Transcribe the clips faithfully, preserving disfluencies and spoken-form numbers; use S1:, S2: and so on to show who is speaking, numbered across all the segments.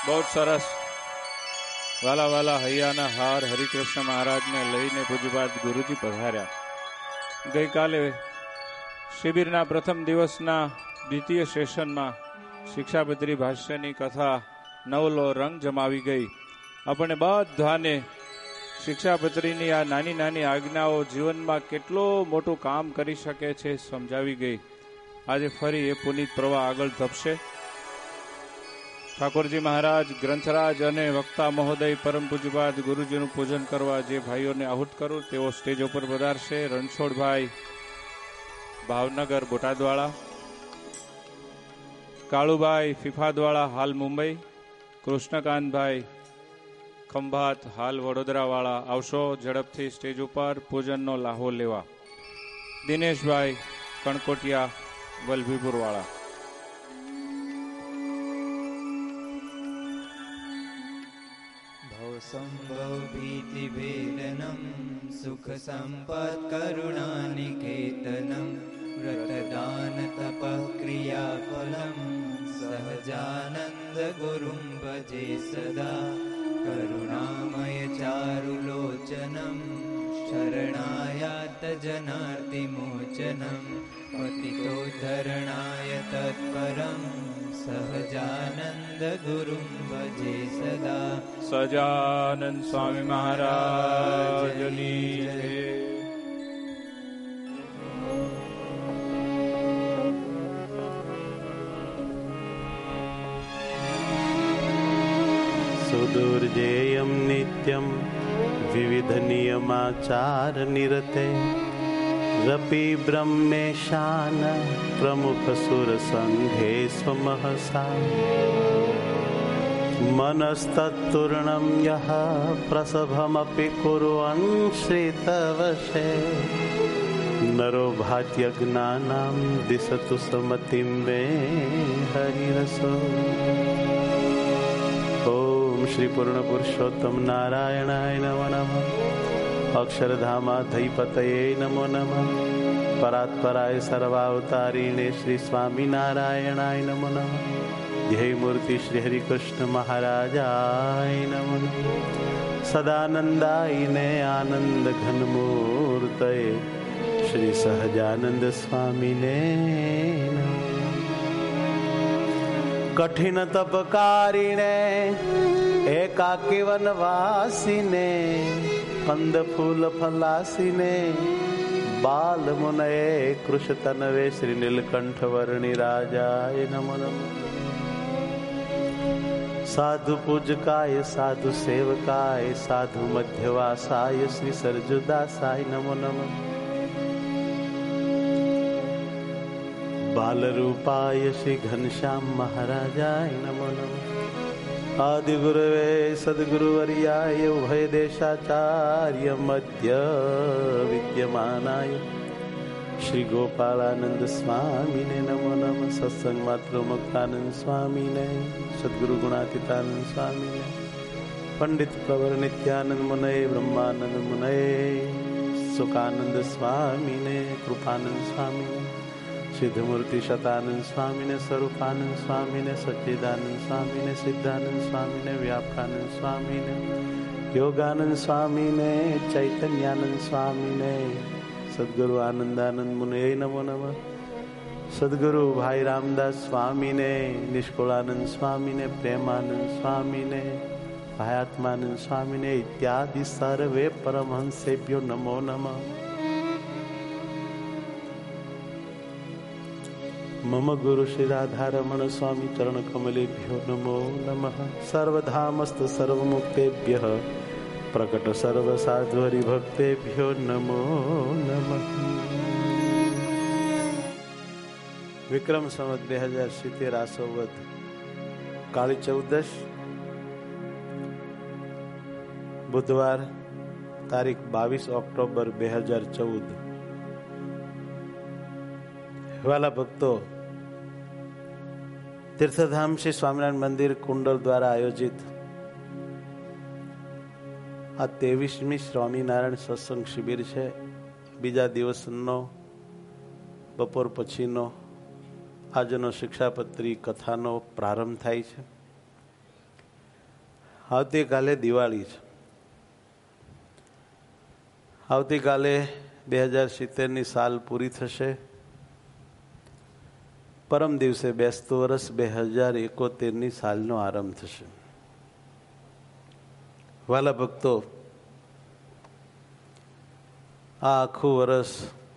S1: બહુ સરસ. વાલા વાલા હૈયાના હાર હરિકૃષ્ણ મહારાજને લઈને પૂજ્યપાદ ગુરુજી પધાર્યા. ગઈકાલે શિબિરના પ્રથમ દિવસના દ્વિતીય સેશનમાં શિક્ષાપત્રી ભાષ્યની કથા નવલો રંગ જમાવી ગઈ. આપણે બધાને શિક્ષાપત્રીની આ નાની નાની આજ્ઞાઓ જીવનમાં કેટલો મોટું કામ કરી શકે છે સમજાવી ગઈ. આજે ફરી એ પુનિત પ્રવાહ આગળ ધપશે. ઠાકોરજી મહારાજ, ગ્રંથરાજ અને વક્તા મહોદય પરમ પૂજ્યપાદ ગુરુજીનું પૂજન કરવા જે ભાઈઓને આહુત કરું તેઓ સ્ટેજ ઉપર પધારશે. રણછોડભાઈ ભાવનગર બોટાદવાળા, કાળુભાઈ ફિફાદવાળા હાલ મુંબઈ, કૃષ્ણકાંતભાઈ ખંભાત હાલ વડોદરાવાળા આવશો ઝડપથી સ્ટેજ ઉપર પૂજનનો લાહો લેવા. દિનેશભાઈ કણકોટિયા વલભીપુરવાળા.
S2: સંભવ ભીતિ ભેદનમ સુખ સંપત કરુણા નિકેતનમ વ્રતદાન તપ ક્રિયા ફલમ સહજાનંદ ગુરુમ ભજે સદા કરુણામય ચારુલોચનમ શરણાયાત જનાર્તિ મોચનમ પતિતો ધરણાય તત્પરમ સહજાનંદ ગુરુમ ભજે સદા.
S1: સજાનંદ સ્વામી મહારાજની જય.
S3: સુદુર્જેયમ નિત્યમ વિવિધ નિયમાચાર નિરતે રપિ બ્રહ્મેશાન પ્રમુખ સુર સંઘે સ્વમહસા મનસ્તત્તુર્ણમ યહ પ્રસભમપી કુર્વન શ્રિતવશે નરો ભાત્ય જ્ઞાનામ દિશતુ સમતિમ મે હરિરસો. ઓમ શ્રી પૂર્ણ પુરુષોત્તમ નારાયણાય નમો નમઃ. અક્ષરધામાધિપતયે નમો નમઃ. પરાત્પરાય સર્વાવતારીણે શ્રી સ્વામિનારાયણાય નમો નમઃ. ધ્યેય મૂર્તિ શ્રી હરિકૃષ્ણ મહારાજાય નમો નમઃ. સદાનંદાયને આનંદ ઘનમૂર્તય શ્રી સહજાનંદ સ્વામીને નમઃ. કઠિન તપકારીણે એકાકી વનવાસીને કંદ ફૂલ ફલાસીને બાલ મુનયે કૃષ તનવે શ્રી નીલકંઠ વર્ણિ રાજાય નમો નમઃ. સાધુ પૂજકાય સાધુ સેવકાય સાધુ મધ્યવાસાય શ્રી સરજુદાસાય નમો નમઃ. બાલરૂપાય શ્રી ઘનશ્યામ મહારાજાય નમો નમઃ. આદિગુરવે સદગુરુવર્યાય ઉભય દેશાચાર્ય મધ્ય વિદ્યમાનાય શ્રી ગોપાળાનંદ સ્વામીને નમો નમઃ. સત્સંગ માતૃ મુક્તાનંદ સ્વામીને, સદગુરુ ગુણાતીતાનંદ સ્વામીને, પંડિત પ્રવર નિત્યાનંદ મુનયે, બ્રહ્માનંદ મુનયે, સુકાનંદ સ્વામીને, કૃપાનંદ સ્વામીને, સિદ્ધમૂર્તિ શતાનંદ સ્વામીને, સ્વરૂપાનંદ સ્વામીને, સચ્ચિદાનંદ સ્વામીને, સિદ્ધાનંદ સ્વામીને, વ્યાપકાનંદ સ્વામીને, યોગાનંદ સ્વામીને, ચૈતન્યાનંદ સ્વામીને, સદગુરુ આનંદાનંદ મુનિએ નમો નમઃ. સદગુરુ ભાઈ રામદાસ સ્વામીને, નિષ્કુળાનંદ સ્વામીને, પ્રેમાનંદ સ્વામીને, ભાયાત્માનંદ સ્વામીને ઇત્યાદિ સર્વે પરમહંસેભ્યો નમો નમઃ. મમ ગુરુ શ્રી રાધારમણ સ્વામી ચરણ કમલેભ્યો નમો નમઃ. સર્વધામસ્થ સર્વમુક્તેભ્યઃ પ્રકટ સર્વ સાધુ હરિભક્તેભ્યો નમો નમઃ. વિક્રમ સંવત બે હજાર સિત્તેર આસો વદ કાળી ચૌદશ બુધવાર તારીખ બાવીસ ઓક્ટોબર બે હજાર ચૌદ. વાલા ભક્તો, તીર્થધામ શ્રી સ્વામિનારાયણ મંદિર કુંડલ દ્વારા આયોજિત આ ત્રેવીસમી સ્વામિનારાયણ સત્સંગ શિબિર છે. બીજા દિવસનો બપોર પછીનો આજનો શિક્ષાપત્રી કથાનો પ્રારંભ થાય છે. આવતીકાલે દિવાળી છે. આવતીકાલે બે હજાર સિત્તેરની સાલ પૂરી થશે. પરમ દિવસે બેસતું વર્ષ બે હજાર એકોતેરની સાલનો આરંભ થશે. વાલા ભક્તો, આ આખું વર્ષ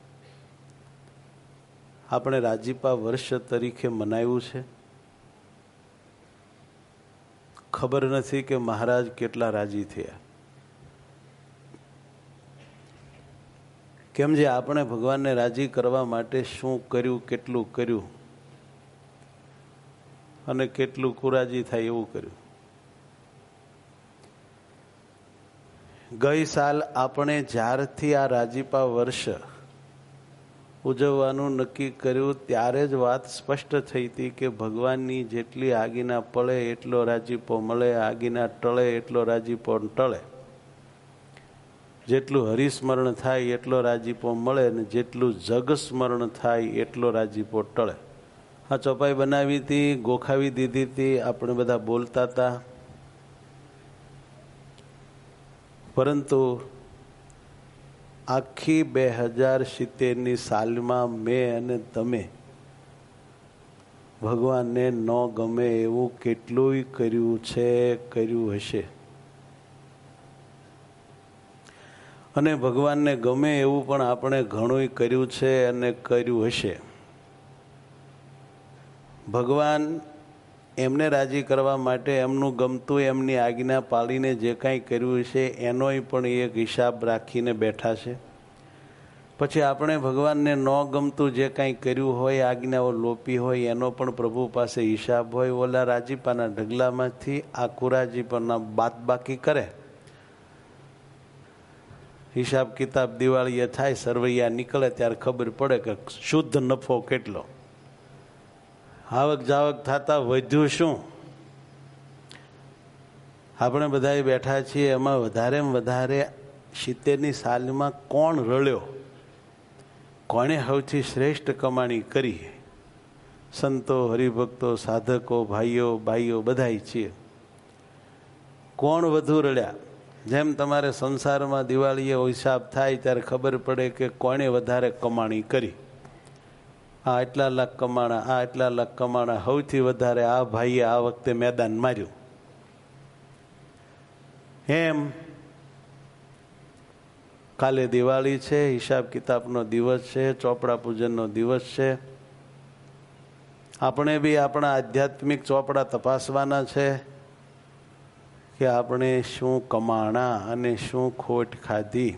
S3: આપણે રાજીપા વર્ષ તરીકે મનાવ્યું છે. ખબર નથી કે મહારાજ કેટલા રાજી થયા. કેમ જે આપણે ભગવાનને રાજી કરવા માટે શું કર્યું, કેટલું કર્યું અને કેટલું કુરાજી થાય એવું કર્યું. ગઈ સાલ આપણે જ્યારથી આ રાજીપા વર્ષ ઉજવવાનું નક્કી કર્યું ત્યારે જ વાત સ્પષ્ટ થઈ હતી કે ભગવાનની જેટલી આગીના પડે એટલો રાજીપો મળે, આગીના ટળે એટલો રાજીપો ટળે. જેટલું હરિસ્મરણ થાય એટલો રાજીપો મળે ને જેટલું જગસ્મરણ થાય એટલો રાજીપો ટળે. આ ચોપાઈ બનાવી હતી, ગોખાવી દીધી હતી, આપણે બધા બોલતા હતા. પરંતુ આખી બે હજાર સિત્તેરની સાલમાં મેં અને તમે ભગવાનને ન ગમે એવું કેટલું કર્યું છે, કર્યું હશે. અને ભગવાનને ગમે એવું પણ આપણે ઘણું કર્યું છે અને કર્યું હશે. ભગવાન એમને રાજી કરવા માટે એમનું ગમતું એમની આજ્ઞા પાળીને જે કાંઈ કર્યું છે એનોય પણ એક હિસાબ રાખીને બેઠા છે. પછી આપણે ભગવાનને ન ગમતું જે કાંઈ કર્યું હોય, આજ્ઞાઓ લોપી હોય, એનો પણ પ્રભુ પાસે હિસાબ હોય. ઓલા રાજીપાના ઢગલામાંથી આ કુરાજીપાના બાદ બાકી કરે. હિસાબ કિતાબ દિવાળીએ થાય, સરવૈયા નીકળે ત્યારે ખબર પડે કે શુદ્ધ નફો કેટલો. આવક જાવક થતા વધ્યું શું. આપણે બધા બેઠા છીએ, એમાં વધારેમાં વધારે સિત્તેરની સાલમાં કોણ રળ્યો, કોણે સૌથી શ્રેષ્ઠ કમાણી કરી. સંતો, હરિભક્તો, સાધકો, ભાઈઓ બાઈઓ બધાય છીએ. કોણ વધુ રળ્યા. જેમ તમારે સંસારમાં દિવાળીએ હિસાબ થાય ત્યારે ખબર પડે કે કોણે વધારે કમાણી કરી. આ આટલા લાખ કમાણા, આ આટલા લાખ કમાણા, સૌથી વધારે આ ભાઈએ આ વખતે મેદાન માર્યું. એમ કાલે દિવાળી છે, હિસાબ કિતાબનો દિવસ છે, ચોપડા પૂજનનો દિવસ છે. આપણે બી આપણા આધ્યાત્મિક ચોપડા તપાસવાના છે કે આપણે શું કમાણા અને શું ખોટ ખાધી.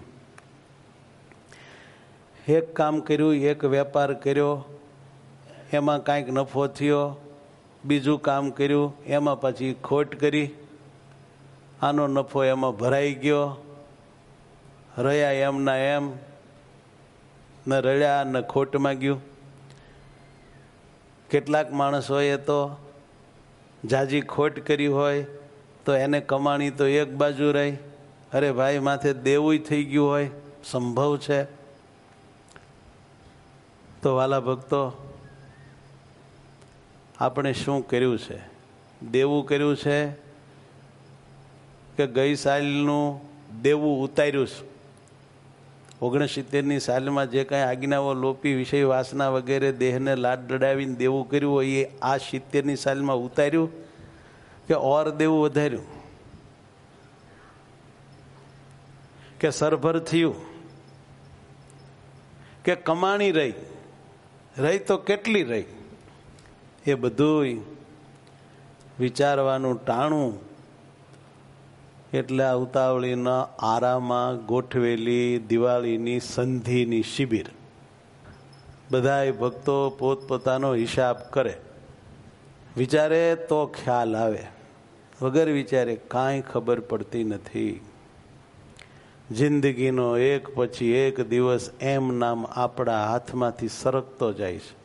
S3: એક કામ કર્યું, એક વેપાર કર્યો, એમાં કાંઈક નફો થયો. બીજું કામ કર્યું, એમાં પછી ખોટ કરી. આનો નફો એમાં ભરાઈ ગયો. રહ્યા એમના એમ, ન રળ્યા ન ખોટમાં ગયું. કેટલાક માણસોએ તો જાજી ખોટ કરી હોય તો એને કમાણી તો એક બાજુ રહી. અરે ભાઈ, માથે દેવું થઈ ગયું હોય, સંભવ છે. તો વાલા ભક્તો, આપણે શું કર્યું છે? દેવું કર્યું છે કે ગઈ સાલનું દેવું ઉતાર્યું છે? ઓગણસિત્તેરની સાલમાં જે કાંઈ આજ્ઞાઓ લોપી, વિષય વાસના વગેરે દેહને લાડ દડાવીને દેવું કર્યું હોય એ આ સિત્તેરની સાલમાં ઉતાર્યું કે ઓર દેવું વધાર્યું કે સરભર થયું કે કમાણી રહી? રહી તો કેટલી રહી? એ બધું વિચારવાનું ટાણું. એટલે ઉતાવળીના આરામાં ગોઠવેલી દિવાળીની સંધિની શિબિર. બધાય ભક્તો પોતપોતાનો હિસાબ કરે. વિચારે તો ખ્યાલ આવે, વગર વિચારે કાંઈ ખબર પડતી નથી. જિંદગીનો એક પછી એક દિવસ એમ નામ આપણા હાથમાંથી સરકતો જાય છે.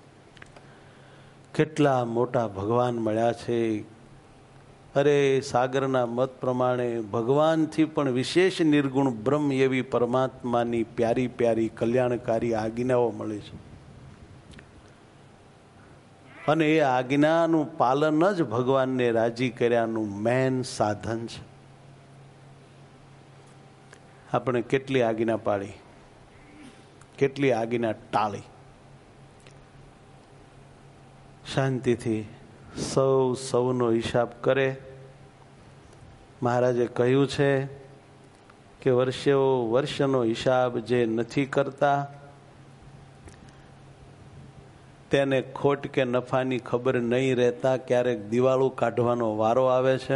S3: કેટલા મોટા ભગવાન મળ્યા છે. અરે, સાગરના મત પ્રમાણે ભગવાનથી પણ વિશેષ નિર્ગુણ બ્રહ્મ એવી પરમાત્માની પ્યારી પ્યારી કલ્યાણકારી આજ્ઞાઓ મળે છે. અને એ આજ્ઞાનું પાલન જ ભગવાનને રાજી કર્યાનું મેન સાધન છે. આપણે કેટલી આજ્ઞા પાળી, કેટલી આજ્ઞા ટાળી. શાંતિથી સૌ સૌનો હિસાબ કરે. મહારાજે કહ્યું છે કે વર્ષો વર્ષનો હિસાબ જે નથી કરતા તેને ખોટ કે નફાની ખબર નહીં રહેતા ક્યારેક દિવાળું કાઢવાનો વારો આવે છે.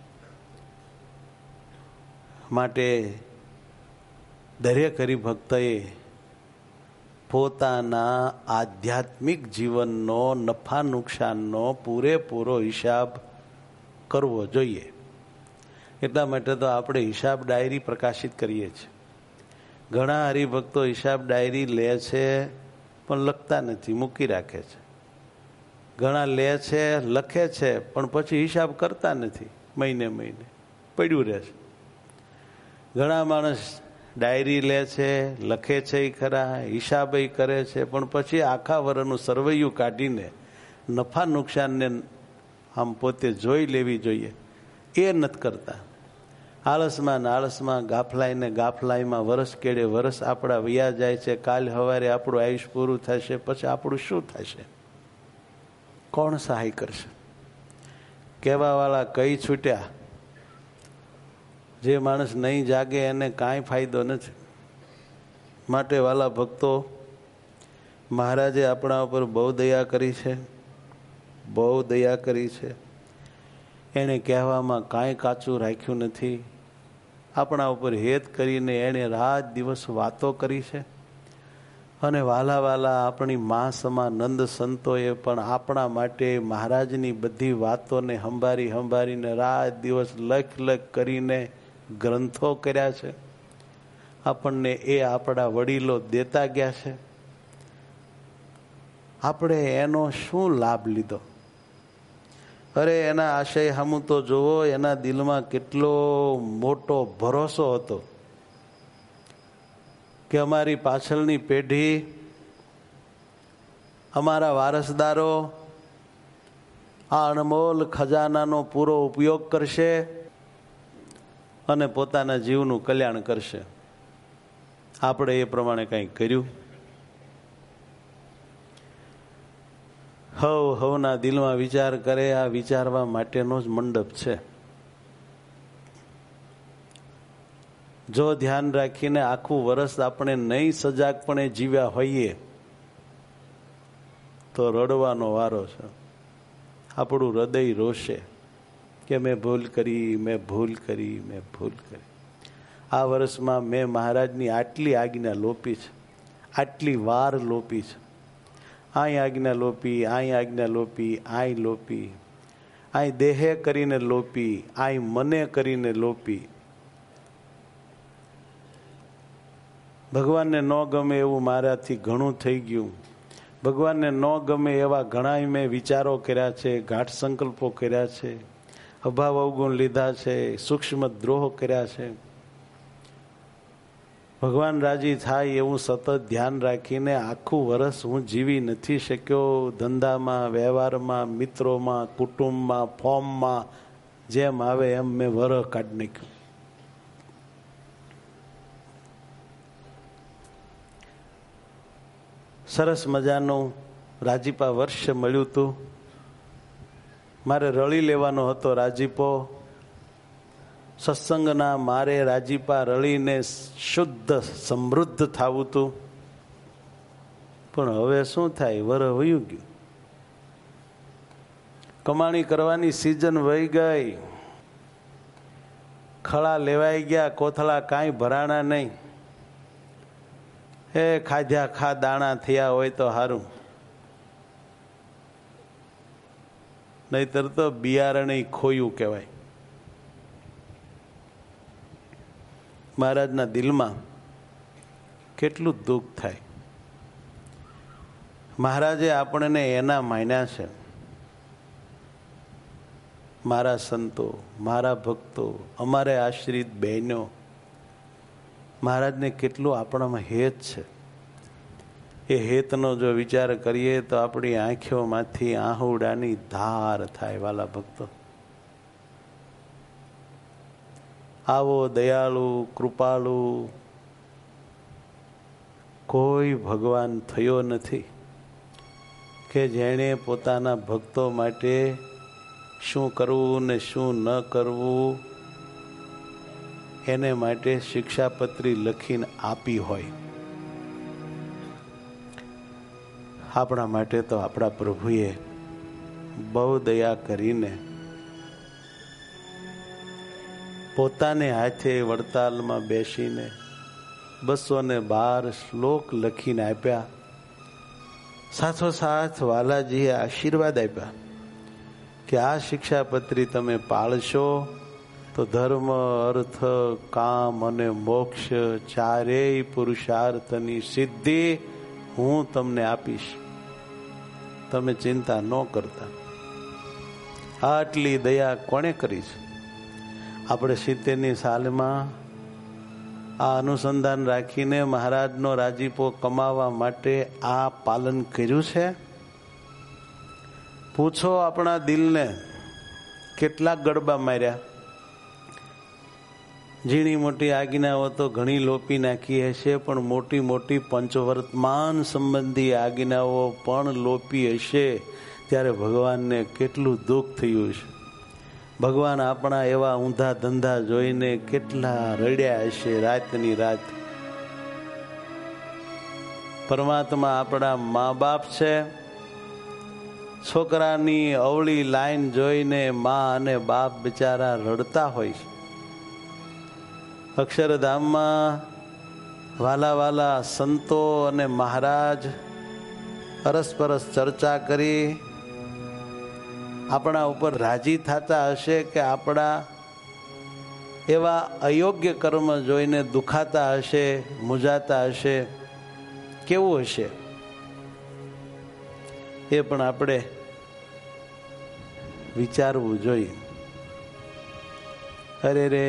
S3: માટે દરેક હરિભક્તએ પોતાના આધ્યાત્મિક જીવનનો નફા નુકસાનનો પૂરેપૂરો હિસાબ કરવો જોઈએ. એટલા માટે તો આપણે હિસાબ ડાયરી પ્રકાશિત કરીએ છીએ. ઘણા હરિભક્તો હિસાબ ડાયરી લે છે પણ લખતા નથી, મૂકી રાખે છે. ઘણા લે છે, લખે છે, પણ પછી હિસાબ કરતા નથી, મહિને મહિને પડ્યું રહે છે. ઘણા માણસ ડાયરી લે છે, લખે છે એ ખરા, હિસાબ એ કરે છે, પણ પછી આખા વર્ષનું સરવૈયું કાઢીને નફા નુકસાનને આમ પોતે જોઈ લેવી જોઈએ, એ નથી કરતા. આળસમાં ને આળસમાં, ગાફલાઈને ગાફલાઈમાં વરસ કેડે વરસ આપણા વયા જાય છે. કાલ સવારે આપણું આયુષ્ય પૂરું થશે, પછી આપણું શું થશે? કોણ સહાય કરશે? કહેવાવાળા કઈ છૂટ્યા. જે માણસ નહીં જાગે એને કાંઈ ફાયદો નથી. માટે વાલા ભક્તો, મહારાજે આપણા ઉપર બહુ દયા કરી છે, બહુ દયા કરી છે. એણે કહેવામાં કાંઈ કાચું રાખ્યું નથી. આપણા ઉપર હેત કરીને એણે રાત દિવસ વાતો કરી છે. અને વાલા વાલા આપણી મા સમા નંદ સંતોએ પણ આપણા માટે મહારાજની બધી વાતોને સંભાળી સંભાળીને રાત દિવસ લખ લખ કરીને ગ્રંથો કર્યા છે. આપણને એ આપણા વડીલો દેતા ગયા છે. આપણે એનો શું લાભ લીધો? અરે એના આશય સામું તો જુઓ, એના દિલમાં કેટલો મોટો ભરોસો હતો કે અમારી પાછળની પેઢી, અમારા વારસદારો આ અનમોલ ખજાનાનો પૂરો ઉપયોગ કરશે અને પોતાના જીવનું કલ્યાણ કરશે. આપણે એ પ્રમાણે કંઈ કર્યું? હવ હવના દિલમાં વિચાર કરે. આ વિચારવા માટેનો જ મંડપ છે. જો ધ્યાન રાખીને આખું વર્ષ આપણે નહીં સજાગપણે જીવ્યા હોઈએ તો રડવાનો વારો છે. આપણું હૃદય રોશે કે મેં ભૂલ કરી, મેં ભૂલ કરી, મેં ભૂલ કરી. આ વર્ષમાં મેં મહારાજની આટલી આજ્ઞા લોપી છે, આટલી વાર લોપી છે. આઈ આજ્ઞા લોપી, આઈ આજ્ઞા લોપી, આઈ લોપી, આઈ દેહે કરીને લોપી, આઈ મને કરીને લોપી. ભગવાનને ન ગમે એવું મારાથી ઘણું થઈ ગયું. ભગવાનને ન ગમે એવા ઘણા મેં વિચારો કર્યા છે, ગાઢ સંકલ્પો કર્યા છે, અભાવ અવગુણ લીધા છે, સૂક્ષ્મ દ્રોહ કર્યા છે. ભગવાન રાજી થાય એવું સતત ધ્યાન રાખીને આખું વર્ષ હું જીવી નથી શક્યો. ધંધામાં, વ્યવહારમાં, મિત્રોમાં, કુટુંબમાં, ફોર્મમાં, જેમ આવે એમ મેં વરહ કાઢી નાખ્યું. સરસ મજાનું રાજીપા વર્ષ મળ્યું હતું. મારે રળી લેવાનો હતો રાજીપો. સત્સંગના મારે રાજીપા રળીને શુદ્ધ સમૃદ્ધ થવું હતું. પણ હવે શું થાય? વરહ વયું ગયું. કમાણી કરવાની સિઝન વહી ગઈ. ખળા લેવાઈ ગયા, કોથળા કાંઈ ભરાણા નહીં. એ ખાધ્યા ખા દાણા થયા હોય તો સારું, નહીતર તો બિયારણે ખોયું કહેવાય. મહારાજના દિલમાં કેટલું દુઃખ થાય. મહારાજે આપણને એના માન્યા છે. મારા સંતો, મારા ભક્તો, અમારે આશ્રિત બહેનો, મહારાજને કેટલું આપણામાં હેત છે એ હેતનો જો વિચાર કરીએ તો આપણી આંખોમાંથી આહુડાની ધાર થાય. વાલા ભક્તો, આવો દયાળુ કૃપાળુ કોઈ ભગવાન થયો નથી કે જેણે પોતાના ભક્તો માટે શું કરવું ને શું ન કરવું એને માટે શિક્ષાપત્રી લખીને આપી હોય. આપણા માટે તો આપણા પ્રભુએ બહુ દયા કરીને પોતાને હાથે વડતાલમાં બેસીને બસો ને બાર શ્લોક લખીને આપ્યા. સાથોસાથ વાલાજીએ આશીર્વાદ આપ્યા કે આ શિક્ષાપત્રી તમે પાળશો તો ધર્મ અર્થ કામ અને મોક્ષ ચારેય પુરુષાર્થની સિદ્ધિ હું તમને આપીશ, તમે ચિંતા ન કરતા. આટલી દયા કોણે કરી છે? આપણે સિત્તેરની સાલમાં આ અનુસંધાન રાખીને મહારાજનો રાજીપો કમાવા માટે આ પાલન કર્યું છે. પૂછો આપણા દિલને, કેટલા ગરબા માર્યા? ઝીણી મોટી આજ્ઞાઓ તો ઘણી લોપી નાખી હશે, પણ મોટી મોટી પંચવર્તમાન સંબંધી આજ્ઞાઓ પણ લોપી હશે. ત્યારે ભગવાનને કેટલું દુઃખ થયું હશે. ભગવાન આપણા એવા ઊંધા ધંધા જોઈને કેટલા રડ્યા હશે રાતની રાત. પરમાત્મા આપણા મા બાપ છે. છોકરાની અવળી લાઈન જોઈને મા અને બાપ બિચારા રડતા હોય છે. અક્ષરધામમાં વાલા વાલા સંતો અને મહારાજ અરસપરસ ચર્ચા કરી આપણા ઉપર રાજી થતા હશે કે આપણા એવા અયોગ્ય કર્મ જોઈને દુખાતા હશે, મૂંઝાતા હશે. કેવું હશે એ પણ આપણે વિચારવું જોઈએ. અરે રે,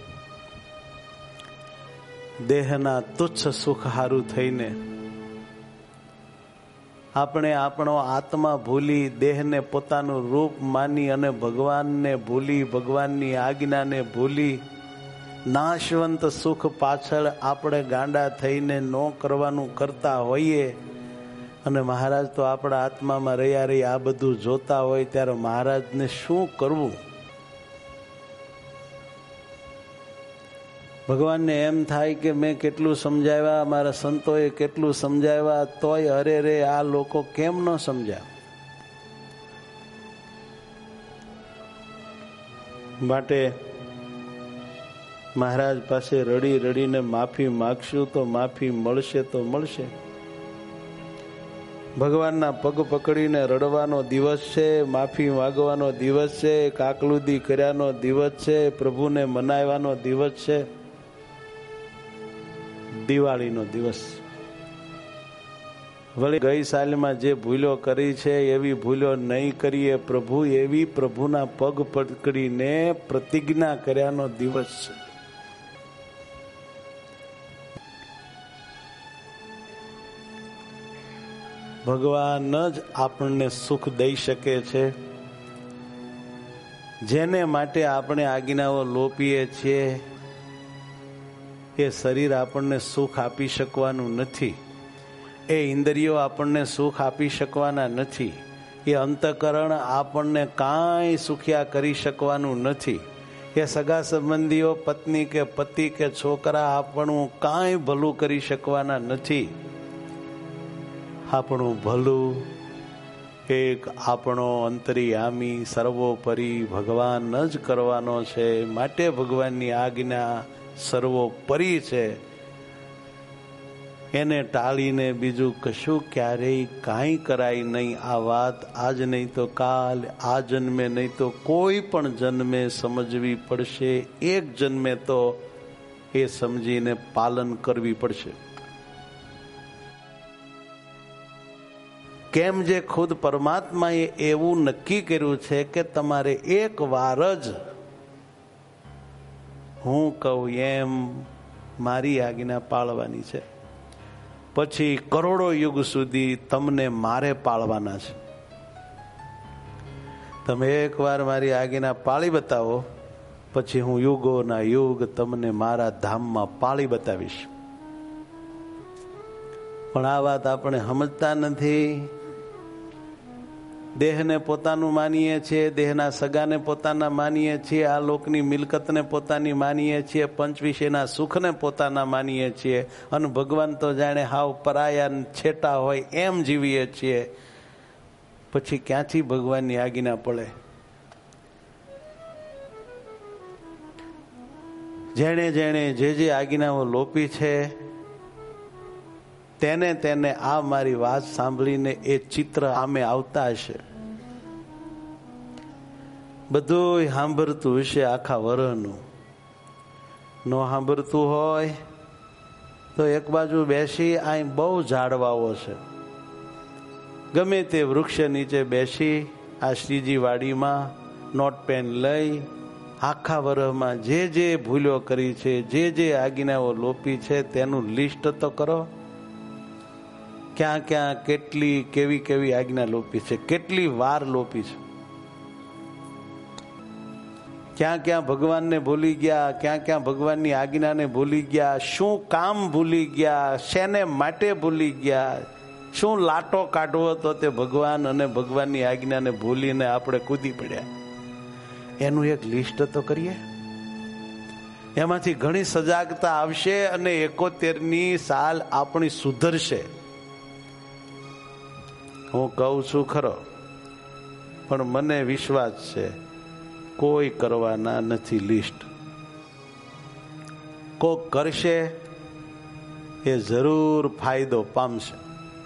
S3: દેહના તુચ્છ સુખ હારું થઈને આપણે આપણો આત્મા ભૂલી, દેહને પોતાનું રૂપ માની અને ભગવાનને ભૂલી, ભગવાનની આજ્ઞાને ભૂલી નાશવંત સુખ પાછળ આપણે ગાંડા થઈને ન કરવાનું કરતા હોઈએ. અને મહારાજ તો આપણા આત્મામાં રહ્યા રહી આ બધું જોતા હોય ત્યારે મહારાજને શું કરવું? ભગવાનને એમ થાય કે મેં કેટલું સમજાવ્યા, મારા સંતોએ કેટલું સમજાવ્યા, તોય અરે રે આ લોકો કેમ ન સમજ્યા? માટે મહારાજ પાસે રડી રડીને માફી માગશું તો માફી મળશે તો મળશે. ભગવાનના પગ પકડીને રડવાનો દિવસ છે, માફી માગવાનો દિવસ છે, કાકલુદી કર્યાનો દિવસ છે, પ્રભુને મનાવવાનો દિવસ છે, દિવાળીનો દિવસ. વળી ગઈ સાલમાં જે ભૂલો કરી છે એવી ભૂલો નહીં કરીએ. પ્રભુ એવી પ્રભુના પગ પકડીને પ્રતિજ્ઞા કર્યાનો દિવસ છે. ભગવાન જ આપણને સુખ દઈ શકે છે. જેને માટે આપણે આજ્ઞાઓ લોપીએ છીએ એ શરીર આપણને સુખ આપી શકવાનું નથી. એ ઇન્દ્રિયો આપણને સુખ આપી શકવાના નથી. એ અંતઃકરણ આપણને કાંઈ સુખ્યા કરી શકવાનું નથી. એ સગા સંબંધીઓ, પત્ની કે પતિ કે છોકરા આપણું કાંઈ ભલું કરી શકવાના નથી. આપણું ભલું એક આપણો અંતર્યામી સર્વોપરી ભગવાન જ કરવાનો છે. માટે ભગવાનની આજ્ઞા સર્વોપરી છે. એને ટાળીને બીજું કશું ક્યારેય કાંઈ કરાય નહીં. આ વાત આજ નહીં તો કાલ, આ જન્મે નહીં તો કોઈ પણ જન્મે સમજવી પડશે. એક જન્મે તો એ સમજીને પાલન કરવી પડશે. કેમ જે ખુદ પરમાત્માએ એવું નક્કી કર્યું છે કે તમારે એક વાર જ હું કહું એમ મારી આજ્ઞા પાળવાની છે. પછી કરોડો યુગ સુધી તમને મારે પાળવાના છે. તમે એકવાર મારી આજ્ઞા પાળી બતાવો, પછી હું યુગોના યુગ તમને મારા ધામમાં પાળી બતાવીશ. પણ આ વાત આપણે સમજતા નથી. દેહને પોતાનું માનીએ છીએ, દેહના સગાને પોતાના માનીએ છીએ, આ લોકની મિલકતને પોતાની માનીએ છીએ, પંચવિષયના સુખને પોતાના માનીએ છીએ, અને ભગવાન તો જાણે હાવ પરાયા છેટા હોય એમ જીવીએ છીએ. પછી ક્યાંથી ભગવાનની આજ્ઞા પડે? જેણે જેણે જે જે આજ્ઞાઓ લોપી છે તેને તેને આ મારી વાત સાંભળીને એ ચિત્ર આમે આવતા હશે. બધું સાંભળતું હશે આખા વરહનું. નો સાંભળતું હોય તો એક બાજુ બેસી અહીં બહુ ઝાડવાઓ છે, ગમે તે વૃક્ષ નીચે બેસી આ શ્રીજી વાડીમાં નોટ પેન લઈ આખા વરહમાં જે જે ભૂલો કરી છે, જે જે આજ્ઞાઓ લોપી છે તેનું લિસ્ટ તો કરો. ક્યાં ક્યાં કેટલી કેવી કેવી આજ્ઞા લોપી છે, કેટલી વાર લોપી છે, ક્યાં ક્યાં ભગવાનને ભૂલી ગયા, ક્યાં ક્યાં ભગવાનની આજ્ઞાને ભૂલી ગયા, શું કામ ભૂલી ગયા, શેને માટે ભૂલી ગયા, શું લાટો કાઢવો તો તે ભગવાન અને ભગવાનની આજ્ઞાને ભૂલીને આપણે કૂદી પડ્યા. એનું એક લિસ્ટ તો કરીએ. એમાંથી ઘણી સજાગતા આવશે અને એકોતેરની સાલ આપણી સુધરશે. હું કહું છું ખરો, પણ મને વિશ્વાસ છે કોઈ કરવાના નથી લિસ્ટ. કોક કરશે એ જરૂર ફાયદો પામશે,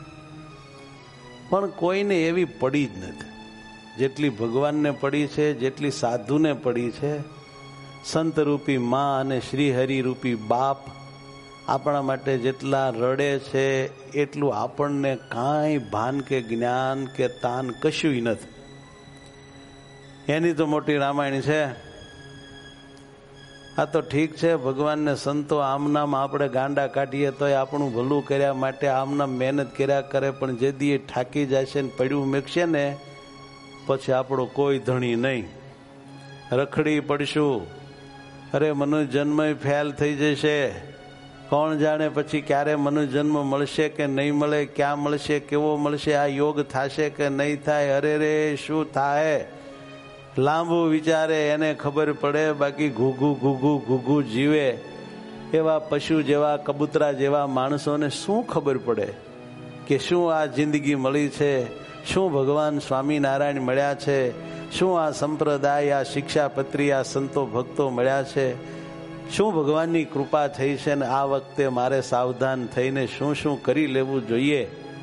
S3: પણ કોઈને એવી પડી જ નથી જેટલી ભગવાનને પડી છે, જેટલી સાધુને પડી છે. સંતરૂપી માં અને શ્રીહરિ રૂપી બાપ આપણા માટે જેટલા રડે છે એટલું આપણને કાંઈ ભાન કે જ્ઞાન કે તાન કશુંય નથી. એની તો મોટી રામાયણ છે. આ તો ઠીક છે, ભગવાનને સંતો આમનામ આપણે ગાંડા કાઢીએ તો આપણું ભલું કર્યા માટે આમનામ મહેનત કર્યા કરે, પણ જે દી ઠાકી જશે ને પડ્યું મેકશે ને પછી આપણો કોઈ ધણી નહીં. રખડી પડશું. અરે મનુષ્ય જન્મ ફેલ થઈ જશે. કોણ જાણે પછી ક્યારે મનુષ્ય જન્મ મળશે કે નહીં મળે, ક્યાં મળશે, કેવો મળશે, આ યોગ થશે કે નહીં થાય, અરે રે શું થાય લાંબુ વિચારે એને ખબર પડે. બાકી ઘૂઘું ઘૂઘું ઘૂઘું જીવે એવા પશુ જેવા કબૂતરા જેવા માણસોને શું ખબર પડે કે શું આ જિંદગી મળી છે, શું ભગવાન સ્વામિનારાયણ મળ્યા છે, શું આ સંપ્રદાય, આ શિક્ષાપત્રી, આ સંતો ભક્તો મળ્યા છે, શું ભગવાનની કૃપા થઈ છે, ને આ વખતે મારે સાવધાન થઈને શું શું કરી લેવું જોઈએ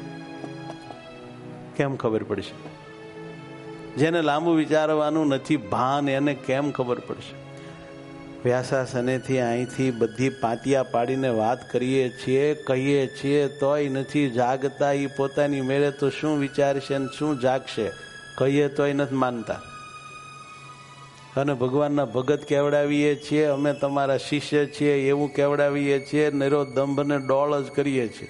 S3: કેમ ખબર પડશે? જેને લાંબુ વિચારવાનું નથી ભાન એને કેમ ખબર પડશે? વ્યાસાસનેથી અહીંથી બધી પાટિયા પાડીને વાત કરીએ છીએ, કહીએ છીએ, તોય નથી જાગતા. એ પોતાની મેળે તો શું વિચારશે ને શું જાગશે, કહીએ તોય નથી માનતા. અને ભગવાનના ભગત કેવડાવીએ છીએ, અમે તમારા શિષ્ય છીએ એવું કેવડાવીએ છીએ, નિરો દંભ ને ડોળ જ કરીએ છીએ.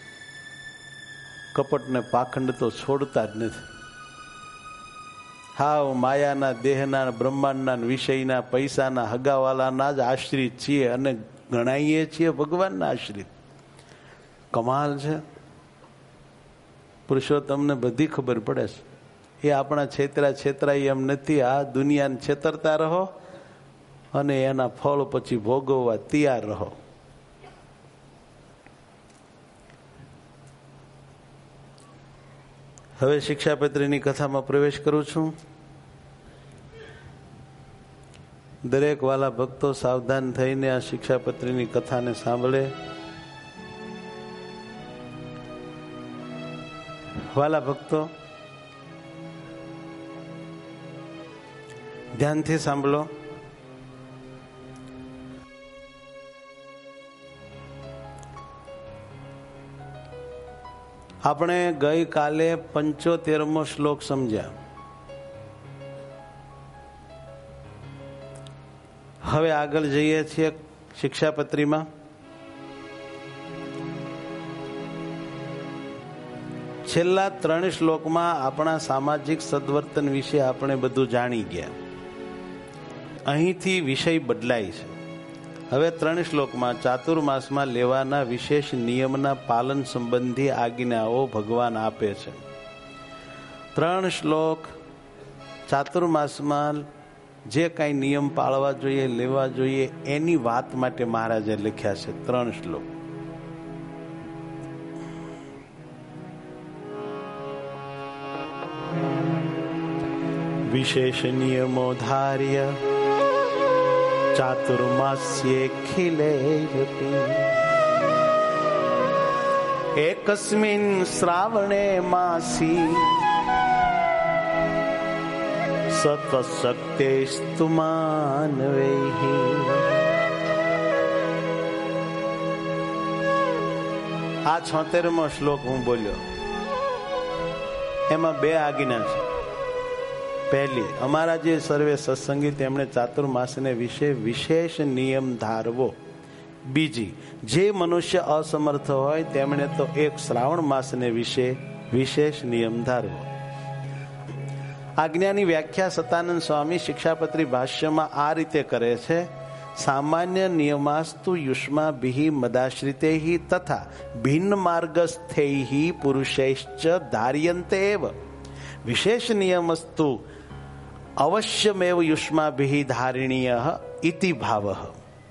S3: કપટ ને પાખંડ તો છોડતા જ નથી. હાવ માયાના, દેહના, બ્રહ્માંડના, વિષયના, પૈસાના, હગાવાલાના જ આશ્રિત છીએ અને ગણાઈએ છીએ ભગવાનના આશ્રિત. કમાલ છે. પુરુષોત્તમને બધી ખબર પડે છે. એ આપણા છેતરા છેતરાય એમ નથી. આ દુનિયાને છેતરતા રહો અને એના ફળ પછી ભોગવવા તૈયાર રહો. હવે શિક્ષાપત્રીની કથામાં પ્રવેશ કરું છું. દરેક વાલા ભક્તો સાવધાન થઈને આ શિક્ષાપત્રીની કથાને સાંભળે. વાલા ભક્તો ધ્યાનથી સાંભળો. આપણે ગઈકાલે પંચોતેરમો શ્લોક સમજ્યા. હવે આગળ જઈએ છીએ શિક્ષાપત્રીમાં. છેલ્લા ત્રણ શ્લોકમાં આપણા સામાજિક સદવર્તન વિશે આપણે બધું જાણી ગયા. અહીંથી વિષય બદલાય છે. હવે ત્રણ શ્લોકમાં ચાતુર્માસમાં લેવાના વિશેષ નિયમના પાલન સંબંધી આજ્ઞાઓ ભગવાન આપે છે. ત્રણ શ્લોક ચાતુર્માસમાં જે કાંઈ નિયમ પાળવા જોઈએ, લેવા જોઈએ, એની વાત માટે મહારાજે લખ્યા છે. ત્રણ શ્લોક. વિશેષ નિયમો ધાર્ય ચાતુર્માસ્યે ખિલે એકસ્મિન શ્રાવણે માસી સત્વશક્તિસ્તુમાનવૈહિ. આ છોતેરમો શ્લોક હું બોલ્યો. એમાં બે આજ્ઞા છે. પહેલી, અમારા જે સર્વે સત્સંગી તેમણે ચાતુર્માસને વિશે વિશેષ નિયમ ધારવો. બીજી, જે મનુષ્ય અસમર્થ હોય તેમણે તો એક શ્રાવણ માસને વિશે વિશેષ નિયમ ધારવો. આજ્ઞાની વ્યાખ્યા સતાનંદ સ્વામી શિક્ષાપત્રી ભાષ્યમાં આ રીતે કરે છે. સામાન્ય નિયમાસ્તુ યુષ્મા ભિહિ મદાશ્રિતૈહિ તથા ભિન્ન માર્ગસ્થૈહિ પુરુષૈશ્ચ ધાર્યન્તે એવ. વિશેષ નિયમસ્તુ અવશ્યમેવ યુષ્માભિહિ ધારણીય ઇતિ ભાવઃ.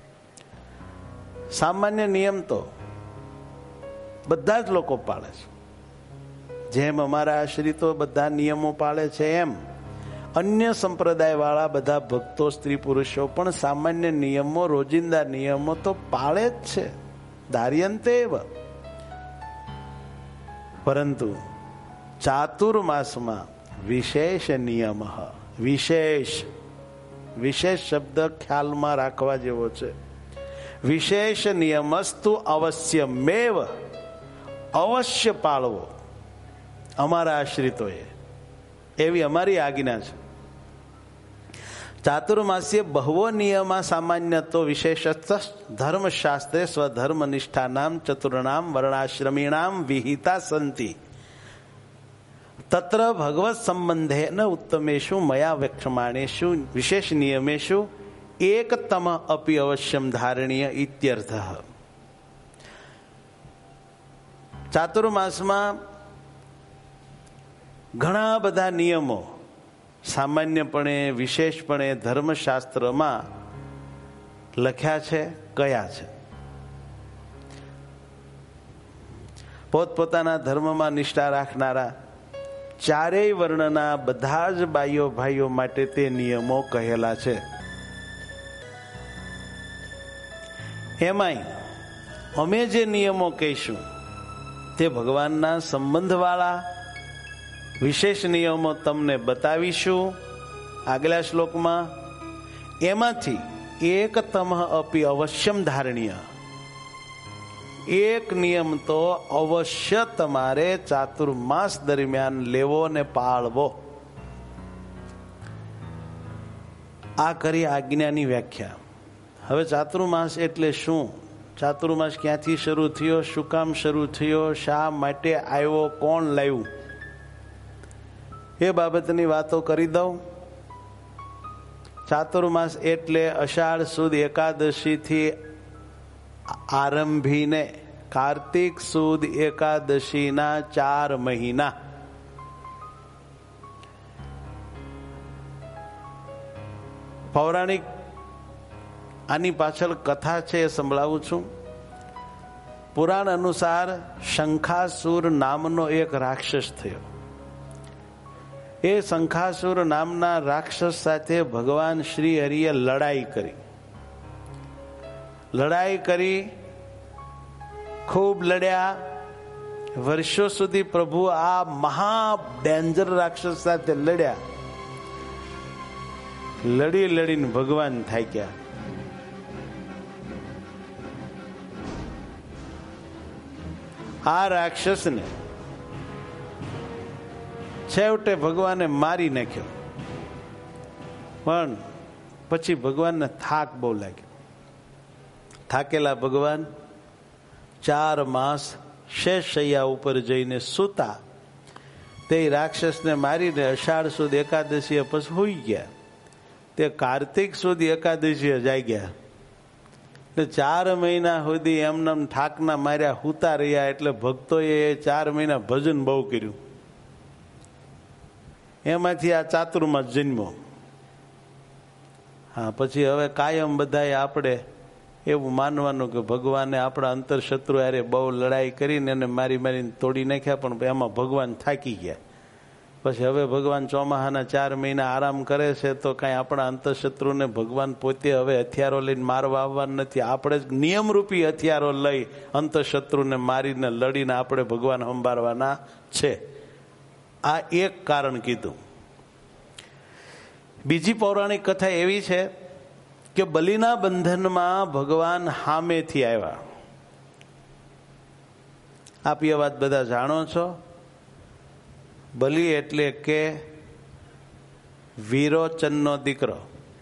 S3: સામાન્ય નિયમ તો બધા જ લોકો પાળે છે. જેમ અમારા આશ્રિતો બધા નિયમો પાળે છે, એમ અન્ય સંપ્રદાય વાળા બધા ભક્તો સ્ત્રી પુરુષો પણ સામાન્ય નિયમો, રોજિંદા નિયમો તો પાળે જ છે. ધાર્યન્તે એવ. પરંતુ ચાતુર્માસમાં વિશેષ નિયમ, વિશેષ વિશેષ શબ્દ ખ્યાલમાં રાખવા જેવો છે. વિશેષ નિયમસ્તુ અવશ્યમેવ, અવશ્ય પાળવો અમારા આશ્રિતોએ, એવી અમારી આજ્ઞા છે. ચાતુર્માસ્ય બહવો નિયમા સામાન્ય તો વિશેષત ધર્મશાસ્ત્રે સ્વધર્મનિષ્ઠાનામ ચતુર્ણામ વર્ણાશ્રમીણામ વિહિતા સંતિ તત્ર ભગવત સંબંધેન ઉત્તમેષુ મયા વક્ષ્યમાણેષુ વિશેષ નિયમેષુ એકતમ અપી અવશ્યમ ધારણીય ઇત્યર્થઃ. ચાતુર્માસમાં ઘણા બધા નિયમો સામાન્યપણે, વિશેષપણે ધર્મશાસ્ત્રમાં લખ્યા છે. કયા છે? પોતપોતાના ધર્મમાં નિષ્ઠા રાખનારા ચારેય વર્ણના બધા જ બાઈઓ ભાઈઓ માટે તે નિયમો કહેલા છે. એમાંય અમે જે નિયમો કહીશું તે ભગવાનના સંબંધવાળા વિશેષ નિયમો તમને બતાવીશું આગલા શ્લોકમાં. એમાંથી એક તમ અપી અવશ્યમ ધારણીય, એક નિયમ તો અવશ્ય તમારે ચાતુર્માસ દરમિયાન લેવો ને પાળવો. આ કરી આજ્ઞાની વ્યાખ્યા. હવે ચાતુર્માસ એટલે શું? ચાતુર્માસ ક્યાંથી શરૂ થયો? શું કામ શરૂ થયો? શા માટે આવ્યો? કોણ લાવ્યું? એ બાબતની વાતો કરી દઉં. ચાતુર્માસ એટલે અષાઢ સુદ એકાદશી થી આરંભીને કાર્તિક સુદ એકાદશીના ચાર મહિના. પૌરાણિક આની પાછળ કથા છે, એ સંભળાવું છું. પુરાણ અનુસાર શંખાસુર નામનો એક રાક્ષસ થયો. એ શંખાસુર નામના રાક્ષસ સાથે ભગવાન શ્રી હરિએ લડાઈ કરી. લડાઈ કરી, ખૂબ લડ્યા. વર્ષો સુધી પ્રભુ આ મહા ડેન્જર રાક્ષસ સાથે લડ્યા. લડી લડીને ભગવાન થાક્યા. આ રાક્ષસને છેવટે ભગવાને મારી નાખ્યો. પણ પછી ભગવાનને થાક બહુ લાગ્યો. થાકેલા ભગવાન ચાર માસ શેષૈયા ઉપર જઈને સૂતા તે રાક્ષસને મારીને અષાઢ સુદ એકાદશીએ પછી હોઈ ગયા. તે કાર્તિક સુદ એકાદશીએ જાગ્યા. એટલે ચાર મહિના સુધી એમને ઠાકના માર્યા હુતા રહ્યા. એટલે ભક્તોએ ચાર મહિના ભજન બહુ કર્યું. એમાંથી આ ચાતુર્માસ જન્મ્યો. હા, પછી હવે કાયમ બધાએ આપણે એવું માનવાનું કે ભગવાને આપણા અંતરશત્રુ હારે બહુ લડાઈ કરીને એને મારી મારીને તોડી નાખ્યા, પણ એમાં ભગવાન થાકી ગયા. પછી હવે ભગવાન ચોમાહાના ચાર મહિના આરામ કરે છે, તો કાંઈ આપણા અંતરશત્રુને ભગવાન પોતે હવે હથિયારો લઈને મારવા આવવાના નથી. આપણે જ નિયમરૂપી હથિયારો લઈ અંતરશત્રુને મારીને લડીને આપણે ભગવાન સંભાળવાના છે. આ એક કારણ કીધું. બીજી પૌરાણિક કથા એવી છે કે બલિના બંધનમાં ભગવાન સામેથી આવ્યા. આપ એ વાત બધા જાણો છો. બલિ એટલે કે વિરોચનનો દીકરો.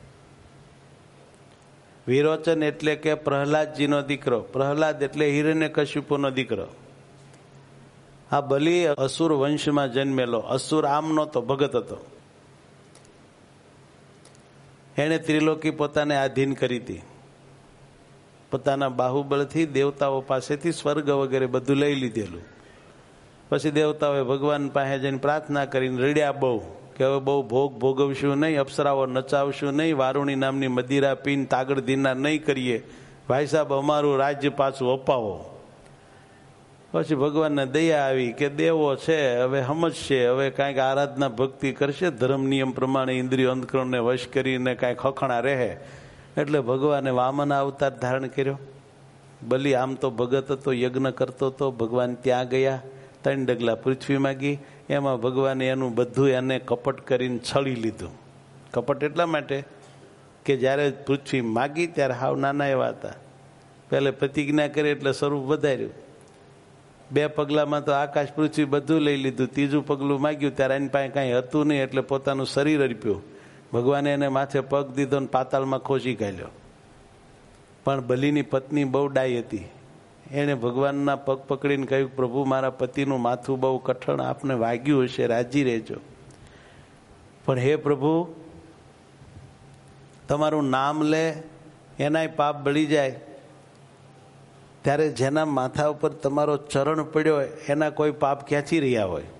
S3: વિરોચન એટલે કે પ્રહલાદજીનો દીકરો. પ્રહલાદ એટલે હિરણ્યકશિપુનો દીકરો. આ બલિ અસુર વંશમાં જન્મેલો. અસુર આમ નહોતો, ભગત હતો. એણે ત્રિલોકી પોતાને આધીન કરી હતી. પોતાના બાહુબળથી દેવતાઓ પાસેથી સ્વર્ગ વગેરે બધું લઈ લીધેલું. પછી દેવતાઓએ ભગવાન પાસે જઈને પ્રાર્થના કરીને રડ્યા બહુ કે હવે બહુ ભોગ ભોગવશું નહીં, અપ્સરાઓ નચાવશું નહીં, વારુણી નામની મદિરા પીને તાગડ ધીના નહીં કરીએ, ભાઈ સાહેબ અમારું રાજ્ય પાછું અપાવો. પછી ભગવાનને દયા આવી કે દેવો છે હવે સમજશે, હવે કાંઈક આરાધના ભક્તિ કરશે, ધર્મ નિયમ પ્રમાણે ઇન્દ્રિયો અંતકરણને વશ કરીને કાંઈક ખખણા રહે. એટલે ભગવાને વામન અવતાર ધારણ કર્યો. બલિ આમ તો ભગત હતો, યજ્ઞ કરતો હતો. ભગવાન ત્યાં ગયા, ત્રણ ડગલા પૃથ્વી માગી. એમાં ભગવાને એનું બધું એને કપટ કરીને છળી લીધું. કપટ એટલા માટે કે જ્યારે પૃથ્વી માગી ત્યારે હાવ નાના એવા હતા. પહેલે પ્રતિજ્ઞા કરી એટલે સ્વરૂપ વધાર્યું. બે પગલામાં તો આકાશ પૃથ્વી બધું લઈ લીધું. ત્રીજું પગલું માગ્યું ત્યારે એની પાસે કાંઈ હતું નહીં, એટલે પોતાનું શરીર અર્પ્યું. ભગવાને એને માથે પગ દીધો ને પાતાળમાં ખોસી કાઢ્યો. પણ બલિની પત્ની બહુ ડાઈ હતી. એણે ભગવાનના પગ પકડીને કહ્યું, પ્રભુ મારા પતિનું માથું બહુ કઠણ, આપને વાગ્યું હશે, રાજી રહેજો. પણ હે પ્રભુ, તમારું નામ લે એનાય પાપ બળી જાય, ત્યારે જેના માથા ઉપર તમારો ચરણ પડ્યો એના કોઈ પાપ ક્યાંથી રહ્યા હોય?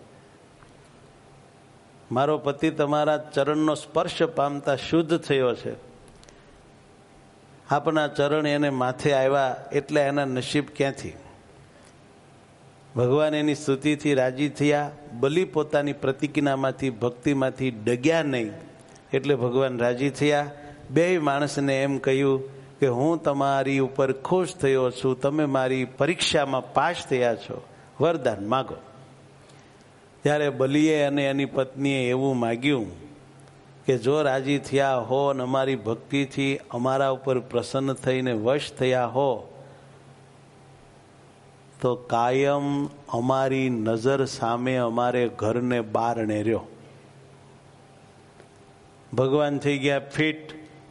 S3: મારો પતિ તમારા ચરણનો સ્પર્શ પામતા શુદ્ધ થયો છે. આપના ચરણ એને માથે આવ્યા એટલે એના નસીબ ક્યાંથી? ભગવાન એની સ્તુતિથી રાજી થયા. બલિ પોતાની પ્રતિજ્ઞામાંથી ભક્તિમાંથી ડગ્યા નહીં એટલે ભગવાન રાજી થયા. બે માણસને એમ કહ્યું કે હું તમારી ઉપર ખુશ થયો છું, તમે મારી પરીક્ષામાં પાસ થયા છો, વરદાન માગો. ત્યારે બલિએ અને એની પત્નીએ એવું માગ્યું કે જો રાજી થયા હો અને અમારી ભક્તિથી અમારા ઉપર પ્રસન્ન થઈને વશ થયા હો તો કાયમ અમારી નજર સામે અમારે ઘરને બારણે રહ્યો. ભગવાન થઈ ગયા ફિટ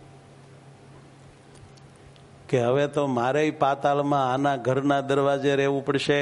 S3: કે હવે તો મારે પાતાળમાં આના ઘરના દરવાજે રહેવું પડશે.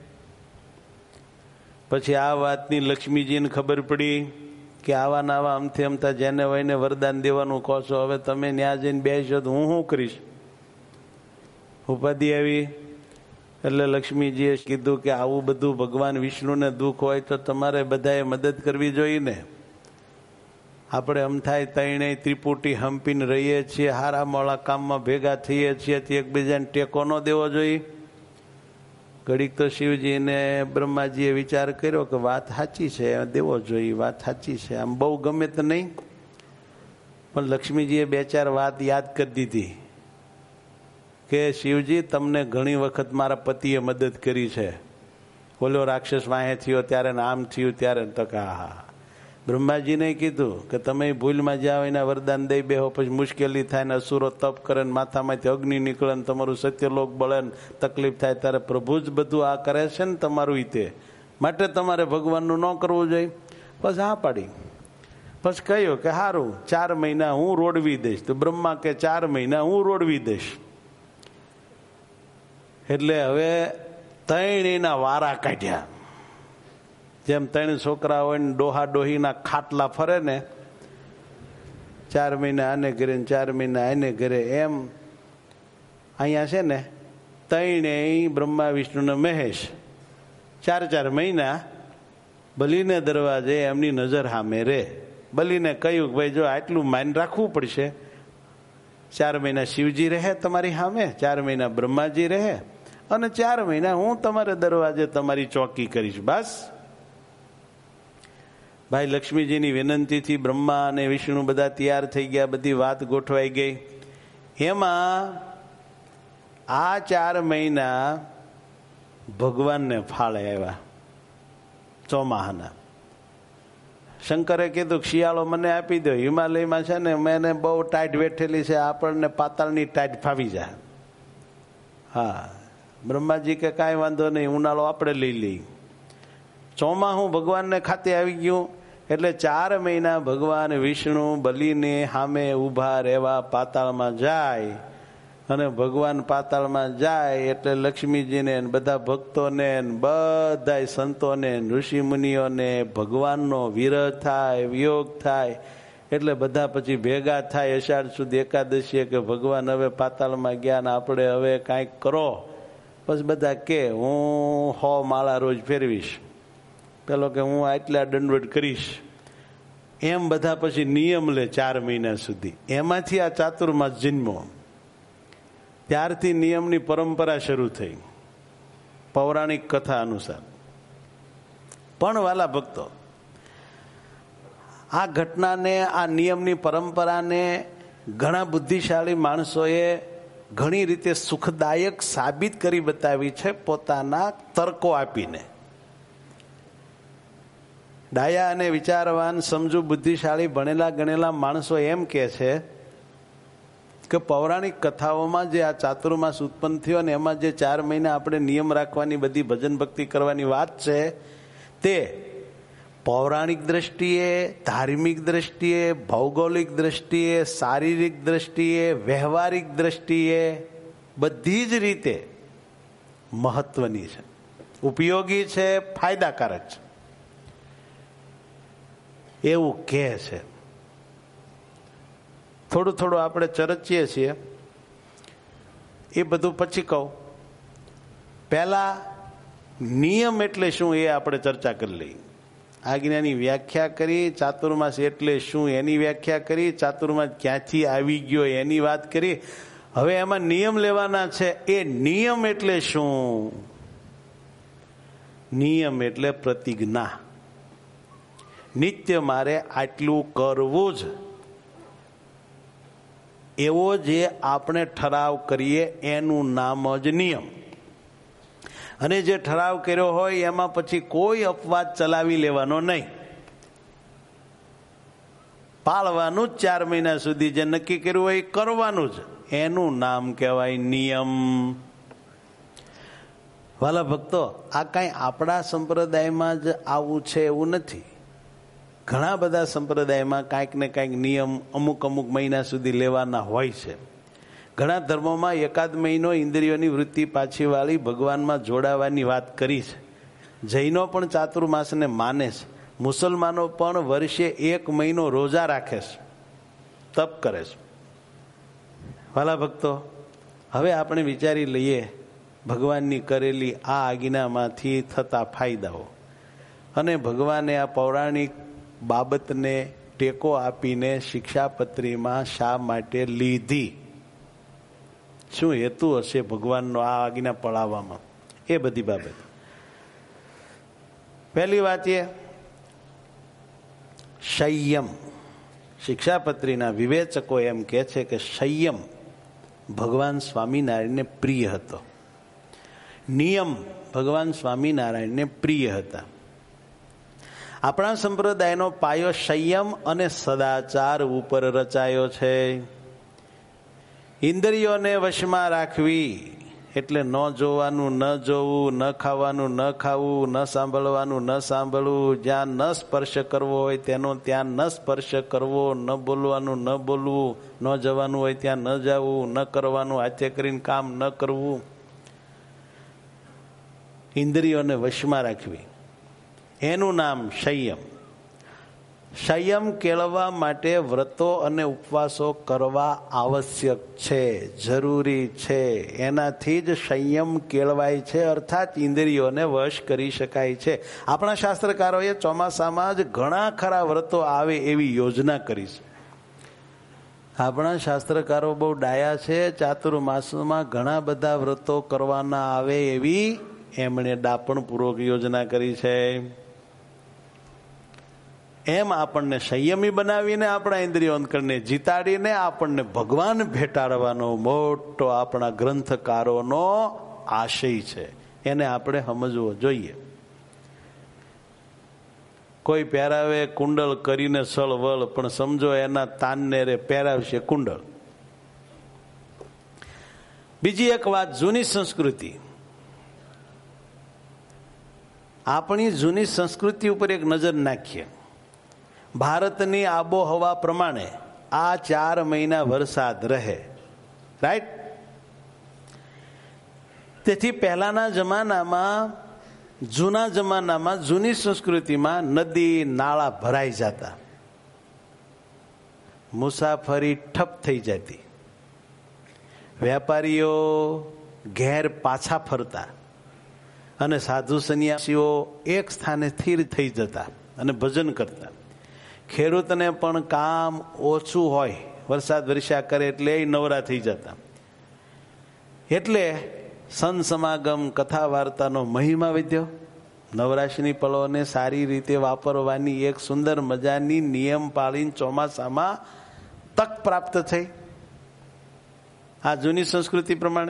S3: પછી આ વાતની લક્ષ્મીજીને ખબર પડી કે આવા નાવા અમથી અમતા જેને વહીને વરદાન દેવાનું કહો છો, હવે તમે ન્યા જઈને બેસશો તો હું શું કરીશ? ઉપાધિ આવી. એટલે લક્ષ્મીજીએ કીધું કે આવું બધું ભગવાન વિષ્ણુને દુઃખ હોય તો તમારે બધાએ મદદ કરવી જોઈએ ને. આપણે અમથાય તૈણે ત્રિપુટી હંપીને રહીએ છીએ, હારા મોળા કામમાં ભેગા થઈએ છીએ, તે એકબીજાને ટેકો ન દેવો જોઈએ. ઘડીક તો શિવજીને બ્રહ્માજીએ વિચાર કર્યો કે વાત સાચી છે, દેવો જોઈએ, વાત સાચી છે, આમ બહુ ગમે તો નહીં. પણ લક્ષ્મીજીએ બે ચાર વાત યાદ કરી દીધી કે શિવજી તમને ઘણી વખત મારા પતિએ મદદ કરી છે. ઓલો રાક્ષસ વાહે થયો ત્યારે આમ થયું ત્યારે તો કે હા. બ્રહ્માજીને કીધું કે તમે ભૂલમાં જાઓ એના વરદાન દઈ બેહો, પછી મુશ્કેલી થાય ને અસુરો તપ કરે ને માથામાંથી અગ્નિ નીકળે ને તમારું સત્યલોક બળે ને તકલીફ થાય ત્યારે પ્રભુ જ બધું આ કરે છે ને તમારું હિતે, માટે તમારે ભગવાનનું ન કરવું જોઈએ. પછી હા પાડી. પછી કહ્યું કે સારું ચાર મહિના હું રોડવી દઈશ. તો બ્રહ્મા કે ચાર મહિના હું રોડવી દઈશ. એટલે હવે ત્રણ એના વારા કાઢ્યા. જેમ ત્રણ છોકરા હોય ને ડોહા ડોહીના ખાટલા ફરે ને, ચાર મહિના આને ઘરે ને ચાર મહિના આને ઘરે, એમ અહીંયા છે ને ત્રણેય બ્રહ્મા વિષ્ણુ ને મહેશ ચાર ચાર મહિના બલીને દરવાજે એમની નજર સામે રે. બલીને કહ્યું ભાઈ જો આટલું માન રાખવું પડશે, ચાર મહિના શિવજી રહે તમારી સામે, ચાર મહિના બ્રહ્માજી રહે, અને ચાર મહિના હું તમારે દરવાજે તમારી ચોકી કરીશ. બસ ભાઈ લક્ષ્મીજીની વિનંતીથી બ્રહ્મા અને વિષ્ણુ બધા તૈયાર થઈ ગયા, બધી વાત ગોઠવાઈ ગઈ. એમાં આ ચાર મહિના ભગવાનને ફાળે આવ્યા ચોમાહાના. શંકરે કીધું શિયાળો મને આપી દો, હિમાલયમાં છે ને મેને બહુ ટાઈટ વેઠેલી છે, આપણને પાતાળની ટાઈટ ફાવી જાય. હા, બ્રહ્માજી કે કાંઈ વાંધો નહીં, ઉનાળો આપણે લઈ લઈ. ચોમાહું ભગવાનને ખાતે આવી ગયું એટલે ચાર મહિના ભગવાન વિષ્ણુ બલીને સામે ઊભા રહેવા પાતાળમાં જાય. અને ભગવાન પાતાળમાં જાય એટલે લક્ષ્મીજીને બધા ભક્તોને બધા સંતોને ઋષિ મુનિઓને ભગવાનનો વિરહ થાય, વિયોગ થાય. એટલે બધા પછી ભેગા થાય અષાઢ સુદ એકાદશીએ કે ભગવાન હવે પાતાળમાં ગયા ને આપણે હવે કાંઈક કરો. પછી બધા કે હું હો માળા રોજ ફેરવીશ, પેલો કે હું આટલા દંડવટ કરીશ. એમ બધા પછી નિયમ લે ચાર મહિના સુધી. એમાંથી આ ચાતુર્માસ જન્મો. ત્યારથી નિયમની પરંપરા શરૂ થઈ પૌરાણિક કથા અનુસાર. પણ વાલા ભક્તો, આ ઘટનાને, આ નિયમની પરંપરાને ઘણા બુદ્ધિશાળી માણસોએ ઘણી રીતે સુખદાયક સાબિત કરી બતાવી છે પોતાના તર્કો આપીને. ડાયા અને વિચારવાન સમજુ બુદ્ધિશાળી ભણેલા ગણેલા માણસો એમ કહે છે કે પૌરાણિક કથાઓમાં જે આ ચાતુર્માસ ઉત્પન્ન થયો ને એમાં જે ચાર મહિના આપણે નિયમ રાખવાની, બધી ભજન ભક્તિ કરવાની વાત છે, તે પૌરાણિક દ્રષ્ટિએ, ધાર્મિક દ્રષ્ટિએ, ભૌગોલિક દ્રષ્ટિએ, શારીરિક દ્રષ્ટિએ, વ્યવહારિક દ્રષ્ટિએ બધી જ રીતે મહત્વની છે, ઉપયોગી છે, ફાયદાકારક છે એવું કહે છે. થોડું થોડું આપણે ચર્ચીએ છીએ, એ બધું પછી કહું. પહેલા નિયમ એટલે શું એ આપણે ચર્ચા કરી લઈએ. આજ્ઞાની વ્યાખ્યા કરી, ચાતુર્માસ એટલે શું એની વ્યાખ્યા કરી, ચાતુર્માસ ક્યાંથી આવી ગયો એની વાત કરી. હવે એમાં નિયમ લેવાના છે. એ નિયમ એટલે શું? નિયમ એટલે પ્રતિજ્ઞા. નિત્ય મારે આટલું કરવું જ, એવો જે આપણે ઠરાવ કરીએ એનું નામ જ નિયમ. અને જે ઠરાવ કર્યો હોય એમાં પછી કોઈ અપવાદ ચલાવી લેવાનો નહીં. પાળવાનું જ ચાર મહિના સુધી જે નક્કી કર્યું હોય એ કરવાનું જ, એનું નામ કહેવાય નિયમ. વાલા ભક્તો, આ કાંઈ આપણા સંપ્રદાયમાં જ આવું છે એવું નથી. ઘણા બધા સંપ્રદાયમાં કાંઈક ને કાંઈક નિયમ અમુક અમુક મહિના સુધી લેવાના હોય છે. ઘણા ધર્મોમાં એકાદ મહિનો ઇન્દ્રિયોની વૃત્તિ પાછી વાળી ભગવાનમાં જોડાવાની વાત કરી છે. જૈનો પણ ચાતુર્માસને માને છે. મુસલમાનો પણ વર્ષે એક મહિનો રોજા રાખે છે, તપ કરે છે. વાલા ભક્તો, હવે આપણે વિચારી લઈએ ભગવાનની કરેલી આ આજ્ઞામાંથી થતા ફાયદાઓ, અને ભગવાને આ પૌરાણિક બાબતને ટેકો આપીને શિક્ષાપત્રીમાં શા માટે લીધી, શું હેતુ હશે ભગવાનનો આ આજ્ઞા પળાવવામાં, એ બધી બાબત. પહેલી વાત એ સંયમ. શિક્ષાપત્રીના વિવેચકો એમ કહે છે કે સંયમ ભગવાન સ્વામિનારાયણને પ્રિય હતો. નિયમ ભગવાન સ્વામિનારાયણને પ્રિય હતા. આપણા સંપ્રદાયનો પાયો સંયમ અને સદાચાર ઉપર રચાયો છે. ઇન્દ્રિયોને વશમાં રાખવી એટલે ન જોવાનું ન જોવું, ન ખાવાનું ન ખાવું, ન સાંભળવાનું ન સાંભળવું, જ્યાં ન સ્પર્શ કરવો હોય તેનો ત્યાં ન સ્પર્શ કરવો, ન બોલવાનું ન બોલવું, ન જવાનું હોય ત્યાં ન જવું, ન કરવાનું હાથે કરીને કામ ન કરવું. ઇન્દ્રિયોને વશમાં રાખવી એનું નામ સંયમ. સંયમ કેળવવા માટે વ્રતો અને ઉપવાસો કરવા આવશ્યક છે, જરૂરી છે. એનાથી જ સંયમ કેળવાય છે, અર્થાત ઇન્દ્રિયોને વશ કરી શકાય છે. આપણા શાસ્ત્રકારોએ ચોમાસામાં જ ઘણા ખરા વ્રતો આવે એવી યોજના કરી છે. આપણા શાસ્ત્રકારો બહુ ડાયા છે. ચાતુર્માસમાં ઘણા બધા વ્રતો કરવાના આવે એવી એમણે ડાપણપૂર્વક યોજના કરી છે. એમ આપણને સંયમી બનાવીને આપણા ઇન્દ્રિયો અંતકરણને જીતાડીને આપણને ભગવાન ભેટાડવાનો મોટો આપણા ગ્રંથકારોનો આશય છે. એને આપણે સમજવો જોઈએ. કોઈ પહેરાવે કુંડળ કરીને સળવળ, પણ સમજો એના તાનને રે પહેરાવશે કુંડળ. બીજી એક વાત, જૂની સંસ્કૃતિ. આપણી જૂની સંસ્કૃતિ ઉપર એક નજર નાખીએ. ભારતની આબોહવા પ્રમાણે આ ચાર મહિના વરસાદ રહે, રાઈટ? તેથી પહેલાના જમાનામાં, જૂના જમાનામાં, જૂની સંસ્કૃતિમાં નદી નાળા ભરાઈ જતા, મુસાફરી ઠપ થઈ જતી, વેપારીઓ ઘેર પાછા ફરતા અને સાધુ સંન્યાસીઓ એક સ્થાને સ્થિર થઈ જતા અને ભજન કરતા. ખેડૂતને પણ કામ ઓછું હોય, વરસાદ વરસ્યા કરે એટલે એ નવરા થઈ જતા. એટલે સંત સમાગમ, કથા વાર્તાનો મહિમા વધ્યો. નવરાશની પળોને સારી રીતે વાપરવાની એક સુંદર મજાની નિયમ પાળીને ચોમાસામાં તક પ્રાપ્ત થઈ, આ જૂની સંસ્કૃતિ પ્રમાણે.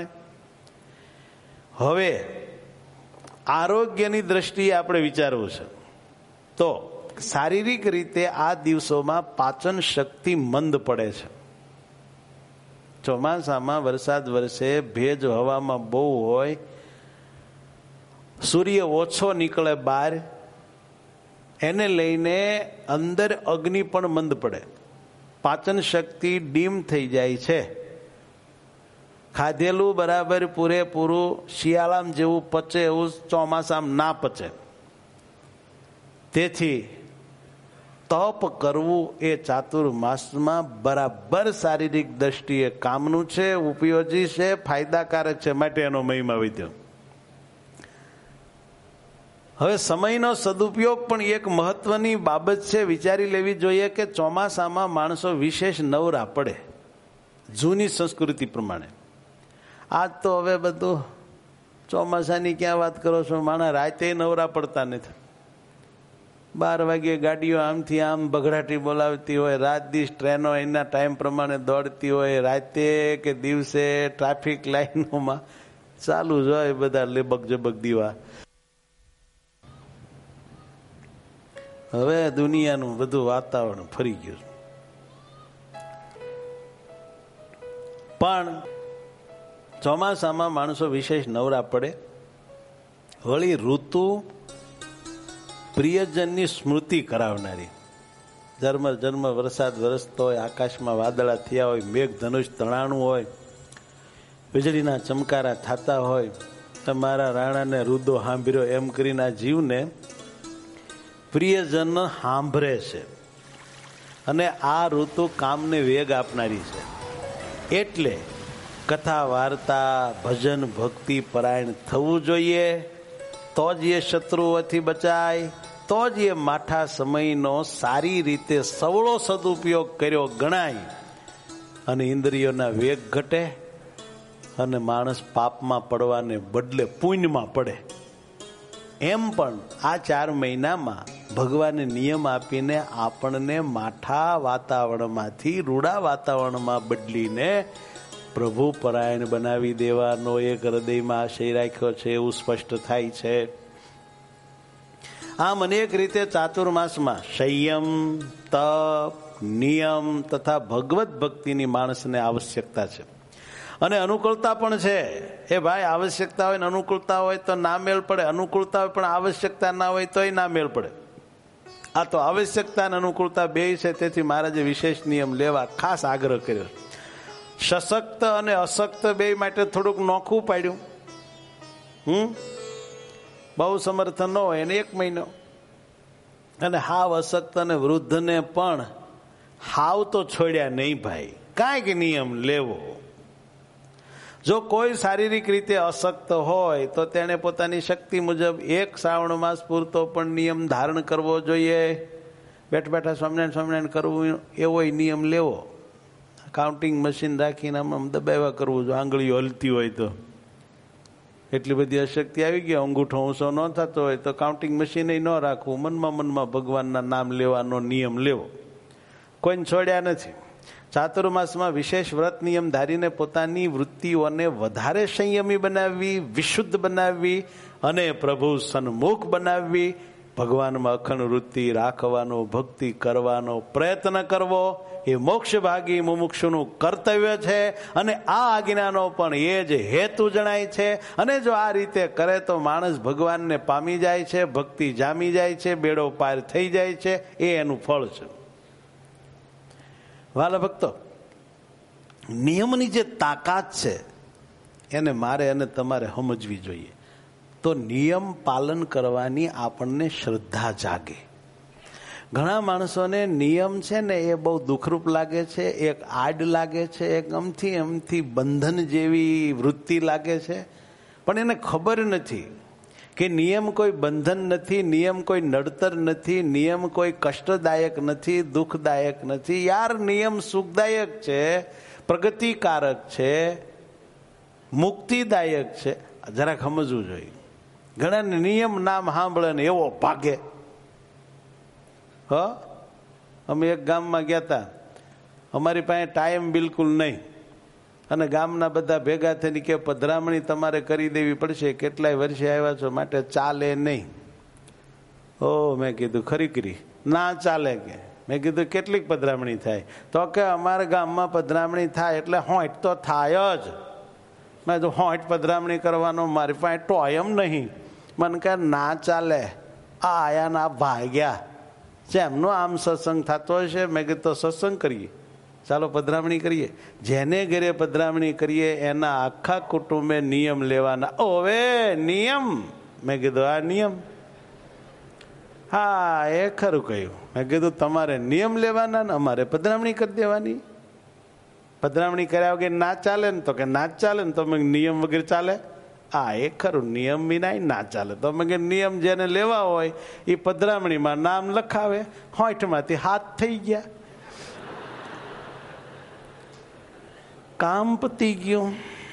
S3: હવે આરોગ્યની દ્રષ્ટિએ આપણે વિચારવું છે તો શારીરિક રીતે આ દિવસોમાં પાચન શક્તિ મંદ પડે છે. ચોમાસામાં વરસાદ વરસે, ભેજ હવામાં બહુ હોય, સૂર્ય ઓછો નીકળે બહાર, એને લઈને અંદર અગ્નિ પણ મંદ પડે, પાચન શક્તિ ડીમ થઈ જાય છે. ખાધેલું બરાબર પૂરેપૂરું શિયાળામાં જેવું પચે એવું ચોમાસામાં ના પચે. તેથી તપ કરવું એ ચાતુર્માસમાં બરાબર શારીરિક દ્રષ્ટિએ કામનું છે, ઉપયોગી છે, ફાયદાકારક છે, માટે એનો મહિમા વધ્યો. હવે સમયનો સદુપયોગ પણ એક મહત્વની બાબત છે, વિચારી લેવી જોઈએ કે ચોમાસામાં માણસો વિશેષ નવરા પડે જૂની સંસ્કૃતિ પ્રમાણે. આજ તો હવે બધું ચોમાસાની ક્યાં વાત કરો છો, માણસ રાતે નવરા પડતા નથી. બાર વાગે ગાડીઓ આમથી આમ બગડાટી બોલાવતી હોય, રાત દિવસ ટ્રેનો એના ટાઈમ પ્રમાણે દોડતી હોય, રાતે કે દિવસે ટ્રાફિક લાઈનોમાં ચાલુ જ હોય બધા લેબક જબક દીવા. હવે દુનિયાનું બધું વાતાવરણ ફરી ગયું. પણ ચોમાસામાં માણસો વિશેષ નવરા પડે. વળી ઋતુ પ્રિયજનની સ્મૃતિ કરાવનારી. ઝરમર ઝરમર વરસાદ વરસતો હોય, આકાશમાં વાદળા થયા હોય, મેઘ ધનુષ તણાણું હોય, વીજળીના ચમકારા થતા હોય, તમારા રાણાને રુદો સાંભળ્યો એમ કરીને આ જીવને પ્રિયજન સાંભળે છે. અને આ ઋતુ કામને વેગ આપનારી છે. એટલે કથા વાર્તા, ભજન, ભક્તિ પરાયણ થવું જોઈએ. તો જ એ શત્રુઓથી બચાય, તો જ એ માઠા સમયનો સારી રીતે સવળો સદુપયોગ કર્યો ગણાય અને ઇન્દ્રિયોના વેગ ઘટે અને માણસ પાપમાં પડવાને બદલે પુણ્યમાં પડે. એમ પણ આ ચાર મહિનામાં ભગવાને નિયમ આપીને આપણને માઠા વાતાવરણમાંથી રૂડા વાતાવરણમાં બદલીને પ્રભુ પરાયણ બનાવી દેવાનો એક હૃદયમાં આશય રાખ્યો છે, એવું સ્પષ્ટ થાય છે. આમ અનેક રીતે ચાતુર્માસમાં સંયમ, તપ, નિયમ તથા ભગવત ભક્તિની માણસને આવશ્યકતા છે અને અનુકૂળતા પણ છે. એ ભાઈ, આવશ્યકતા હોય ને અનુકૂળતા હોય તો ના મેળ પડે, અનુકૂળતા હોય પણ આવશ્યકતા ના હોય તોય ના મેળ પડે. આ તો આવશ્યકતા અને અનુકૂળતા બે છે. તેથી મહારાજે વિશેષ નિયમ લેવા ખાસ આગ્રહ કર્યો. સશક્ત અને અશક્ત બે માટે થોડુંક નોખું પાડ્યું. હમ બહુ સમર્થ ન હોય એને એક મહિનો, અને હાવ અશક્ત અને વૃદ્ધને પણ હાવ તો છોડ્યા નહીં ભાઈ, કાંઈક નિયમ લેવો. જો કોઈ શારીરિક રીતે અશક્ત હોય તો તેણે પોતાની શક્તિ મુજબ એક શ્રાવણ માસ પૂરતો પણ નિયમ ધારણ કરવો જોઈએ. બેઠા બેઠા સ્વામિનારાયણ સ્વામિનારાયણ કરવું એવો નિયમ લેવો. કાઉન્ટિંગ મશીન રાખીને આમ આમ દબાવ્યા કરવું જો આંગળીઓ હલતી હોય તો. એટલી બધી અશક્તિ આવી ગઈ, અંગૂઠો ઊંચો ન થતો હોય તો કાઉન્ટિંગ મશીન ન રાખવું, મનમાં મનમાં ભગવાનના નામ લેવાનો નિયમ લેવો. કોઈને છોડ્યા નથી. ચાતુર્માસમાં વિશેષ વ્રત નિયમ ધારીને પોતાની વૃત્તિઓને વધારે સંયમી બનાવવી, વિશુદ્ધ બનાવવી અને પ્રભુ સન્મુખ બનાવવી, ભગવાનમાં અખંડ વૃત્તિ રાખવાનો, ભક્તિ કરવાનો પ્રયત્ન કરવો એ મોક્ષભાગી મુમુક્ષુનું કર્તવ્ય છે. અને આ આજ્ઞાનો પણ એ જ હેતુ જણાય છે. અને જો આ રીતે કરે તો માણસ ભગવાનને પામી જાય છે, ભક્તિ જામી જાય છે, બેડો પાર થઈ જાય છે. એ એનું ફળ છે. વાલા ભક્તો, નિયમની જે તાકાત છે એને મારે અને તમારે સમજવી જોઈએ. તો નિયમ પાલન કરવાની આપણને શ્રદ્ધા જાગે. ઘણા માણસોને નિયમ છે ને એ બહુ દુઃખરૂપ લાગે છે, એક આડ લાગે છે, એક અમથી અમથી બંધન જેવી વૃત્તિ લાગે છે. પણ એને ખબર નથી કે નિયમ કોઈ બંધન નથી, નિયમ કોઈ નડતર નથી, નિયમ કોઈ કષ્ટદાયક નથી, દુઃખદાયક નથી. યાર, નિયમ સુખદાયક છે, પ્રગતિકારક છે, મુક્તિદાયક છે. જરાક સમજવું જોઈએ. ઘણા નિયમ નામ સાંભળે ને એવો ભાગે. હ અમે એક ગામમાં ગયા હતા, અમારી પાસે ટાઈમ બિલકુલ નહીં, અને ગામના બધા ભેગા થઈને કે પધરામણી તમારે કરી દેવી પડશે, કેટલાય વર્ષે આવ્યા છો માટે ચાલે નહીં. ઓ મેં કીધું ખરી કરી ના ચાલે. કે મેં કીધું કેટલીક પધરામણી થાય? તો કે અમારા ગામમાં પધરામણી થાય એટલે હોંઠ તો થાય જ. મેં તો હોંઠ પધરામણી કરવાનો મારી પાસે ટોયમ નહીં. મને કહે ના ચાલે, આ આયા ના ભાગ્યા છે, એમનો આમ સત્સંગ થતો હશે. મેં કીધું તો સત્સંગ કરીએ, ચાલો પધરામણી કરીએ. જેને ઘરે પધરામણી કરીએ એના આખા કુટુંબે નિયમ લેવાના. ઓવે નિયમ? મેં કીધું આ નિયમ? હા એ ખરું કહ્યું. મેં કીધું તમારે નિયમ લેવાના ને અમારે પધરામણી કરી દેવાની. પધરામણી કર્યા વગર ના ચાલે ને? તો કે ના ચાલે ને. તો મેં નિયમ વગર ચાલે? હા એ ખરું, નિયમ વિના ના ચાલે. તો મેં કે નિયમ જેને લેવા હોય એ પધરામણીમાં નામ લખાવે, હોઠમાંથી હાથ થઈ ગયા, કામ પતી ગયું.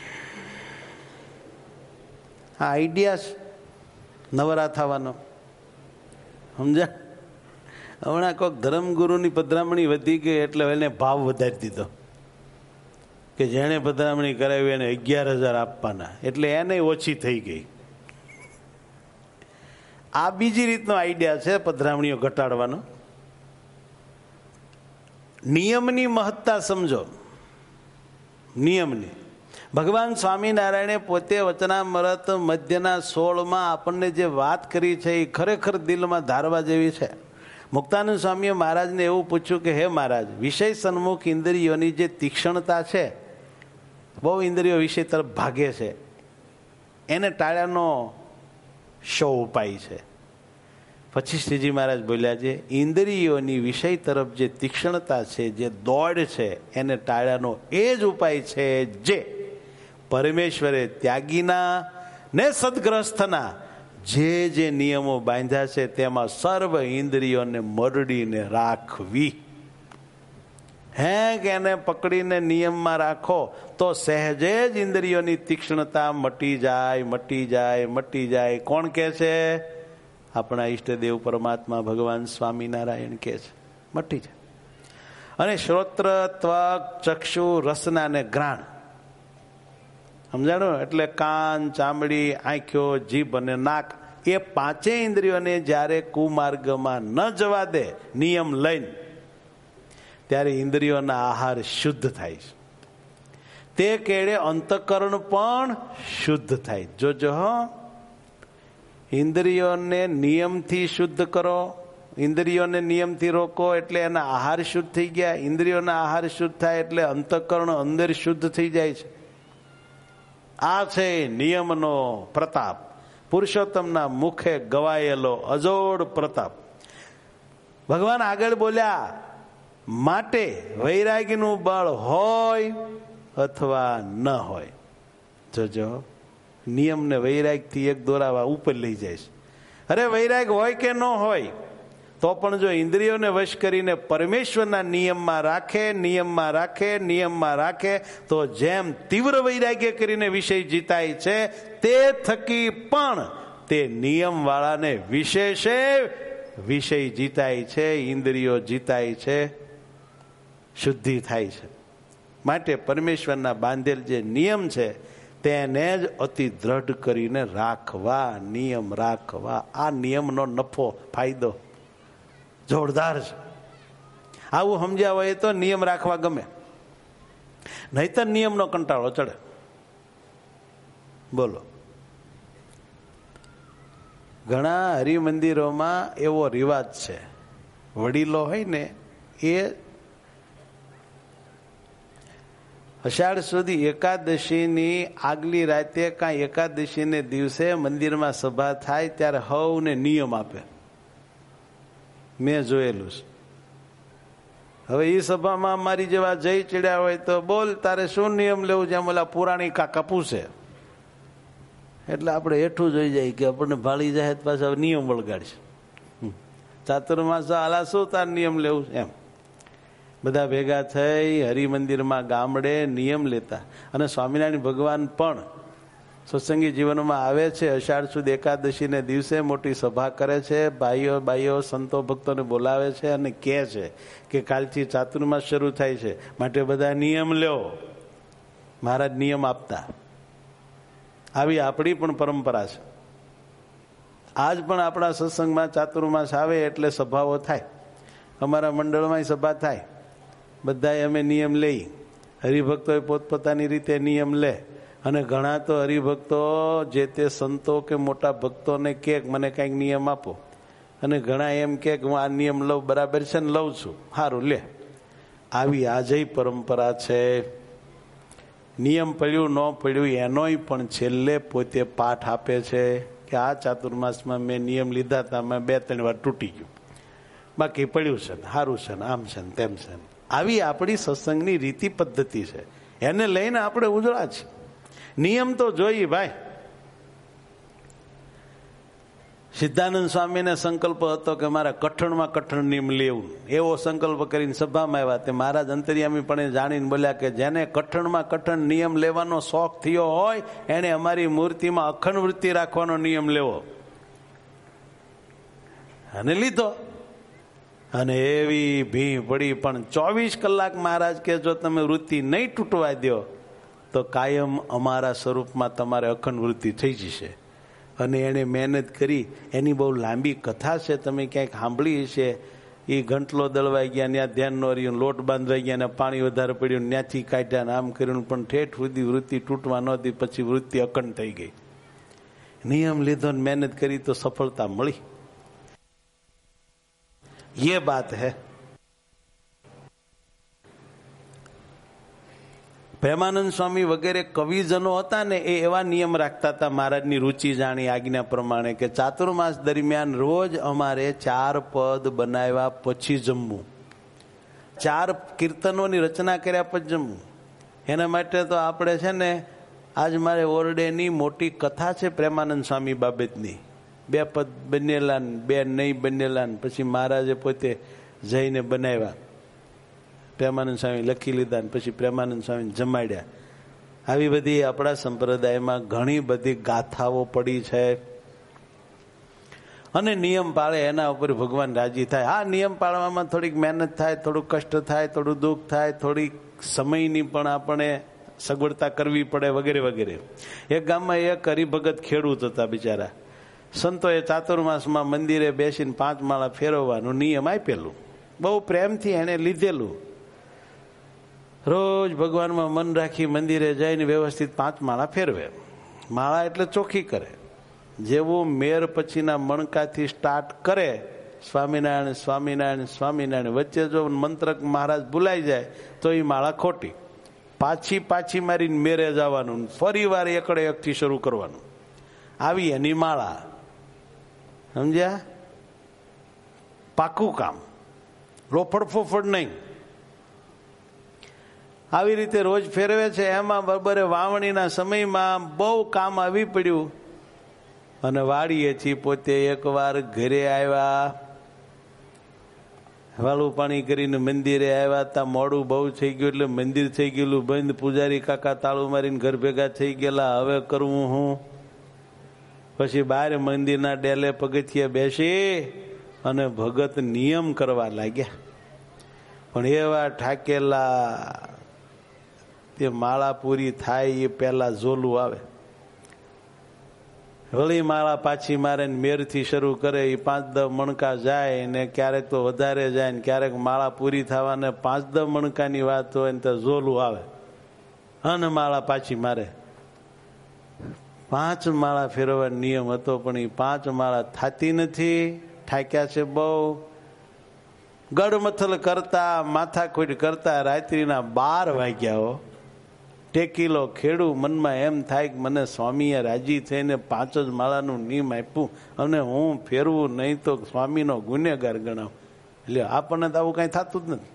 S3: આ આઈડિયા નવરા થવાનો સમજ્યા? હમણાં કોઈક ધર્મગુરુની પધરામણી વધી ગઈ એટલે એને ભાવ વધારી દીધો કે જેણે પધરામણી કરાવી એને અગિયાર હજાર આપવાના, એટલે એને ઓછી થઈ ગઈ. આ બીજી રીતનો આઈડિયા છે પધરામણીઓ ઘટાડવાનો. નિયમની મહત્તા સમજો. નિયમની ભગવાન સ્વામિનારાયણે પોતે વચનામૃત મધ્યના સોળમાં આપણને જે વાત કરી છે એ ખરેખર દિલમાં ધારવા જેવી છે. મુક્તાનંદ સ્વામીએ મહારાજને એવું પૂછ્યું કે હે મહારાજ, વિષય સન્મુખ ઇન્દ્રિયોની જે તીક્ષ્ણતા છે, બહુ ઇન્દ્રિયો વિષય તરફ ભાગે છે, એને ટાળ્યાનો શો ઉપાય છે? પછી શ્રીજી મહારાજ બોલ્યા છે ઇન્દ્રિયોની વિષય તરફ જે તીક્ષ્ણતા છે, જે દોડ છે, એને ટાળ્યાનો એ જ ઉપાય છે જે પરમેશ્વરે ત્યાગીના ને સદગ્રસ્તના જે જે નિયમો બાંધ્યા છે તેમાં સર્વ ઇન્દ્રિયોને મરડીને રાખવી. હે કે એને પકડીને નિયમમાં રાખો તો સહેજે જ ઇન્દ્રિયોની તીક્ષ્ણતા મટી જાય, મટી જાય, મટી જાય. કોણ કહે છે? આપણા ઈષ્ટદેવ પરમાત્મા ભગવાન સ્વામિનારાયણ કહે છે મટી જાય. અને શ્રોત્ર, ત્વક, ચક્ષુ, રસના ને ગ્રાણ, સમજાણું? એટલે કાન, ચામડી, આંખો, જીભ અને નાક, એ પાંચેય ઇન્દ્રિયોને જ્યારે કુમાર્ગમાં ન જવા દે નિયમ લઈને, ત્યારે ઇન્દ્રિયોના આહાર શુદ્ધ થાય છે. તે કેળે અંતઃકરણ પણ શુદ્ધ થાય. જોજો હો, ઇન્દ્રિયોને નિયમથી શુદ્ધ કરો, ઇન્દ્રિયોને નિયમથી રોકો એટલે એના આહાર શુદ્ધ થઈ ગયા. ઇન્દ્રિયોના આહાર શુદ્ધ થાય એટલે અંતઃકરણ અંદર શુદ્ધ થઈ જાય છે. આ છે નિયમનો પ્રતાપ, પુરુષોત્તમના મુખે ગવાયેલો અજોડ પ્રતાપ. ભગવાન આગળ બોલ્યા, માટે વૈરાગીનું બળ હોય અથવા ન હોય. જોજો, નિયમ ને વૈરાગ થી એક દોરાવા ઉપર લઈ જાય છે. અરે વૈરાગ હોય કે ન હોય તો પણ જો ઇન્દ્રિયોને વશ કરીને પરમેશ્વરના નિયમમાં રાખે નિયમમાં રાખે નિયમમાં રાખે તો જેમ તીવ્ર વૈરાગ્ય કરીને વિષય જીતાય છે, તે થકી પણ તે નિયમ વાળાને વિશેષે વિષય જીતાય છે, ઇન્દ્રિયો જીતાય છે, શુદ્ધિ થાય છે. માટે પરમેશ્વરના બાંધેલ જે નિયમ છે તેને જ અતિ દ્રઢ કરીને રાખવા, નિયમ રાખવા. આ નિયમનો નફો ફાયદો જોરદાર છે. આવું સમજ્યા હોય તો નિયમ રાખવા ગમે, નહીતર નિયમનો કંટાળો ચડે. બોલો, ઘણા હરિમંદિરોમાં એવો રિવાજ છે, વડીલો હોય ને એ અષાઢ સુધી એકાદશીની આગલી રાતે કાંઈ એકાદશીને દિવસે મંદિરમાં સભા થાય ત્યારે હવને નિયમ આપે. મેં જોયેલું છે. હવે એ સભામાં મારી જેવા જઈ ચડ્યા હોય તો બોલ, તારે શું નિયમ લેવું છે? ઓલા પુરાણી કાકા પૂછે એટલે આપણે હેઠું જોઈ જાય કે આપણને ભાળી જાય પાછા નિયમ વળગાડશે. ચાતુર્માસ આલા શું તાર નિયમ લેવું છે? એમ બધા ભેગા થઈ હરિમંદિરમાં ગામડે નિયમ લેતા. અને સ્વામિનારાયણ ભગવાન પણ સત્સંગી જીવનમાં આવે છે. અષાઢ સુદ એકાદશીને દિવસે મોટી સભા કરે છે, ભાઈઓ ભાઈઓ સંતો ભક્તોને બોલાવે છે અને કહે છે કે કાલથી ચાતુર્માસ શરૂ થાય છે, માટે બધા નિયમ લ્યો. મહારાજ નિયમ આપતા. આવી આપણી પણ પરંપરા છે. આજ પણ આપણા સત્સંગમાં ચાતુર્માસ આવે એટલે સભાઓ થાય. અમારા મંડળમાં સભા થાય, બધાએ અમે નિયમ લઈ. હરિભક્તોએ પોતપોતાની રીતે નિયમ લે. અને ઘણા તો હરિભક્તો જે તે સંતો કે મોટા ભક્તોને કે મને કંઈક નિયમ આપો, અને ઘણા એમ કે હું આ નિયમ લઉં, બરાબર છે ને લઉં છું, સારું લે. આવી આજય પરંપરા છે. નિયમ પડ્યું ન પડ્યું એનોય પણ છેલ્લે પોતે પાઠ આપે છે કે આ ચાતુર્માસમાં મેં નિયમ લીધા હતા, મેં બે ત્રણ વાર તૂટી ગયું, બાકી પડ્યું છે ને સારું છે ને આમ છે ને તેમ છે. આવી આપણી સત્સંગની રીતિ પદ્ધતિ છે, એને લઈને આપણે ઉજળા છીએ. નિયમ તો જોઈએ ભાઈ. સિદ્ધાનંદ સ્વામીને સંકલ્પ હતો કે મારા કઠણમાં કઠણ નિયમ લેવું. એવો સંકલ્પ કરીને સભામાં આવ્યા. તે મહારાજ અંતર્યામી પણ જાણીને બોલ્યા કે જેને કઠણમાં કઠણ નિયમ લેવાનો શોખ થયો હોય એને અમારી મૂર્તિમાં અખંડ વૃત્તિ રાખવાનો નિયમ લેવો. અને લીધો. અને એવી ભી પડી. પણ ચોવીસ કલાક મહારાજ કે જો તમે વૃત્તિ નહીં તૂટવા દો તો કાયમ અમારા સ્વરૂપમાં તમારે અખંડ વૃત્તિ થઈ જશે. અને એણે મહેનત કરી. એની બહુ લાંબી કથા છે, તમે ક્યાંક સાંભળી હશે. એ ઘંટલો દળવાઈ ગયા, ત્યાં ધ્યાન ન રહ્યું, લોટ બાંધવાઈ ગયા, ને પાણી વધારે પડ્યું, ત્યાંથી કાઢ્યા, આમ કર્યું, પણ ઠેઠ સુધી વૃત્તિ તૂટવા નહોતી. પછી વૃત્તિ અખંડ થઈ ગઈ. નિયમ લીધો ને મહેનત કરી તો સફળતા મળી. ये बात है. પ્રેમાનંદ સ્વામી વગેરે કવિજનો હતા ને, એ એવા નિયમ રાખતા હતા મહારાજની રુચિ જાણી આજ્ઞા પ્રમાણે કે ચાતુર્માસ દરમિયાન રોજ અમારે ચાર પદ બનાવ્યા પછી જમવું, ચાર કીર્તનોની રચના કર્યા પછી જમવું. એના માટે તો આપણે છે ને, આજ મારે ઓરડેની મોટી કથા છે પ્રેમાનંદ સ્વામી બાબતની. બે પદ બનેલા ને બે નહીં બનેલા ને પછી મહારાજે પોતે જઈને બનાવ્યા. પ્રેમાનંદ સ્વામી લખી લીધા ને પછી પ્રેમાનંદ સ્વામી જમાડ્યા. આવી બધી આપણા સંપ્રદાયમાં ઘણી બધી ગાથાઓ પડી છે. અને નિયમ પાળે એના ઉપર ભગવાન રાજી થાય. આ નિયમ પાળવામાં થોડીક મહેનત થાય, થોડું કષ્ટ થાય, થોડું દુઃખ થાય, થોડીક સમયની પણ આપણે સગવડતા કરવી પડે વગેરે વગેરે. એક ગામમાં એક હરિભગત ખેડૂત હતા બિચારા. સંતોએ ચાતુર્માસમાં મંદિરે બેસીને પાંચ માળા ફેરવવાનું નિયમ આપેલું. બહુ પ્રેમથી એને લીધેલું. રોજ ભગવાનમાં મન રાખી મંદિરે જઈને વ્યવસ્થિત પાંચ માળા ફેરવે. માળા એટલે ચોખ્ખી કરે. જેવું મેર પછીના મણકાથી સ્ટાર્ટ કરે, સ્વામિનારાયણ સ્વામિનારાયણ સ્વામિનારાયણ, વચ્ચે જો મંત્ર મહારાજ ભૂલાઈ જાય તો એ માળા ખોટી. પાછી પાછી મારીને મેરે જવાનું, ફરી વાર એકડે એકથી શરૂ કરવાનું. આવી એની માળા. સમજ્યા? પાકું કામ. રોફડ ફોફડ નહીં. આવી રીતે રોજ ફેરવે છે. એમાં બરાબર વાવણીના સમયમાં બહુ કામ આવી પડ્યું અને વાળીએ છીએ. પોતે એકવાર ઘરે આવ્યા, વાળું પાણી કરીને મંદિરે આવ્યા હતા. મોડું બહુ થઈ ગયું એટલે મંદિર થઈ ગયેલું બંધ. પૂજારી કાકા તાળું મારીને ઘર ભેગા થઈ ગયેલા. હવે કરવું હું? પછી બહાર મંદિરના ડેલે પગથિયે બેસી અને ભગત નિયમ કરવા લાગ્યા. પણ એવા ઠાકેલા, તે માળા પૂરી થાય એ પહેલા ઝોલું આવે. વળી માળા પાછી મારે મેરથી શરૂ કરે. એ પાંચ દસ મણકા જાય ને ક્યારેક તો વધારે જાય ને ક્યારેક માળા પૂરી થવાને પાંચ દસ મણકાની વાત હોય ને તો ઝોલું આવે અને માળા પાછી મારે. પાંચ માળા ફેરવવાનો નિયમ હતો પણ એ પાંચ માળા થતી નથી. થાક્યા છે બહુ. ગડમથલ કરતા, માથાકૂટ કરતા રાત્રિના બાર વાગ્યા. ટેકીલો ખેડું. મનમાં એમ થાય કે મને સ્વામીએ રાજી થઈને પાંચ જ માળાનું નિયમ આપ્યું અને હું ફેરવું નહીં તો સ્વામીનો ગુનેગાર ગણાવ. એટલે આપણને તો આવું કાંઈ થતું જ નથી.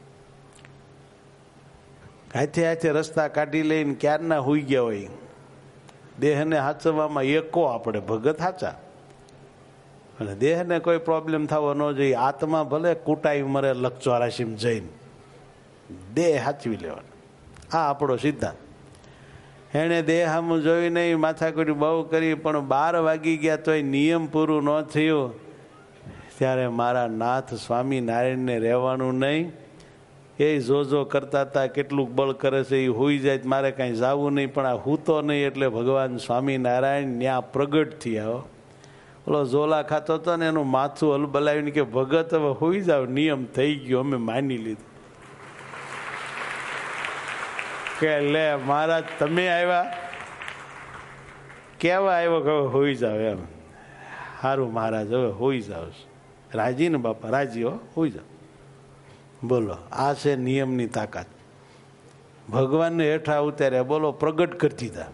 S3: હાથે હાથે રસ્તા કાઢી લઈને ક્યારના હોઈ ગયા હોય. દેહને હાચવવામાં એકો આપણે ભગત હાચા. અને દેહને કોઈ પ્રોબ્લેમ થવો ન જોઈએ. આત્મા ભલે કૂટાઈ મરે લક્ષવારાશીમ જઈને, દેહ હાચવી લેવાનો. આ આપણો સિદ્ધાંત. એણે દેહ આમ જોઈ નહીં, માથાકૂટ બહુ કરી, પણ બાર વાગી ગયા તોય નિયમ પૂરું ન થયું. ત્યારે મારા નાથ સ્વામિનારાયણને રહેવાનું નહીં. એ જોજો કરતા હતા કેટલું બળ કરે છે. એ હોઈ જાય મારે કાંઈ જવું નહીં. પણ આ હૂતો નહીં એટલે ભગવાન સ્વામિનારાયણ ત્યાં પ્રગટ થયા. ઓલો ઝોલા ખાતો હતો ને એનું માથું હલબલાવીને કે ભગત હવે હોઈ જાવ, નિયમ થઈ ગયો, અમે માની લીધું. કે લે મહારાજ તમે આવ્યા, કેવા આવ્યો કે હવે હોઈ જાવ એમ. સારું મહારાજ હવે હોઈ જાવ. રાજી ને બાપા? રાજી હો, હોઈ જાવ. બોલો, આ છે નિયમની તાકાત. ભગવાનને હેઠા ઉતાર્યા. બોલો, પ્રગટ કરતી હતા.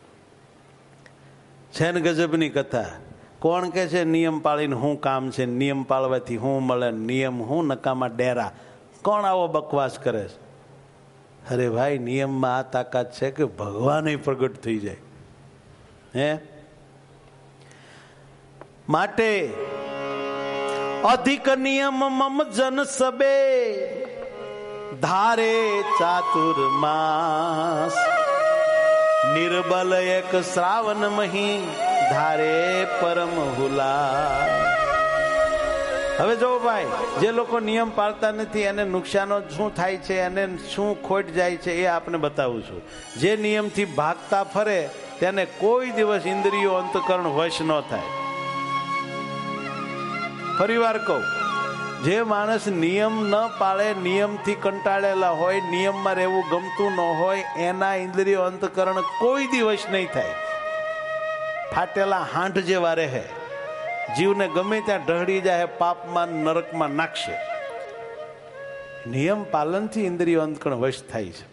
S3: છે ને ગજબની કથા. કોણ કે છે નિયમ પાળીને શું કામ છે, નિયમ પાળવાથી શું મળે, નિયમ શું નકામા ડેરા? કોણ આવો બકવાસ કરે છે? અરે ભાઈ, નિયમમાં આ તાકાત છે કે ભગવાન પ્રગટ થઈ જાય. હે માટે અધિક નિયમ મમ જન સબે ધારે ચાતુર્માસ નિર્બલ એક શ્રાવણ મહી ધારે પરમ હુલા. હવે જો ભાઈ, જે લોકો નિયમ પાળતા નથી એને નુકસાનો શું થાય છે, એને શું ખોટ જાય છે એ આપને બતાવું છું. જે નિયમથી ભાગતા ફરે તેને કોઈ દિવસ ઇન્દ્રિયો અંતકરણ વશ ન થાય. ફરી વાર કહું, જે માણસ નિયમ ન પાળે, નિયમથી કંટાળેલા હોય, નિયમમાં રહેવું ગમતું ન હોય, એના ઇન્દ્રિયો અંતકરણ કોઈ દિવસ નહીં થાય. ફાટેલા હાંઠ જેવા રહે. જીવને ગમે ત્યાં ઢળી જાય, પાપમાં નરકમાં નાખશે. નિયમ પાલનથી ઇન્દ્રિયો અંતકરણ વશ થાય છે.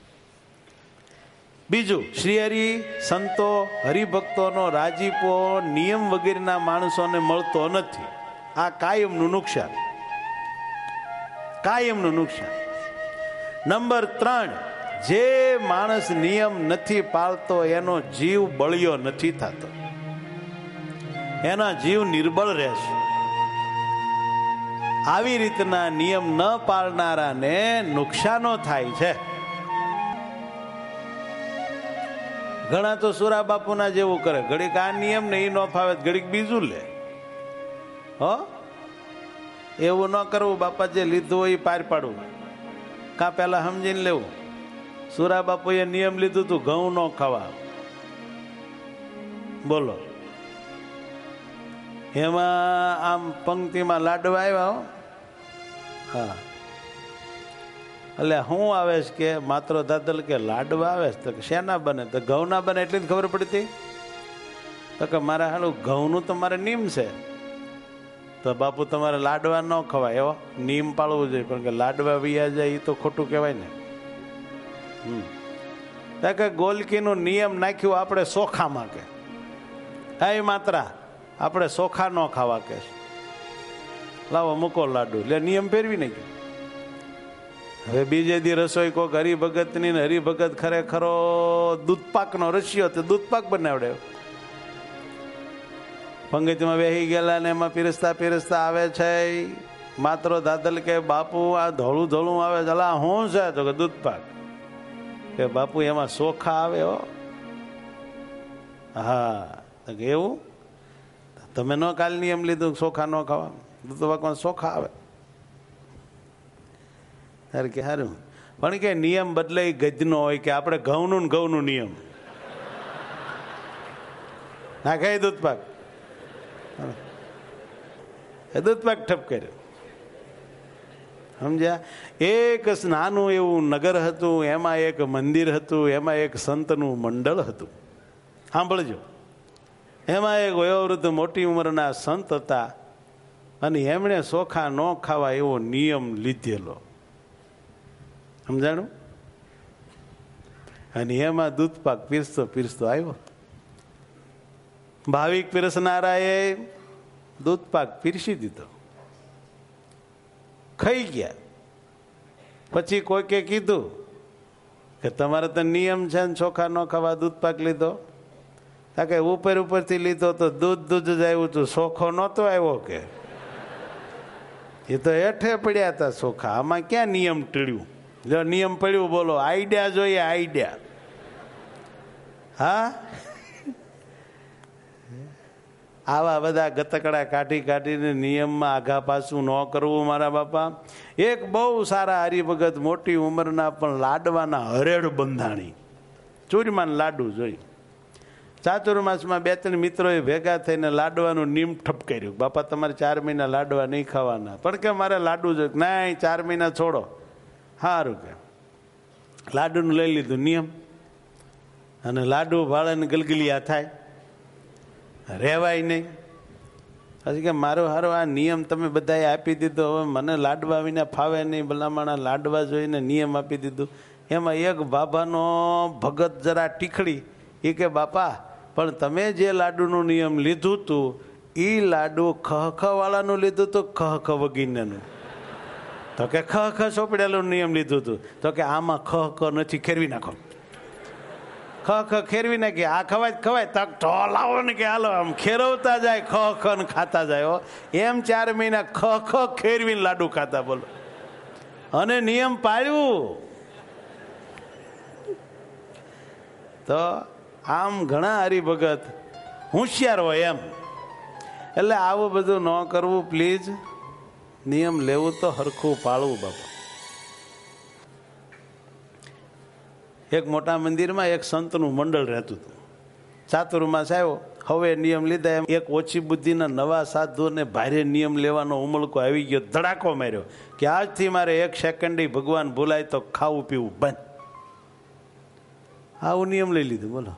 S3: બીજું, શ્રી હરિ સંતો હરિભક્તોનો રાજીપો નિયમ વગેરેના માણસોને મળતો નથી. આ કાયમનું નુકસાન, કાયમનું નુકસાન. નંબર ત્રણ, જે માણસ નિયમ નથી પાળતો એનો જીવ બળિયો નથી થતો, એના જીવ નિર્બળ રહેશે. આવી રીતના નિયમ ન પાળનારાને નુકસાનો થાય છે. ઘણા તો સુરા બાપુના જેવું કરે, ઘડીક આ નિયમ ને એ ન ફાવે ઘડીક બીજું લે. હો, એવું ન કરવું. બાપા જે લીધું હોય એ પાર પાડવું. કા પેલા સમજીને લેવું. સુરા બાપુએ નિયમ લીધું તું ઘઉં ન ખાવા. બોલો, એમાં આમ પંક્તિમાં લાડવા આવ્યા. હા, એટલે શું આવે છે કે માત્ર દાદલ કે લાડવા આવે છે. તો શેના બને? તો ઘઉં ના બને એટલી જ ખબર પડતી. તો કે મારે હાલું ઘઉંનું તો મારે નિયમ છે. તો બાપુ તમારે લાડવા ન ખવાય, એવો નિયમ પાળવું જોઈએ. પણ કે લાડવા વિયા જાય એ તો ખોટું કહેવાય ને. હમ કે ગોલકીનું નિયમ નાખ્યું આપણે ચોખામાં. કે હા, માત્ર આપણે ચોખા ન ખાવા કે લાવો મૂકો લાડુ, એટલે નિયમ ફેરવી નાખ્યો. હવે બીજે દી રસોઈ કોક હરિભગતની ને હરિભગત ખરેખરો દૂધપાકનો રસ્યો તો દૂધપાક બનાવડ્યો. પંગતમાં બેસી ગયેલા ને એમાં પીરસતા પીરસતા આવે છે માત્ર દાદલ કે બાપુ આ ધોળું ધોળું આવે છે. અલા શું છે? તો કે દૂધપાક. કે બાપુ એમાં ચોખા આવે હો. હા એવું તમે ન કાલ નિયમ લીધું ચોખા ન ખાવા, દૂધપાકમાં ચોખા આવે. ત્યારે કે સારું પણ કે નિયમ બદલાઈ ગજનો હોય કે આપણે ઘઉંનું ને ઘઉંનું નિયમ ના ખાઈ દૂધપાક દૂધપાક ઠપ કર્યો. સમજ્યા? એક નાનું એવું નગર હતું, એમાં એક મંદિર હતું, એમાં એક સંતનું મંડળ હતું. સાંભળજો, એમાં એક વયોવૃદ્ધ મોટી ઉંમરના સંત હતા અને એમણે ચોખા ન ખાવા એવો નિયમ લીધેલો. સમજાણું? અને એમાં દૂધપાક પીરસતો પીરસતો આવ્યો. ભાવિક પીરસનારાએ દૂધપાક પીરસી દીધો, ખાઈ ગયા. પછી કોઈકે કીધું કે તમારે તો નિયમ છે ને ચોખા ન ખાવા, દૂધપાક લીધો. કે ઉપર ઉપરથી લીધો તો દૂધ દૂધ જ આવ્યું હતું, ચોખો નહોતો આવ્યો. કે એ તો હેઠે પડ્યા હતા ચોખા, આમાં ક્યાં નિયમ ટળ્યું? જો નિયમ પડ્યું બોલો, આઈડિયા જોઈએ આઈડિયા. હા, આવા બધા ગતકડા કાઢી કાઢીને નિયમમાં આઘા પાછું ન કરવું મારા બાપા. એક બહુ સારા હરિભગત મોટી ઉંમરના પણ લાડવાના હરેડ બંધાણી, ચૂરમાન લાડુ જોઈ. ચાતુર્માસમાં બે ત્રણ મિત્રોએ ભેગા થઈને લાડવાનું નિયમ ઠપકાર્યું. બાપા તમારે ચાર મહિના લાડવા નહીં ખાવાના. પણ કે મારે લાડુ જોઈએ. ના, ચાર મહિના છોડો. સારું કે લાડુનું લઈ લીધું નિયમ, અને લાડુ ભાળે ગલગલિયા થાય, રહેવાય નહીં. પછી કે મારો હારો આ નિયમ તમે બધાએ આપી દીધો, હવે મને લાડવા વિના ફાવે નહીં, ભલામણા લાડવા જોઈને નિયમ આપી દીધું. એમાં એક બાબાનો ભગત જરા ટીખડી, એ કે બાપા પણ તમે જે લાડુનું નિયમ લીધું હતું એ લાડુ ખહ ખ વાળાનું લીધું હતું, ખહ ખ વગીરનું. તો કે ખહ ખ ચોપડેલું નિયમ લીધું હતું. તો કે આમાં ખહ ખ નથી, ખેરવી નાખો. ખ ખ ખેરવી નાખી, આ ખવાય ખવાય તક ઢોલાવો ને કે હાલો આમ ખેરવતા જાય, ખ ખ ને ખાતા જાય. એમ ચાર મહિના ખ ખ ખેરવીને લાડુ ખાતા. બોલો, અને નિયમ પાળ્યું. તો આમ ઘણા હરિભગત હોશિયાર હોય એમ. એટલે આવું બધું ન કરવું પ્લીઝ. નિયમ લેવું તો હરખું પાળવું બાપા. એક મોટા મંદિરમાં એક સંતનું મંડળ રહેતું હતું. ચાતુર્માસ આવ્યો, હવે નિયમ લીધા. એમ એક ઓછી બુદ્ધિના નવા સાધુને ભારે નિયમ લેવાનો ઉમળકો આવી ગયો, ધડાકો માર્યો કે આજથી મારે એક સેકન્ડ ભગવાન ભૂલાય તો ખાવું પીવું બંધ. આવું નિયમ લઈ લીધું. બોલો,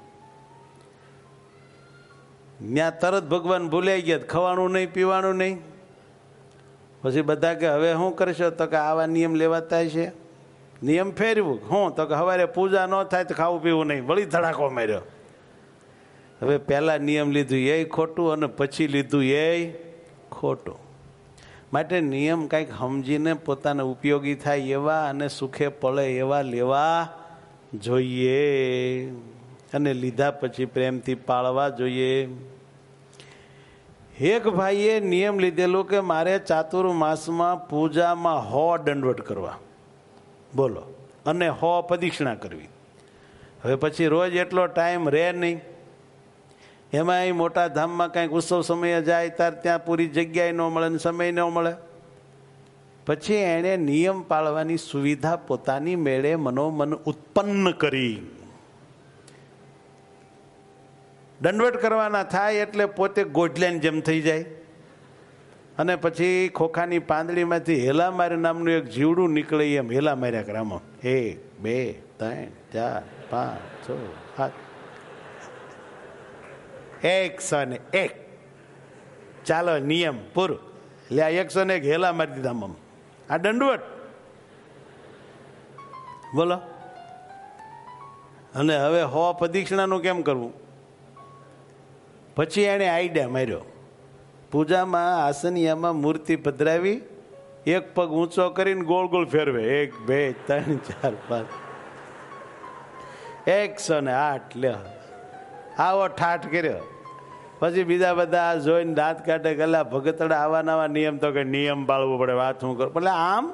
S3: ત્યાં તરત ભગવાન ભૂલાઈ ગયા, ખાવાનું નહીં પીવાનું નહીં. પછી બધા કે હવે શું કરશો? તો કે આવા નિયમ લેવાતા છે. નિયમ ફેરવું હું? તો કે સવારે પૂજા ન થાય તો ખાવું પીવું નહીં. વળી ધડાકો માર્યો. હવે પહેલા નિયમ લીધું એ ખોટું, અને પછી લીધું એ ખોટું. માટે નિયમ કંઈક સમજીને પોતાને ઉપયોગી થાય એવા અને સુખે પડે એવા લેવા જોઈએ, અને લીધા પછી પ્રેમથી પાળવા જોઈએ. એક ભાઈએ નિયમ લીધેલો કે મારે ચાતુર્માસમાં પૂજામાં હો દંડવટ કરવા. બોલો, અને હો પ્રદક્ષિણા કરવી. હવે પછી રોજ એટલો ટાઈમ રહે નહીં. એમાં મોટા ધામમાં કંઈક ઉત્સવ સમયે જાય ત્યારે ત્યાં પૂરી જગ્યાએ ન મળે ને સમય ન મળે. પછી એણે નિયમ પાળવાની સુવિધા પોતાની મેળે મનોમન ઉત્પન્ન કરી. દંડવટ કરવાના થાય એટલે પોતે ગોઢલાની જેમ થઈ જાય, અને પછી ખોખાની પાંદડીમાંથી હેલા મારી નામનું એક જીવડું નીકળે એમ હેલા માર્યા કરામાં. એક બે ત્રણ ચાર પાંચ છ સાત એકસો ને એક. ચાલો નિયમ પૂરું. એટલે આ એકસો ને એક હેલા મારી દીધા આમ. આ દંડવટ. બોલો, અને હવે હો પ્રદક્ષિણાનું કેમ કરવું? પછી એણે આઈડિયા માર્યો. પૂજામાં આસનિયામાં મૂર્તિ પધરાવી એક પગ ઊંચો કરીને ગોળ ગોળ ફેરવે, એક બે ત્રણ ચાર પાંચ, એકસો ને આઠ લે, આવો ઠાઠ કર્યો. પછી બીજા બધા જોઈને દાંત કાઢે, ગલા ભગતડા આવા નવા નિયમ, તો કે નિયમ પાળવું પડે, વાત શું કરું. એટલે આમ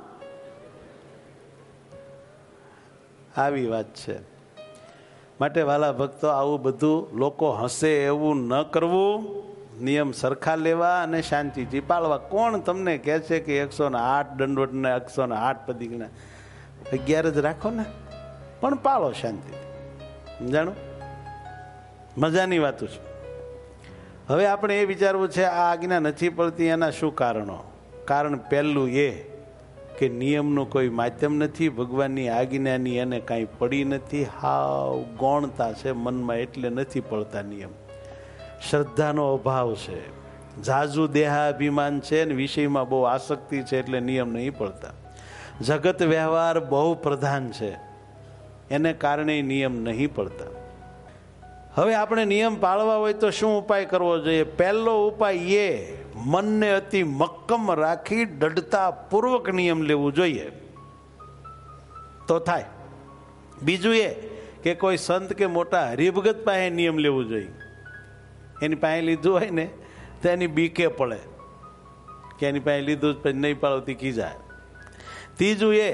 S3: આવી વાત છે. માટે વાલા ભક્તો, આવું બધું લોકો હસે એવું ન કરવું, નિયમ સરખા લેવા અને શાંતિથી પાળવા. કોણ તમને કહે છે કે એકસો ને આઠ દંડવટ ને એકસો ને આઠ પદીકના અગિયાર જ રાખો ને, પણ પાળો શાંતિથી. જાણો મજાની વાતો છે. હવે આપણે એ વિચારવું છે આ આજ્ઞા નથી પડતી, એના શું કારણો? કારણ પહેલું એ કે નિયમનું કોઈ માધ્યમ નથી, ભગવાનની આજ્ઞાની એને કાંઈ પડી નથી, હાવ ગૌણતા છે મનમાં, એટલે નથી પડતા નિયમ. શ્રદ્ધાનો અભાવ છે, ઝાઝુ દેહાભિમાન છે ને વિષયમાં બહુ આસક્તિ છે, એટલે નિયમ નહીં પડતા. જગત વ્યવહાર બહુ પ્રધાન છે, એને કારણે નિયમ નહીં પડતા. હવે આપણે નિયમ પાળવા હોય તો શું ઉપાય કરવો જોઈએ? પહેલો ઉપાય એ મનને અતિ મક્કમ રાખી દૃઢતા પૂર્વક નિયમ લેવું જોઈએ, તો થાય. બીજું એ કે કોઈ સંત કે મોટા હરિભગત પાસે નિયમ લેવું જોઈએ. એની પાસે લીધું હોય ને તો એની બીકે પડે કે એની પાસે લીધું પછી નહીં પાળવતી કી જાય. ત્રીજું એ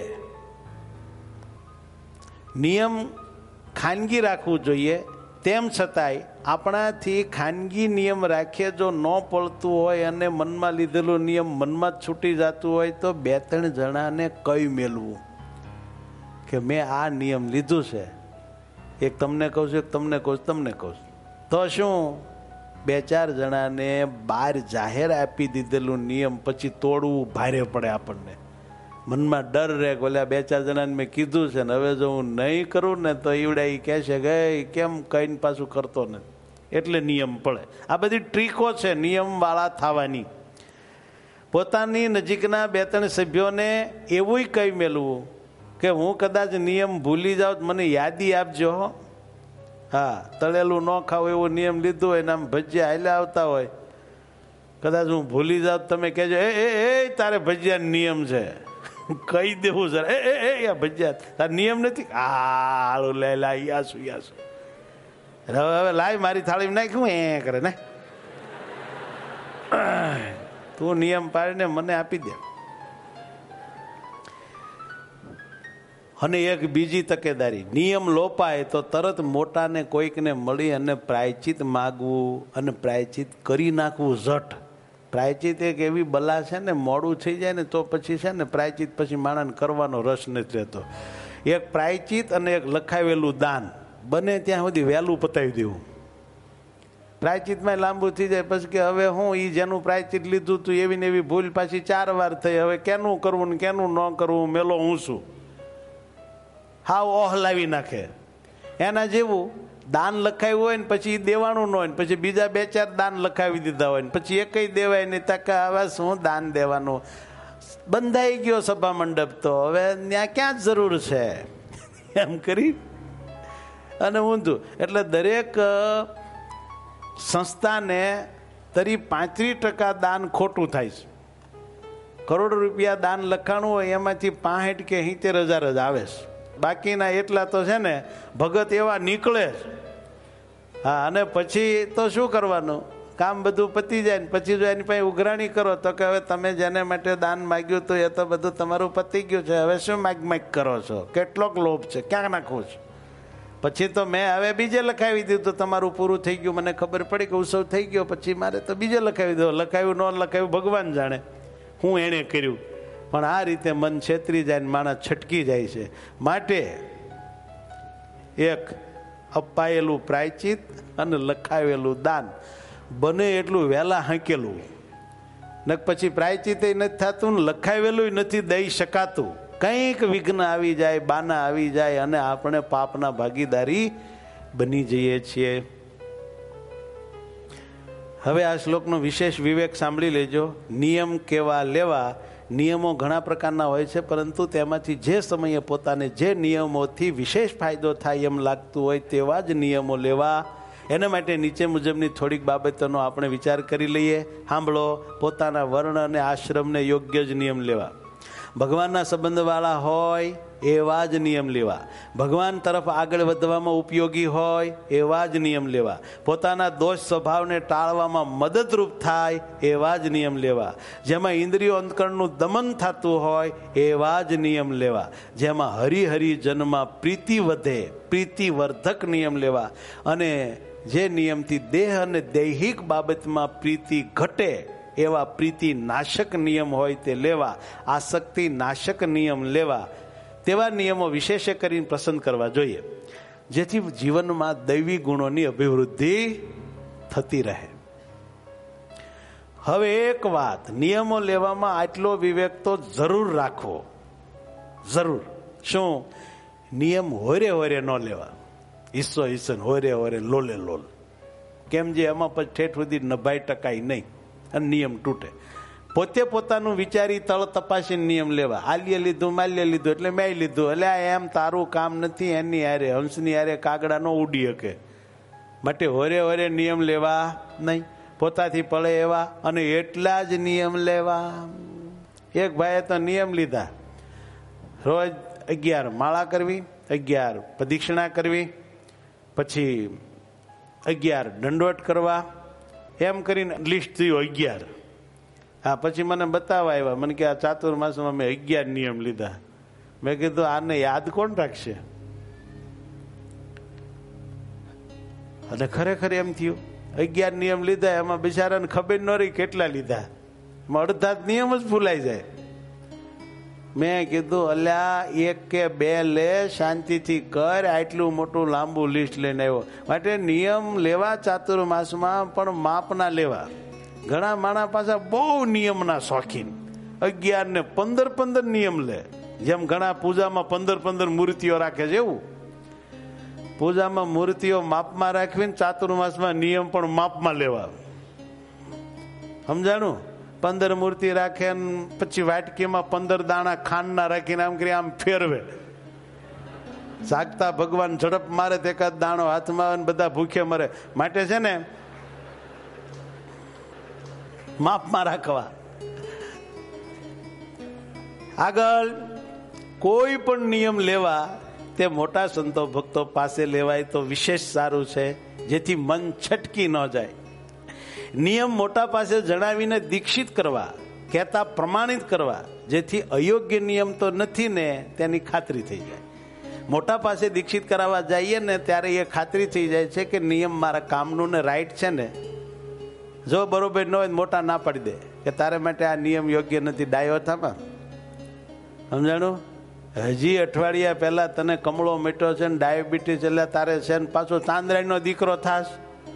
S3: નિયમ ખાનગી રાખવું જોઈએ, તેમ છતાંય આપણાથી ખાનગી નિયમ રાખીએ જો ન પડતું હોય અને મનમાં લીધેલું નિયમ મનમાં જ છૂટી જતું હોય તો બે ત્રણ જણાને કઈ મેળવું કે મેં આ નિયમ લીધું છે, એક તમને કહું છું, એક તમને કહું છું, તમને કહું છું, તો શું બે ચાર જણાને બહાર જાહેર આપી દીધેલું નિયમ પછી તોડવું ભારે પડે આપણને. મનમાં ડર રહે કે ઓલા બે ચાર જણાને મેં કીધું છે ને હવે જો હું નહીં કરું ને તો ઈવડા એ કહે છે કે કેમ કઈને પાછું કરતો નથી, એટલે નિયમ પડે. આ બધી ટ્રીકો છે નિયમવાળા થવાની. પોતાની નજીકના બે ત્રણ સભ્યોને એવું કહી મેળવું કે હું કદાચ નિયમ ભૂલી જાઉં મને યાદી આપજો. હા, તળેલું ન ખાવું એવો નિયમ લીધું હોય ને આમ ભજીયા હાલ્યા આવતા હોય, કદાચ હું ભૂલી જાઉં તમે કહેજો એ એ એ તારે ભજીયા નિયમ છે, કહી દેવું સર એ એ એ ભજીયા તાર નિયમ નથી. હાલું લે લા યાસુ યાસુ હવે હવે લાય મારી થાળી નાખ્યું એ કરે ને તું નિયમ પાડીને મને આપી દે. અને એક બીજી તકેદારી, નિયમ લોપાય તો તરત મોટાને કોઈકને મળી અને પ્રાયચિત માગવું અને પ્રાયચિત કરી નાખવું ઝટ. પ્રાયચિત એક એવી બલા છે ને, મોડું થઈ જાય ને તો પછી છે ને પ્રાયચિત પછી માણસને કરવાનો રસ નથી રહેતો. એક પ્રાયચિત અને એક લખાવેલું દાન બને ત્યાં સુધી વહેલું પતાવી દેવું. પ્રાયચિતમાં લાંબુ થઈ જાય પછી કે હવે હું એ જેનું પ્રાયચિત લીધું તું એવી ને એવી ભૂલ પાછી ચાર વાર થઈ, હવે કેનું કરવું ને કેનું ન કરવું, મેલો હું છું, હાવ ઓહલાવી નાખે. એના જેવું દાન લખાયું હોય ને પછી દેવાનું ન હોય ને પછી બીજા બે ચાર દાન લખાવી દીધા હોય ને પછી એકય દેવાય નહીં, તક હવે શું દાન દેવાનું, બંધાઈ ગયો સભા મંડપ, તો હવે ત્યાં ક્યાં જરૂર છે એમ કરી અને ઊંધું. એટલે દરેક સંસ્થાને તરી પાંત્રીસ ટકા દાન ખોટું થાય છે. કરોડ રૂપિયા દાન લખાણું હોય એમાંથી પાંસઠ કે સિત્તેર હજાર જ આવે છે, બાકીના એટલા તો છે ને ભગત એવા નીકળે છે. હા, અને પછી તો શું કરવાનું, કામ બધું પતી જાય ને પછી જો એની પાસે ઉઘરાણી કરો તો કે હવે તમે જેને માટે દાન માગ્યું હતું એ તો બધું તમારું પતી ગયું છે, હવે શું માગ માગ કરો છો, કેટલોક લોભ છે, ક્યાં નાખવું છે. પછી તો મેં હવે બીજે લખાવી દીધું, તમારું પૂરું થઈ ગયું, મને ખબર પડી કે ઉત્સવ થઈ ગયો, પછી મારે તો બીજે લખાવી દો. લખાવ્યું ન લખાવ્યું ભગવાન જાણે, હું એણે કર્યું. પણ આ રીતે મન છેતરી જાય ને માણસ છટકી જાય છે. માટે એક અપાયેલું પ્રાયચિત અને લખાવેલું દાન બને એટલું વહેલા હાંકેલું, ને પછી પ્રાયચિત નથી થતું ને લખાવેલું નથી દઈ શકાતું. કંઈક વિઘ્ન આવી જાય, બાના આવી જાય અને આપણે પાપના ભાગીદારી બની જઈએ છીએ. હવે આ શ્લોકનો વિશેષ વિવેક સાંભળી લેજો. નિયમ કેવા લેવા, નિયમો ઘણા પ્રકારના હોય છે, પરંતુ તેમાંથી જે સમયે પોતાને જે નિયમોથી વિશેષ ફાયદો થાય એમ લાગતું હોય તેવા જ નિયમો લેવા. એના માટે નીચે મુજબની થોડીક બાબતોનો આપણે વિચાર કરી લઈએ. સાંભળો, પોતાના વર્ણ અને આશ્રમને યોગ્ય જ નિયમ લેવા. ભગવાનના સંબંધવાળા હોય એવા જ નિયમ લેવા, ભગવાન તરફ આગળ વધવામાં ઉપયોગી હોય એવા જ નિયમ લેવા, પોતાના દોષ સ્વભાવને ટાળવામાં મદદરૂપ થાય એવા જ નિયમ લેવા, જેમાં ઇન્દ્રિયો અંતકરણનું દમન થતું હોય એવા જ નિયમ લેવા, જેમાં હરિહરિ જન્મમાં પ્રીતિ વધે પ્રીતિવર્ધક નિયમ લેવા, અને જે નિયમથી દેહ અને દૈહિક બાબતમાં પ્રીતિ ઘટે એવા પ્રીતિ નાશક નિયમ હોય તે લેવા, આસક્તિ નાશક નિયમ લેવા. તેવા નિયમો વિશેષ કરીને પસંદ કરવા જોઈએ, જેથી જીવનમાં દૈવી ગુણોની અભિવૃદ્ધિ થતી રહે. હવે એક વાત, નિયમો લેવામાં આટલો વિવેક તો જરૂર રાખવો, જરૂર. શું? નિયમ હોરે હોરે ન લેવા, હિસ્સો હિસ્સો હોરે હોરે લોલે લોલ. કેમ? જે એમાં પછી ઠેઠ સુધી નભાઈ ટકાય નહીં અને નિયમ તૂટે. પોતે પોતાનું વિચારી તળ તપાસીને નિયમ લેવા. આલ્ય લીધું, માલ્ય લીધું એટલે મેં લીધું, એટલે આ એમ તારું કામ નથી, એની હારે હંસની હારે કાગડા ન ઉડી શકે. માટે હોરે હોરે નિયમ લેવા નહીં, પોતાથી પડે એવા, અને એટલા જ નિયમ લેવા. એક ભાઈએ તો નિયમ લીધા, રોજ અગિયાર માળા કરવી, અગિયાર પ્રદક્ષિણા કરવી, પછી અગિયાર દંડવટ કરવા, એમ કરીને લિસ્ટ થયું અગિયાર. હા, પછી મને બતાવવા આવ્યા, મને કે આ ચાતુર્માસમાં મેં અગિયાર નિયમ લીધા. મેં કીધું આને યાદ કોણ રાખશે? અને ખરેખર એમ થયું, અગિયાર નિયમ લીધા, એમાં બિચારાને ખબર ન રહી કેટલા લીધા, એમાં અડધા નિયમ જ ભૂલાઈ જાય. મેં કીધું અલ્યા એક કે બે લે, શાંતિથી કર, આટલું મોટું લાંબુ લિસ્ટ લઈને આવ્યો. માટે નિયમ લેવા ચાતુર્માસમાં, પણ માપના લેવા. ઘણા માણસ પાછા બહુ નિયમના શોખીન, અગિયાર ને પંદર પંદર નિયમ લે. જેમ ઘણા પૂજામાં પંદર પંદર મૂર્તિઓ રાખે છે, એવું પૂજામાં મૂર્તિઓ માપમાં રાખવી, ચાતુર્માસમાં નિયમ પણ માપમાં લેવા. સમજાણું? પંદર મૂર્તિ રાખે, પછી વાટકીમાં પંદર દાણા ખાંડના રાખીને આમ કરી આમ ફેરવે. જાગતા ભગવાન ઝડપ મારે તો એકાદ દાણો હાથમાં આવે, બધા ભૂખે મરે. માટે છે ને માપમાં રાખવા. આગળ કોઈ પણ નિયમ લેવા તે મોટા સંતો ભક્તો પાસે લેવાય તો વિશેષ સારું છે, જેથી મન છટકી ન જાય. નિયમ મોટા પાસે જણાવીને દીક્ષિત કરવા, કહેતા પ્રમાણિત કરવા, જેથી અયોગ્ય નિયમ તો નથી ને તેની ખાતરી થઈ જાય. મોટા પાસે દીક્ષિત કરાવવા જઈએ ને ત્યારે એ ખાતરી થઈ જાય છે કે નિયમ મારા કામનું ને રાઈટ છે ને. જો બરોબર ન હોય મોટા ના પાડી દે કે તારે માટે આ નિયમ યોગ્ય નથી, ડાયો થામાં. સમજાણું? હજી અઠવાડિયા પહેલા તને કમળો મીઠો છે ને ડાયાબિટીસ, એટલે તારે છે ને પાછો ચાંદ્રાયણનો દીકરો થાશ.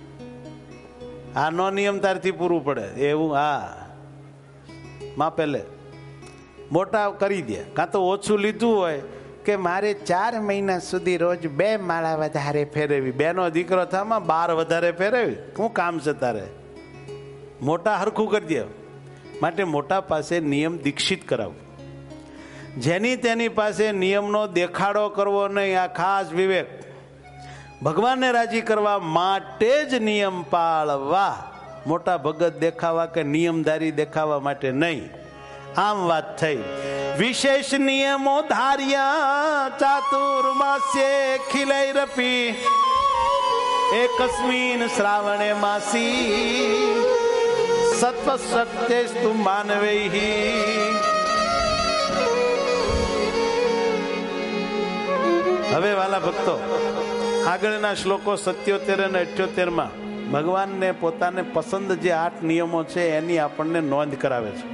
S3: આ નો નિયમ તારથી પૂરું પડે એવું. હા, માપે લે, મોટા કરી દે. કાં તો ઓછું લીધું હોય કે મારે ચાર મહિના સુધી રોજ બે માળા વધારે ફેરવી, બેનો દીકરો થામાં બાર વધારે ફેરવી, શું કામ છે તારે? મોટા હરખું કરી દે. માટે મોટા પાસે નિયમ દીક્ષિત કરાવવું. જેની તેની પાસે નિયમનો દેખાડો કરવો નહીં. આ ખાસ વિવેક. ભગવાનને રાજી કરવા માટે જ નિયમ પાળવા, મોટા ભગત દેખાવા કે નિયમધારી દેખાવા માટે નહીં. આમ વાત થઈ. વિશેષ નિયમો ધાર્યા ચાતુર્માસ્યે ખિલૈ રપી, એકસ્મિન શ્રાવણે માસી સત્વ શક્તેસ્તુ માનવૈહી. હવે વાલા ભક્તો, આગળના શ્લોકો સત્યોતેર અને અઠ્યોતેર માં ભગવાનને પોતાને પસંદ જે આઠ નિયમો છે એની આપણને નોંધ કરાવે છે.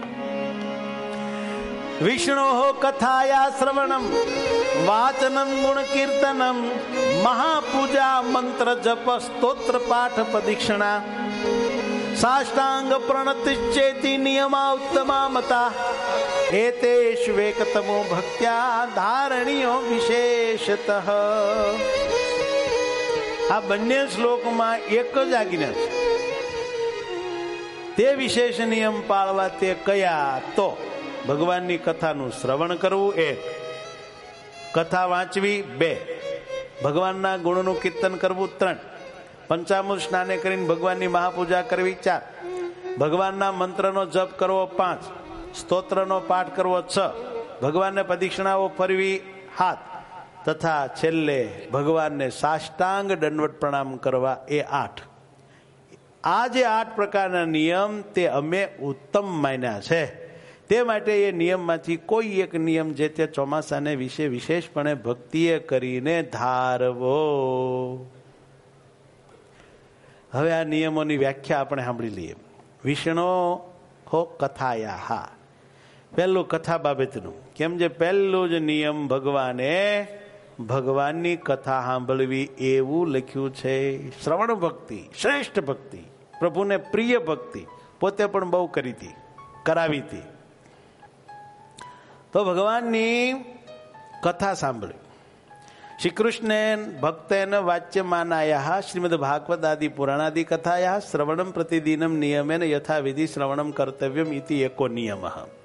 S3: વિષ્ણો કથાયા શ્રવણમ વાચનમ ગુણ કીર્તનમ મહાપૂજા મંત્ર જપ સ્તોત્ર પાઠ પ્રદક્ષિણા સાષ્ટાંગ પ્રણતિશ્ચેતિ નિયમા ઉત્તમા મતા એતેષ્વેકતમો ભક્ત્યા ધારણીયો વિશેષતઃ. આ બંને શ્લોકમાં એક જ આજ્ઞા છે. તે વિશેષ નિયમ પાળવા તે કયા? તો ભગવાનની કથાનું શ્રવણ કરવું એક, કથા વાંચવી બે, ભગવાનના ગુણનું કીર્તન કરવું ત્રણ, પંચામૃત સ્નાને કરીને ભગવાનની મહાપૂજા કરવી ચાર, ભગવાનના મંત્રનો જપ કરવો પાંચ, સ્તોત્રનો પાઠ કરવો છ, ભગવાનને પ્રદક્ષિણાઓ ફરવી હાથ તથા છેલ્લે ભગવાનને સાષ્ટાંગ દંડવત પ્રણામ કરવા, એ આઠ. આ જે આઠ પ્રકારના નિયમ તે અમે ઉત્તમ માન્યા છે. તે માટે એ નિયમમાંથી કોઈ એક નિયમ જે તે ચોમાસાને વિશે વિશેષપણે ભક્તિએ કરીને ધારવો. હવે આ નિયમોની વ્યાખ્યા આપણે સાંભળી લઈએ. વિષ્ણુ હો કથાયા. હા, પહેલું કથા બાબતનું. કેમ જે પહેલું જ નિયમ ભગવાને ભગવાનની કથા સાંભળવી એવું લખ્યું છે. શ્રવણ ભક્તિ, શ્રેષ્ઠ ભક્તિ, પ્રભુને પ્રિય ભક્તિ પોતે પણ બહુ કરી હતી, કરાવી હતી. તો ભગવાનની કથા સાંભળી. શ્રી કૃષ્ણે ભક્તેન વાચ્યમાનાયા શ્રીમદ ભાગવત આદિ પુરાણાદિ કથાયા શ્રવણમ પ્રતિદિનમ નિયમેન યથાવિધિ શ્રવણમ કર્તવ્યમ ઇતિ એકો નિયમ.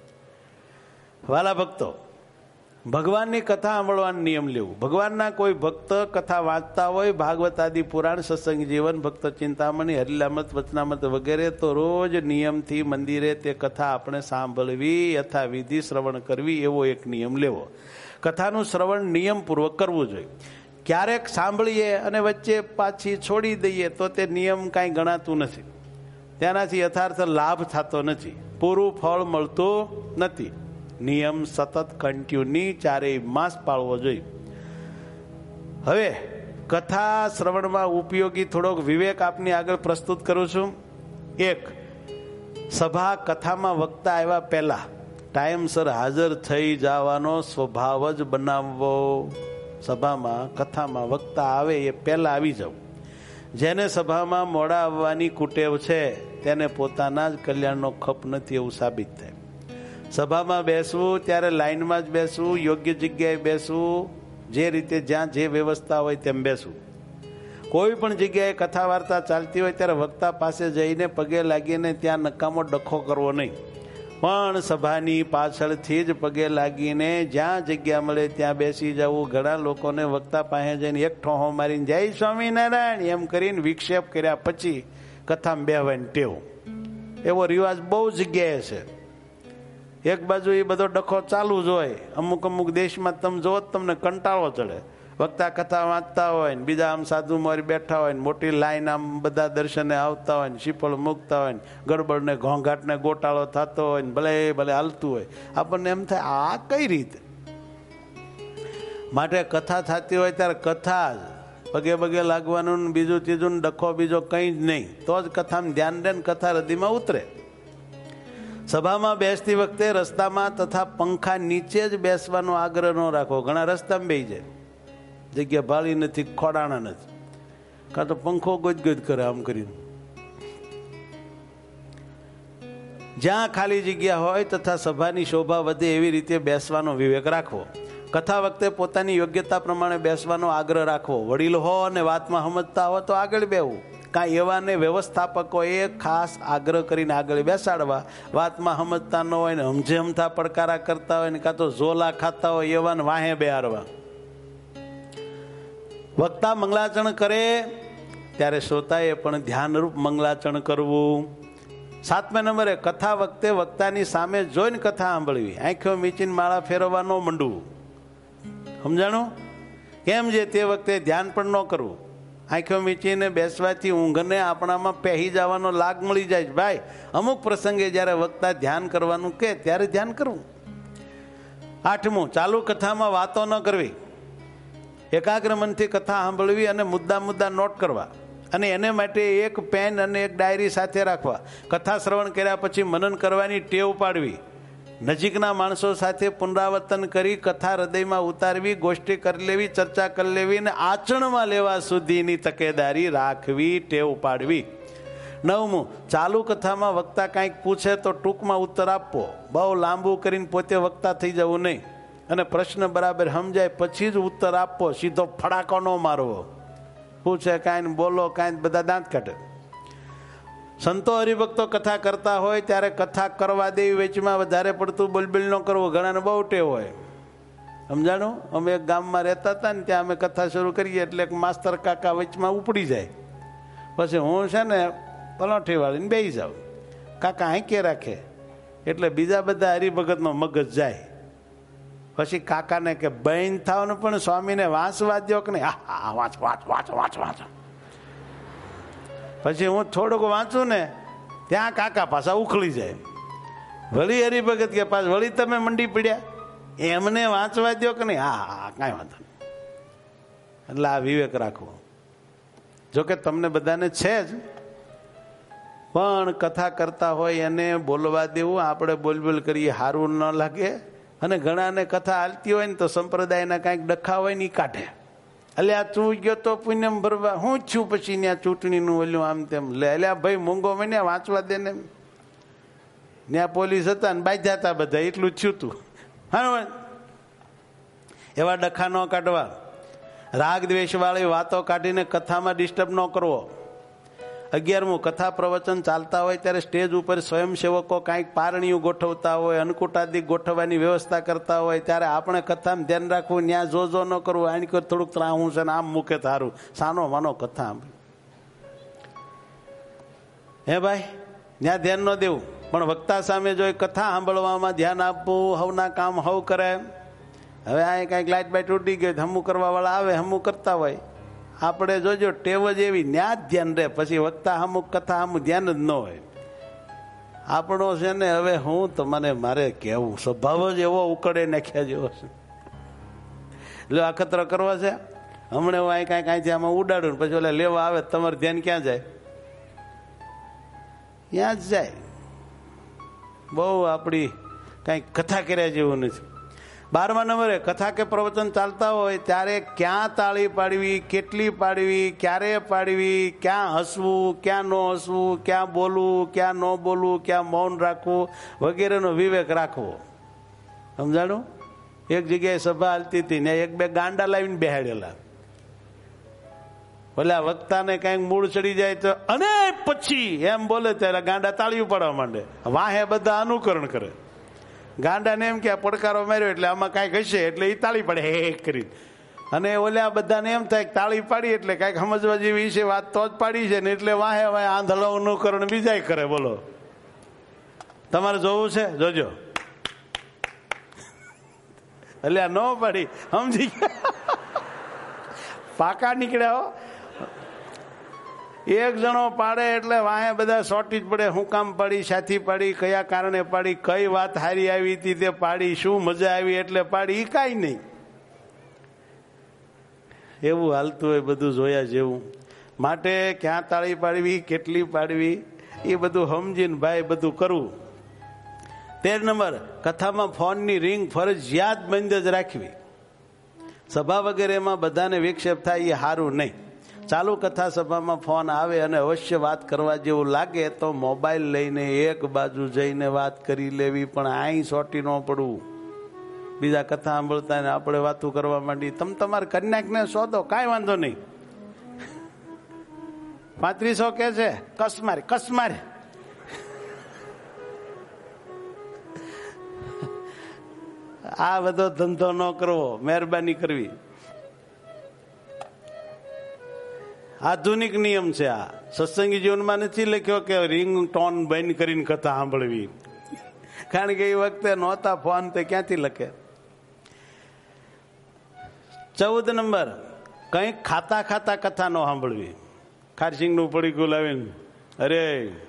S3: વાલા ભક્તો, ભગવાનની કથા સાંભળવાનો નિયમ લેવું. ભગવાનના કોઈ ભક્ત કથા વાંચતા હોય, ભાગવત આદિ પુરાણ, સત્સંગ જીવન, ભક્ત ચિંતામણી, હરિલામત, વચનામત વગેરે, તો રોજ નિયમથી મંદિરે તે કથા આપણે સાંભળવી, યથાવિધિ શ્રવણ કરવી, એવો એક નિયમ લેવો. કથાનું શ્રવણ નિયમપૂર્વક કરવું જોઈએ. ક્યારેક સાંભળીએ અને વચ્ચે પાછી છોડી દઈએ તો તે નિયમ કાંઈ ગણાતું નથી. તેનાથી યથાર્થ લાભ થતો નથી, પૂરું ફળ મળતું નથી. નિયમ સતત કન્ટિન્યુ ચારેય માસ પાળવો જોઈએ. હવે કથા શ્રવણમાં ઉપયોગી થોડોક વિવેક આપની આગળ પ્રસ્તુત કરું છું. એક, સભા કથામાં વક્તા આવ્યા પહેલા ટાઈમસર હાજર થઈ જવાનો સ્વભાવ જ બનાવવો. સભામાં કથામાં વક્તા આવે એ પહેલા આવી જવું. જેને સભામાં મોડા આવવાની કુટેવ છે તેને પોતાના જ કલ્યાણનો ખપ નથી એવું સાબિત થાય. સભામાં બેસવું ત્યારે લાઈનમાં જ બેસવું, યોગ્ય જગ્યાએ બેસવું, જે રીતે જ્યાં જે વ્યવસ્થા હોય તેમ બેસવું. કોઈ પણ જગ્યાએ કથા વાર્તા ચાલતી હોય ત્યારે વક્તા પાસે જઈને પગે લાગીને ત્યાં નકામો ડખો કરવો નહીં, પણ સભાની પાછળથી જ પગે લાગીને જ્યાં જગ્યા મળે ત્યાં બેસી જવું. ઘણા લોકોને વક્તા પાસે જઈને એક ઠોહો મારીને જય સ્વામિનારાયણ એમ કરીને વિક્ષેપ કર્યા પછી કથામાં બેહવાની ટેવ, એવો રિવાજ બહુ જગ્યાએ છે. એક બાજુ એ બધો ડખો ચાલુ જ હોય. અમુક અમુક દેશમાં તમે જોવો તમને કંટાળો ચડે. વક્તા કથા વાંચતા હોય ને બીજા આમ સાધુ મારી બેઠા હોય ને મોટી લાઈન આમ બધા દર્શને આવતા હોય ને શ્રીફળ મૂકતા હોય ને ગડબડ ને ઘોંઘાટ ને ગોટાળો થતો હોય ને ભલે ભલે હાલતું હોય. આપણને એમ થાય આ કઈ રીતે? માટે કથા થતી હોય ત્યારે કથા જ પગે પગે લાગવાનું, બીજું ત્રીજું ડખો બીજો કંઈ જ નહીં, તો જ કથામાં ધ્યાન દે ને કથા હૃદયમાં ઉતરે. સભામાં બેસતી વખતે રસ્તામાં તથા પંખા નીચે જ બેસવાનો આગ્રહ ન રાખો. ઘણા રસ્તામાં બેસી જાય, જગ્યા ભાળી નથી, ખોડાણા નથી, કાં તો પંખો ગોજ ગોજ કરે આમ કરીને. જ્યાં ખાલી જગ્યા હોય તથા સભાની શોભા વધે એવી રીતે બેસવાનો વિવેક રાખવો. કથા વખતે પોતાની યોગ્યતા પ્રમાણે બેસવાનો આગ્રહ રાખવો. વડીલ હો અને વાતમાં સમજતા હો તો આગળ બેહવું. કાંઈ એવાને વ્યવસ્થાપકોએ ખાસ આગ્રહ કરીને આગળ બેસાડવા. વાતમાં સમજતા ન હોય ને સમજે સમતા પડકારા કરતા હોય ને કાં તો ઝોલા ખાતા હોય એવાને વાહે બેહારવા. વક્તા મંગલાચરણ કરે ત્યારે શ્રોતાએ પણ ધ્યાનરૂપ મંગલાચરણ કરવું. સાતમા નંબરે, કથા વખતે વક્તાની સામે જોઈને કથા સાંભળવી. આંખો મીચીને માળા ફેરવવા ન મંડવું. સમજાણું? કેમ જે તે વખતે ધ્યાન પણ ન કરવું. આંખો મીચીને બેસવાથી ઊંઘને આપણામાં પહેરી જવાનો લાગ મળી જાય છે. ભાઈ, અમુક પ્રસંગે જ્યારે વક્તા ધ્યાન કરવાનું કે ત્યારે ધ્યાન કરવું. આઠમું, ચાલુ કથામાં વાતો ન કરવી. એકાગ્ર મનથી કથા સાંભળવી અને મુદ્દા મુદ્દા નોટ કરવા, અને એને માટે એક પેન અને એક ડાયરી સાથે રાખવા. કથા શ્રવણ કર્યા પછી મનન કરવાની ટેવ પાડવી. નજીકના માણસો સાથે પુનરાવર્તન કરી કથા હૃદયમાં ઉતારવી, ગોષ્ઠી કરી લેવી, ચર્ચા કરી લેવી અને આચરણમાં લેવા સુધીની તકેદારી રાખવી, ટેવ પાડવી. નવમું, ચાલુ કથામાં વક્તા કાંઈક પૂછે તો ટૂંકમાં ઉત્તર આપવો. બહુ લાંબુ કરીને પોતે વક્તા થઈ જવું નહીં, અને પ્રશ્ન બરાબર સમજાય પછી જ ઉત્તર આપવો. સીધો ફડાકો ન મારવો. પૂછે કાંઈ બોલો કાંઈ બધા દાંત કાઢે. સંતો હરિભક્તો કથા કરતા હોય ત્યારે કથા કરવા દેવી, વેચમાં વધારે પડતું બોલબીલ ન કરવું. ઘણાને બહુ ટેવ હોય. સમજાણું? અમે એક ગામમાં રહેતા હતા ને ત્યાં અમે કથા શરૂ કરીએ એટલે એક માસ્તર કાકા વચમાં ઉપડી જાય. પછી હું છે ને પલોઠી વાળીને બેસી જાઉં. કાકા હાંકે રાખે એટલે બીજા બધા હરિભગતમાં મગજ જાય. પછી કાકાને કે બહેન થાવ ને પણ સ્વામીને વાંચવા દો કે નહીં, હા વાંચ વાંચ વાંચ વાંચ વાંચ. પછી હું થોડુંક વાંચું ને ત્યાં કાકા પાછા ઉખળી જાય. વળી હરિભગત કે પાછ વળી તમે મંડી પડ્યા, એમને વાંચવા દો કે નહીં, હા હા કાંઈ વાંધો નહીં. એટલે આ વિવેક રાખવો. જોકે તમને બધાને છે જ, પણ કથા કરતા હોય એને બોલવા દેવું. આપણે બોલ બોલ કરીએ સારું ન લાગે. અને ઘણાને કથા હાલતી હોય ને તો સંપ્રદાયના કાંઈક ડખા હોય ને એ કાઢે. એટલે આ તું ગયો તો પુણ્યમ ભરવા, હું જ છું પછી ત્યાં ચૂંટણીનું ઓલું આમ તેમ. લે એટલે ભાઈ મૂંગો મને વાંચવા દે ને. ત્યાં પોલીસ હતા ને બાજ્યા હતા બધા, એટલું જ થયું તું. હા, એવા ડખા ન કાઢવા. રાગ દ્વેષ વાળી વાતો કાઢીને કથામાં ડિસ્ટર્બ ન કરવો. અગિયારમું, કથા પ્રવચન ચાલતા હોય ત્યારે સ્ટેજ ઉપર સ્વયંસેવકો કાંઈક પારણીયું ગોઠવતા હોય, અન્નકૂટાદિક ગોઠવવાની વ્યવસ્થા કરતા હોય ત્યારે આપણે કથામાં ધ્યાન રાખવું. ત્યાં જોજો ન કરવું, આની કોઈ થોડુંક ત્રાહું છે ને આમ મૂકે તારું સાનો માનો કથા. હે ભાઈ, ત્યાં ધ્યાન ન દેવું. પણ વક્તા સામે જો કથા સાંભળવામાં ધ્યાન આપવું, હવના કામ હવ કરે. હવે આ કાંઈક લાઇટ બાઇટ ઉડી ગઈ, હમું કરવા વાળા આવે, હમું કરતા હોય. આપણે જોજો ટેવ જ એવી, ન્યા જ ધ્યાન રહે. પછી વક્તા અમુક કથા અમુક ધ્યાન જ ન હોય. આપણો છે ને હવે હું તમને મારે કહેવું, સ્વભાવ જ એવો ઉકળે નાખ્યા જેવો છે. એટલે અખતરો કરવા છે. હમણાં હું અહીં કાંઈક અહીંથી આમાં ઉડાડું, પછી ઓલા લેવા આવે, તમારું ધ્યાન ક્યાં જાય? ત્યાં જ જાય. બહુ આપણી કાંઈક કથા કર્યા જેવું નથી. બારમા નંબરે, કથા કે પ્રવચન ચાલતા હોય ત્યારે ક્યાં તાળી પાડવી, કેટલી પાડવી, ક્યારે પાડવી, ક્યાં હસવું, ક્યાં ન હસવું, ક્યાં બોલવું, ક્યાં ન બોલવું, ક્યાં મૌન રાખવું વગેરેનો વિવેક રાખવો. સમજાણું? એક જગ્યાએ સભા હાલતી હતી ને એક બે ગાંડા લાવીને બેહાડેલા. ભલે આ વક્તાને કાંઈક મૂળ ચડી જાય તો અને પછી એમ બોલે ત્યારે ગાંડા તાળીઓ પાડવા માંડે. વાહે બધા અનુકરણ કરે. ગાંડાને એમ કે આ પડકારો માર્યો એટલે આમાં કાંઈક હશે એટલે એ તાળી પાડે હે કરી. અને ઓલા બધાને એમ થાય કે તાળી પાડી એટલે કાંઈક સમજવા જેવી છે વાત તો જ પાડી છે ને એટલે વાહે વાહે આંધળો અનુકરણ બીજા કરે. બોલો, તમારે જોવું છે જોજો. એટલે આ ન પાડી સમજી ગયા, પાકા નીકળ્યા. એક જણો પાડે એટલે વાહે બધા સોટી જ પડે. હું કામ પાડી, સાથી પાડી, કયા કારણે પાડી, કઈ વાત હારી આવી હતી તે પાડી, શું મજા આવી એટલે પાડી, એ કાંઈ નહીં. એવું હાલતું હોય બધું જોયા જેવું. માટે ક્યાં તાળી પાડવી, કેટલી પાડવી એ બધું સમજીને ભાઈ બધું કરવું. તેર નંબર, કથામાં ફોનની રિંગ ફરજિયાત બંધ જ રાખવી. સભા વગેરેમાં બધાને વિક્ષેપ થાય એ સારું નહીં. ચાલુ કથા સભામાં ફોન આવે અને અવશ્ય વાત કરવા જેવું લાગે તો મોબાઈલ લઈને એક બાજુ જઈને વાત કરી લેવી. પણ અહીં સોટી ન પડવું. બીજા કથા સાંભળતા ને આપણે વાતો કરવા માંડી. તમે તમારે કન્યાકને શોધો, કાંઈ વાંધો નહીં. પાંત્રીસો કે છે કસમારી કસમારી. આ બધો ધંધો ન કરવો, મહેરબાની કરવી. આધુનિક નિયમ છે આ. સત્સંગી જીવનમાં નથી લખ્યો કે રિંગ ટોન બંધ કરીને કથા સાંભળવી. કારણ કે એ વખતે નહોતા ફોન, તે ક્યાંથી લખે. ચૌદ નંબર, કંઈક ખાતા ખાતા કથા ન સાંભળવી. ખારસિંગ નું પડીકું લાવીને અરે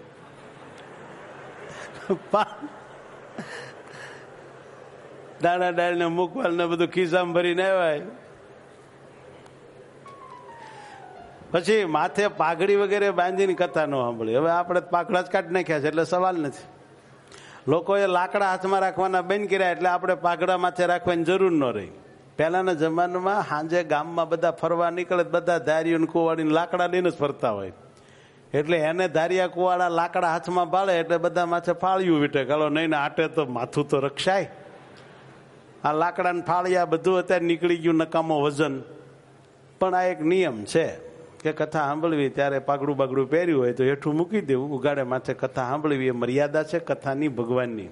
S3: દાણા ડાળ ને મૂકવાલ ને બધું ખિસ્સામાં ભરીને આવ્યા. પછી માથે પાઘડી વગેરે બાંધીને કથા ન સાંભળી. હવે આપણે પાઘડા જ કાઢી નાખ્યા છે એટલે સવાલ નથી. લોકોએ લાકડા હાથમાં રાખવાના બંધ કર્યા એટલે આપણે પાઘડા માથે રાખવાની જરૂર ન રહી. પહેલાના જમાનામાં સાંજે ગામમાં બધા ફરવા નીકળે, બધા ધારીઓને કુવાડીને લાકડા લઈને જ ફરતા હોય. એટલે એને ધારિયા કુવાડા લાકડા હાથમાં ભાળે એટલે બધા માથે ફાળ્યું વીટે. કાલો નહીં ને આટે તો માથું તો રક્ષાય. આ લાકડા ને ફાળિયા બધું અત્યારે નીકળી ગયું, નકામો વજન. પણ આ એક નિયમ છે કે કથા સાંભળવી ત્યારે પાઘડું બાગડું પહેર્યું હોય તો હેઠું મૂકી દેવું. ઉગાડે માથે કથા સાંભળવી એ મર્યાદા છે કથાની, ભગવાનની.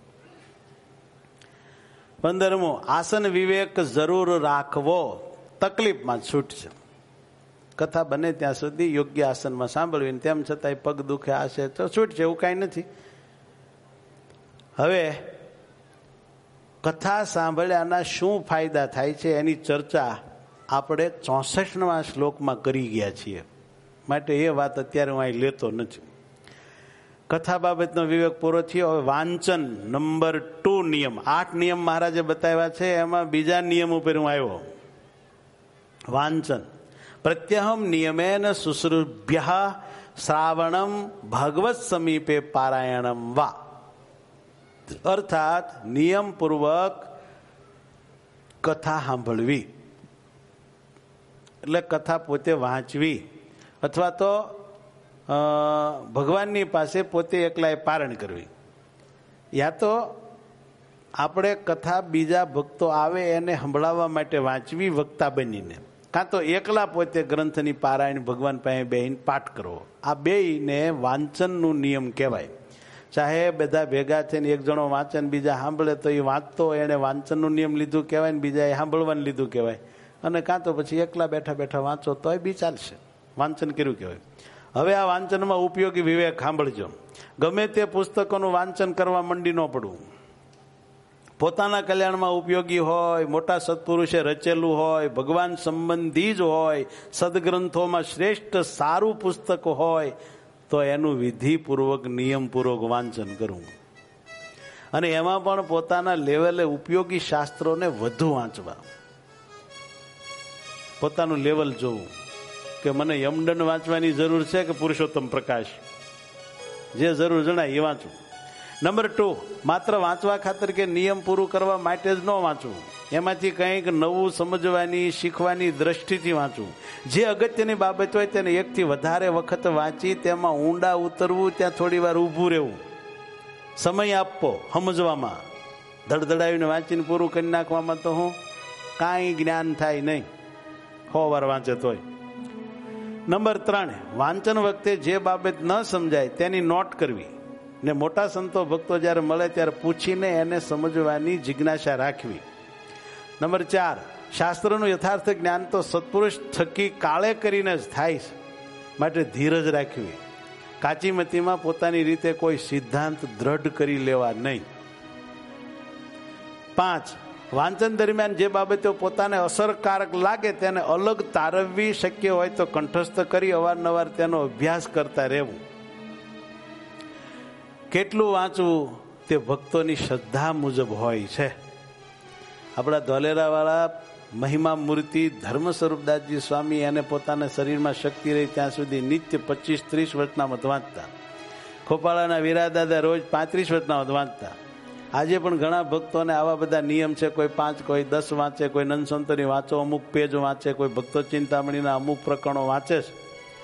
S3: પંદરમું, આસન વિવેક જરૂર રાખવો. તકલીફમાં છૂટ છે. કથા બને ત્યાં સુધી યોગ્ય આસનમાં સાંભળવી. તેમ છતાંય પગ દુખે આશે તો છૂટ છે, એવું કાંઈ નથી. હવે કથા સાંભળ્યાના શું ફાયદા થાય છે એની ચર્ચા આપણે ચોસઠમાં શ્લોકમાં કરી ગયા છીએ, માટે એ વાત અત્યારે હું અહીં લેતો નથી. કથા બાબતનો વિવેક પૂરો થયો. હવે વાંચન નંબર ટુ નિયમ. આઠ નિયમ મહારાજે બતાવ્યા છે, એમાં બીજા નિયમ ઉપર હું આવ્યો. વાંચન પ્રત્યહમ નિયમેન શુશ્રુભ્ય શ્રાવણમ ભગવત સમીપે પારાયણમ વા. અર્થાત નિયમપૂર્વક કથા સાંભળવી એટલે કથા પોતે વાંચવી અથવા તો ભગવાનની પાસે પોતે એકલાએ પારણ કરવી, યા તો આપણે કથા બીજા ભક્તો આવે એને સંભળાવવા માટે વાંચવી વક્તા બનીને, કાં તો એકલા પોતે ગ્રંથની પારાયણ ભગવાન પાસે બેહીને પાઠ કરવો. આ બેયને વાંચનનું નિયમ કહેવાય. ચાહે બધા ભેગા થઈને એક જણો વાંચે ને બીજા સાંભળે તો એ વાંચતો એને વાંચનનું નિયમ લીધું કહેવાય ને બીજા એ સાંભળવાનું લીધું કહેવાય. અને કાં તો પછી એકલા બેઠા બેઠા વાંચો તોય બી ચાલશે, વાંચન કર્યું કહેવાય. હવે આ વાંચનમાં ઉપયોગી વિવેક સાંભળજો. ગમે તે પુસ્તકોનું વાંચન કરવા મંડી ન પડવું. પોતાના કલ્યાણમાં ઉપયોગી હોય, મોટા સત્પુરુષે રચેલું હોય, ભગવાન સંબંધી જ હોય, સદગ્રંથોમાં શ્રેષ્ઠ સારું પુસ્તક હોય તો એનું વિધિપૂર્વક નિયમપૂર્વક વાંચન કરવું. અને એમાં પણ પોતાના લેવલે ઉપયોગી શાસ્ત્રોને વધુ વાંચવા. પોતાનું લેવલ જોવું કે મને યમદંડ વાંચવાની જરૂર છે કે પુરુષોત્તમ પ્રકાશ, જે જરૂર જણાય એ વાંચવું. નંબર ટુ, માત્ર વાંચવા ખાતર કે નિયમ પૂરું કરવા માટે જ ન વાંચવું. એમાંથી કંઈક નવું સમજવાની શીખવાની દ્રષ્ટિથી વાંચવું. જે અગત્યની બાબત હોય તેને એકથી વધારે વખત વાંચી તેમાં ઊંડા ઉતરવું, ત્યાં થોડી વાર ઊભું રહેવું, સમય આપવો સમજવામાં. ધડધડાવીને વાંચીને પૂરું કરી નાખવામાં તો હું કાંઈ જ્ઞાન થાય નહીં, સો વાર વાંચે તોય. નંબર ત્રણ, વાંચન વખતે જે બાબત ન સમજાય તેની નોટ કરવી ને મોટા સંતો ભક્તો જ્યારે મળે ત્યારે પૂછીને એને સમજવાની જિજ્ઞાસા રાખવી. નંબર ચાર, શાસ્ત્રનું યથાર્થ જ્ઞાન તો સત્પુરુષ થકી કાળે કરીને જ થાય છે, માટે ધીરજ રાખવી. કાચી મતીમાં પોતાની રીતે કોઈ સિદ્ધાંત દ્રઢ કરી લેવા નહીં. પાંચ, વાંચન દરમિયાન જે બાબતો પોતાને અસરકારક લાગે તેને અલગ તારવવી, શક્ય હોય તો કંઠસ્થ કરી અવારનવાર તેનો અભ્યાસ કરતા રહેવું. કેટલું વાંચવું તે ભક્તોની શ્રદ્ધા મુજબ હોય છે. આપણા ધોલેરાવાળા મહિમા મૂર્તિ ધર્મ સ્વરૂપદાસજી સ્વામી એને પોતાના શરીરમાં શક્તિ રહી ત્યાં સુધી નિત્ય પચીસ ત્રીસ વર્ષના મત વાંચતા. ખોપાળાના વીરાદાદા રોજ પાંત્રીસ વર્ષના મત વાંચતા. આજે પણ ઘણા ભક્તોને આવા બધા નિયમ છે, કોઈ પાંચ કોઈ દસ વાંચે, કોઈ નંદસંતોની વાંચો અમુક પેજ વાંચે, કોઈ ભક્તો ચિંતામણીના અમુક પ્રકરણો વાંચે છે.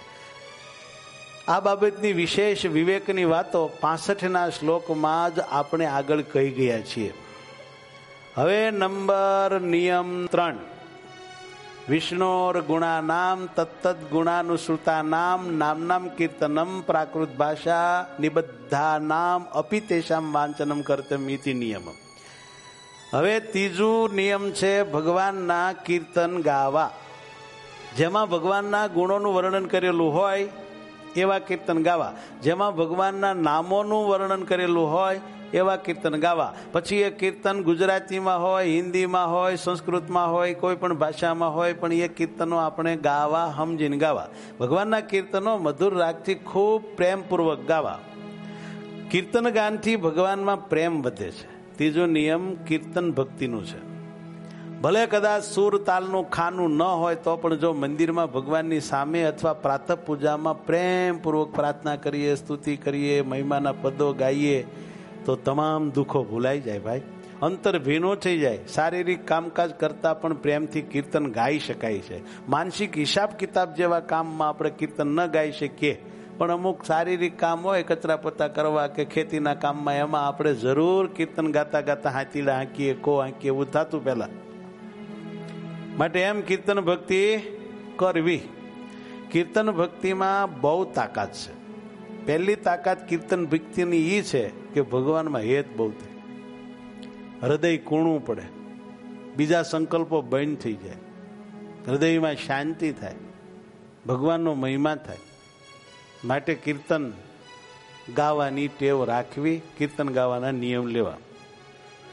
S3: આ બાબતની વિશેષ વિવેકની વાતો પાસઠના શ્લોકમાં જ આપણે આગળ કહી ગયા છીએ. હવે નંબર નિયમ ત્રણ, વિષ્ણોર ગુણાનામ તત્તદ ગુણાનુસૃતાનામ નામનામ કીર્તનમ પ્રાકૃત ભાષા નિબદ્ધાનામ અપી તેષામ વાંચનમ કર્તવ્યમ ઇતિ નિયમ. હવે ત્રીજું નિયમ છે ભગવાનના કીર્તન ગાવા. જેમાં ભગવાનના ગુણોનું વર્ણન કરેલું હોય એવા કીર્તન ગાવા, જેમાં ભગવાનના નામોનું વર્ણન કરેલું હોય એવા કીર્તન ગાવા. પછી એ કીર્તન ગુજરાતીમાં હોય, હિન્દીમાં હોય, સંસ્કૃતમાં હોય, કોઈ પણ ભાષામાં હોય, પણ એ કીર્તનો આપણે ગાવા, સમજીને ગાવા. ભગવાનના કીર્તનો મધુર રાગથી ખૂબ પ્રેમપૂર્વક ગાવા. કીર્તન ગાનથી ભગવાનમાં પ્રેમ વધે છે. ત્રીજો નિયમ કીર્તન ભક્તિનું છે. ભલે કદાચ સુર તાલનું ખાનું ન હોય તો પણ જો મંદિરમાં ભગવાનની સામે અથવા પ્રાતઃ પૂજામાં પ્રેમપૂર્વક પ્રાર્થના કરીએ, સ્તુતિ કરીએ, મહિમાના પદો ગાઈએ તો તમામ દુઃખો ભૂલાઈ જાય ભાઈ, અંતર ભીનો થઈ જાય. શારીરિક કામકાજ કરતાં પણ પ્રેમથી કીર્તન ગાઈ શકાય છે. માનસિક હિસાબ કિતાબ જેવા કામમાં આપણે કીર્તન ન ગાઈ શકીએ, પણ અમુક શારીરિક કામ હોય, કચરા પોતા કરવા કે ખેતીના કામમાં, એમાં આપણે જરૂર કીર્તન ગાતા ગાતા હાથીડા હાંકીએ, કો હાંકીએ, એવું થતું પહેલા. માટે એમ કીર્તન ભક્તિ કરવી. કીર્તન ભક્તિમાં બહુ તાકાત છે. પહેલી તાકાત કીર્તન ભક્તિની એ છે કે ભગવાનમાં હેત બહુ થાય, હૃદય કૂણું પડે, બીજા સંકલ્પો બંધ થઈ જાય, હૃદયમાં શાંતિ થાય, ભગવાનનો મહિમા થાય. માટે કીર્તન ગાવાની ટેવ રાખવી, કીર્તન ગાવાના નિયમ લેવા.